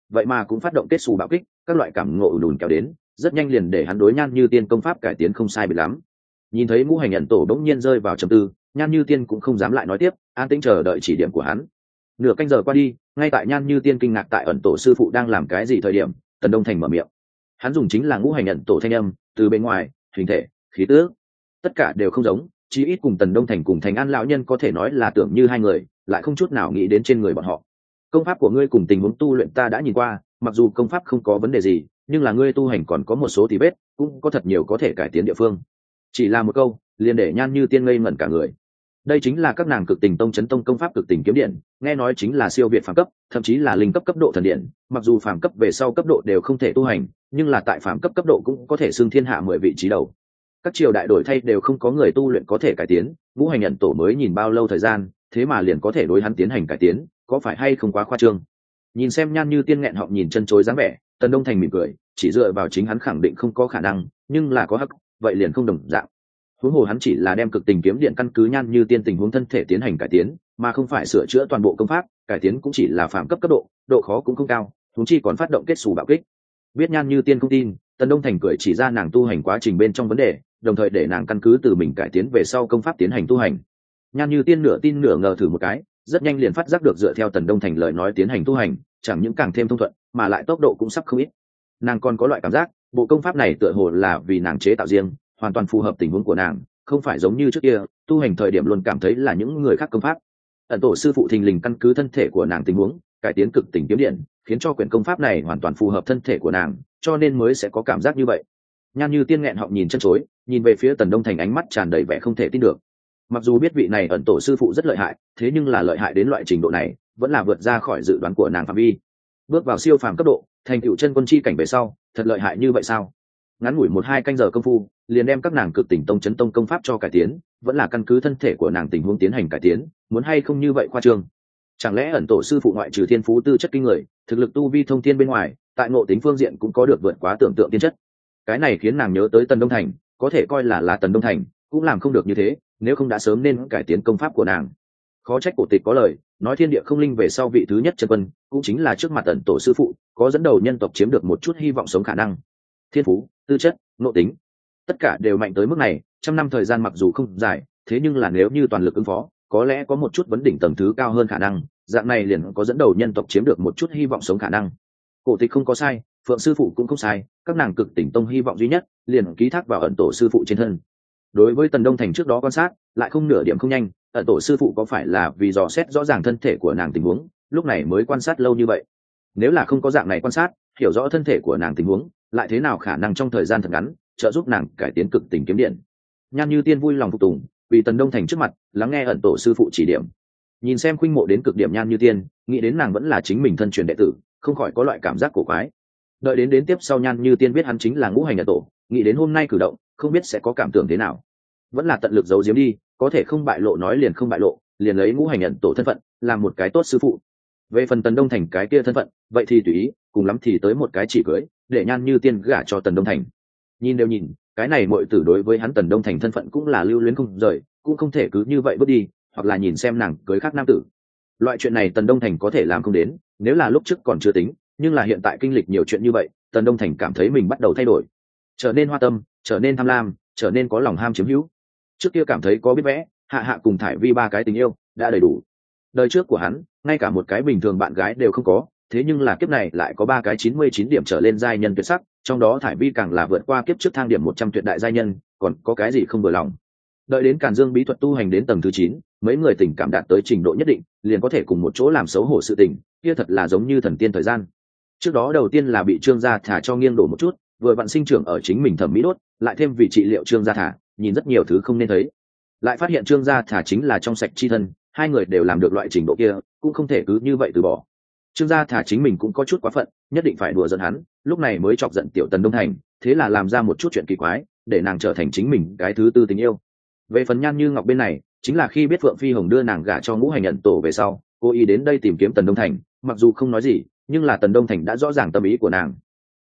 vậy mà cũng phát động kết xù bạo kích, các loại cảm ngộ đùn kéo đến, rất nhanh liền để hắn đối Nhan Như Tiên công pháp cải tiến không sai biệt lắm. Nhìn thấy ngũ hành ẩn tổ đống nhiên rơi vào trầm tư, Nhan Như Tiên cũng không dám lại nói tiếp, an tĩnh chờ đợi chỉ điểm của hắn. Nửa canh giờ qua đi, ngay tại Nhan Như Tiên kinh ngạc tại ẩn tổ sư phụ đang làm cái gì thời điểm, Tần Đông Thành mở miệng. Hắn dùng chính là ngũ hành ẩn tổ thanh âm, từ bên ngoài, hình thể, khí tước, tất cả đều không giống, chí ít cùng Tần Đông Thành cùng Thành An lão nhân có thể nói là tưởng như hai người, lại không chút nào nghĩ đến trên người bọn họ. Công pháp của ngươi cùng tình huống tu luyện ta đã nhìn qua, mặc dù công pháp không có vấn đề gì, nhưng là ngươi tu hành còn có một số tí vết, cũng có thật nhiều có thể cải tiến địa phương. Chỉ là một câu, liền để Nhan Như Tiên ngây ngẩn cả người. Đây chính là các nàng Cực Tình Tông chấn tông công pháp Cực Tình kiếm điện, nghe nói chính là siêu việt phàm cấp, thậm chí là linh cấp cấp độ thần điện, mặc dù phàm cấp về sau cấp độ đều không thể tu hành, nhưng là tại phàm cấp cấp độ cũng có thể xưng thiên hạ mười vị trí đầu. Các triều đại đổi thay đều không có người tu luyện có thể cải tiến, ngũ hành nhận tổ mới nhìn bao lâu thời gian, thế mà liền có thể đối hắn tiến hành cải tiến, có phải hay không quá khoa trương? Nhìn xem Nhan Như Tiên nghẹn họng nhìn chân chối dáng vẻ, Tần Đông Thành mỉm cười, chỉ dựa vào chính hắn khẳng định không có khả năng, nhưng là có hắc, vậy liền không đồng dạng. Huống hồ hắn chỉ là đem Cực Tình kiếm điện căn cứ Nhan Như Tiên tình huống thân thể tiến hành cải tiến, mà không phải sửa chữa toàn bộ công pháp, cải tiến cũng chỉ là phạm cấp cấp độ, độ khó cũng không cao, huống chi còn phát động kết xù bạo kích. Biết Nhan Như Tiên không tin, Tần Đông Thành cười chỉ ra nàng tu hành quá trình bên trong vấn đề, đồng thời để nàng căn cứ từ mình cải tiến về sau công pháp tiến hành tu hành. Nhan Như Tiên nửa tin nửa ngờ thử một cái, rất nhanh liền phát giác được dựa theo Tần Đông Thành lời nói tiến hành tu hành, chẳng những càng thêm thông thuận, mà lại tốc độ cũng sắp không ít. Nàng còn có loại cảm giác, bộ công pháp này tựa hồ là vì nàng chế tạo riêng, hoàn toàn phù hợp tình huống của nàng, không phải giống như trước kia, tu hành thời điểm luôn cảm thấy là những người khác công pháp. Ẩn tổ sư phụ thình lình căn cứ thân thể của nàng tình huống, cải tiến Cực Tình kiếm điện, khiến cho quyển công pháp này hoàn toàn phù hợp thân thể của nàng, cho nên mới sẽ có cảm giác như vậy. Nhan Như Tiên nghẹn họng nhìn chân chối, nhìn về phía Tần Đông Thành ánh mắt tràn đầy vẻ không thể tin được. Mặc dù biết vị này ẩn tổ sư phụ rất lợi hại, thế nhưng là lợi hại đến loại trình độ này, vẫn là vượt ra khỏi dự đoán của nàng phạm vi. Bước vào siêu phàm cấp độ, thành tựu chân quân chi cảnh về sau, thật lợi hại như vậy sao? Ngắn ngủi một hai canh giờ công phu, liền đem các nàng Cực Tình Tông chấn tông công pháp cho cải tiến, vẫn là căn cứ thân thể của nàng tình huống tiến hành cải tiến, muốn hay không như vậy khoa trương? Chẳng lẽ ẩn tổ sư phụ ngoại trừ thiên phú tư chất kinh người, thực lực tu vi thông thiên bên ngoài, tại ngộ tính phương diện cũng có được vượt quá tưởng tượng tiên chất? Cái này khiến nàng nhớ tới Tần Đông Thành, có thể coi là là Tần Đông Thành, cũng làm không được như thế, nếu không đã sớm nên cải tiến công pháp của nàng. Khó trách cổ tịch có lời, nói thiên địa không linh về sau vị thứ nhất chân quân, cũng chính là trước mặt ẩn tổ sư phụ, có dẫn đầu nhân tộc chiếm được một chút hy vọng sống khả năng. Thiên phú, tư chất, ngộ tính, tất cả đều mạnh tới mức này, trăm năm thời gian mặc dù không dài, thế nhưng là nếu như toàn lực ứng phó, có lẽ có một chút vấn đỉnh tầng thứ cao hơn khả năng, dạng này liền có dẫn đầu nhân tộc chiếm được một chút hy vọng sống khả năng. Cổ tịch không có sai, Phượng sư phụ cũng không sai, các nàng Cực Tình Tông hy vọng duy nhất liền ký thác vào ẩn tổ sư phụ trên thân. Đối với Tần Đông Thành trước đó quan sát, lại không nửa điểm không nhanh, ẩn tổ sư phụ có phải là vì dò xét rõ ràng thân thể của nàng tình huống, lúc này mới quan sát lâu như vậy? Nếu là không có dạng này quan sát, hiểu rõ thân thể của nàng tình huống, lại thế nào khả năng trong thời gian thật ngắn trợ giúp nàng cải tiến Cực Tình kiếm điện? Nhan Như Tiên vui lòng phục tùng, vì Tần Đông Thành trước mặt, lắng nghe ẩn tổ sư phụ chỉ điểm. Nhìn xem khuynh mộ đến cực điểm Nhan Như Tiên, nghĩ đến nàng vẫn là chính mình thân truyền đệ tử, không khỏi có loại cảm giác cổ quái. Đợi đến đến tiếp sau Nhan Như Tiên biết hắn chính là ngũ hành ẩn tổ, nghĩ đến hôm nay cử động, không biết sẽ có cảm tưởng thế nào. Vẫn là tận lực giấu giếm đi, có thể không bại lộ nói liền không bại lộ, liền lấy ngũ hành ẩn tổ thân phận, làm một cái tốt sư phụ. Về phần Tần Đông Thành cái kia thân phận, vậy thì tùy ý, cùng lắm thì tới một cái chỉ cưới, để Nhan Như Tiên gả cho Tần Đông Thành. Nhìn đều nhìn, cái này muội tử đối với hắn Tần Đông Thành thân phận cũng là lưu luyến không rời, cũng không thể cứ như vậy bước đi, hoặc là nhìn xem nàng cưới khác nam tử. Loại chuyện này Tần Đông Thành có thể làm không đến, nếu là lúc trước còn chưa tính, nhưng là hiện tại kinh lịch nhiều chuyện như vậy, Tần Đông Thành cảm thấy mình bắt đầu thay đổi, trở nên hoa tâm, trở nên tham lam, trở nên có lòng ham chiếm hữu. Trước kia cảm thấy có biết vẽ, hạ hạ cùng thải vi ba cái tình yêu đã đầy đủ. Đời trước của hắn, ngay cả một cái bình thường bạn gái đều không có, thế nhưng là kiếp này lại có ba cái chín mươi chín điểm trở lên giai nhân tuyệt sắc, trong đó thải vi càng là vượt qua kiếp trước thang điểm một trăm tuyệt đại giai nhân, còn có cái gì không vừa lòng. Đợi đến Càn Dương bí thuật tu hành đến tầng thứ chín, mấy người tình cảm đạt tới trình độ nhất định, liền có thể cùng một chỗ làm xấu hổ sự tình, kia thật là giống như thần tiên thời gian. Trước đó đầu tiên là bị Trương gia thả cho nghiêng đổ một chút, vừa vặn sinh trưởng ở chính mình thẩm mỹ đốt, lại thêm vì trị liệu Trương gia thả, nhìn rất nhiều thứ không nên thấy. Lại phát hiện Trương gia thả chính là trong sạch chi thân, hai người đều làm được loại trình độ kia, cũng không thể cứ như vậy từ bỏ. Trương gia thả chính mình cũng có chút quá phận, nhất định phải đùa giận hắn, lúc này mới chọc giận tiểu Tần Đông Thành, thế là làm ra một chút chuyện kỳ quái, để nàng trở thành chính mình cái thứ tư tình yêu. Về phần Nhan Như Ngọc bên này, chính là khi biết Phượng Phi Hồng đưa nàng gả cho ngũ hành nhận tổ về sau, cô ý đến đây tìm kiếm Tần Đông Thành, mặc dù không nói gì, nhưng là Tần Đông Thành đã rõ ràng tâm ý của nàng.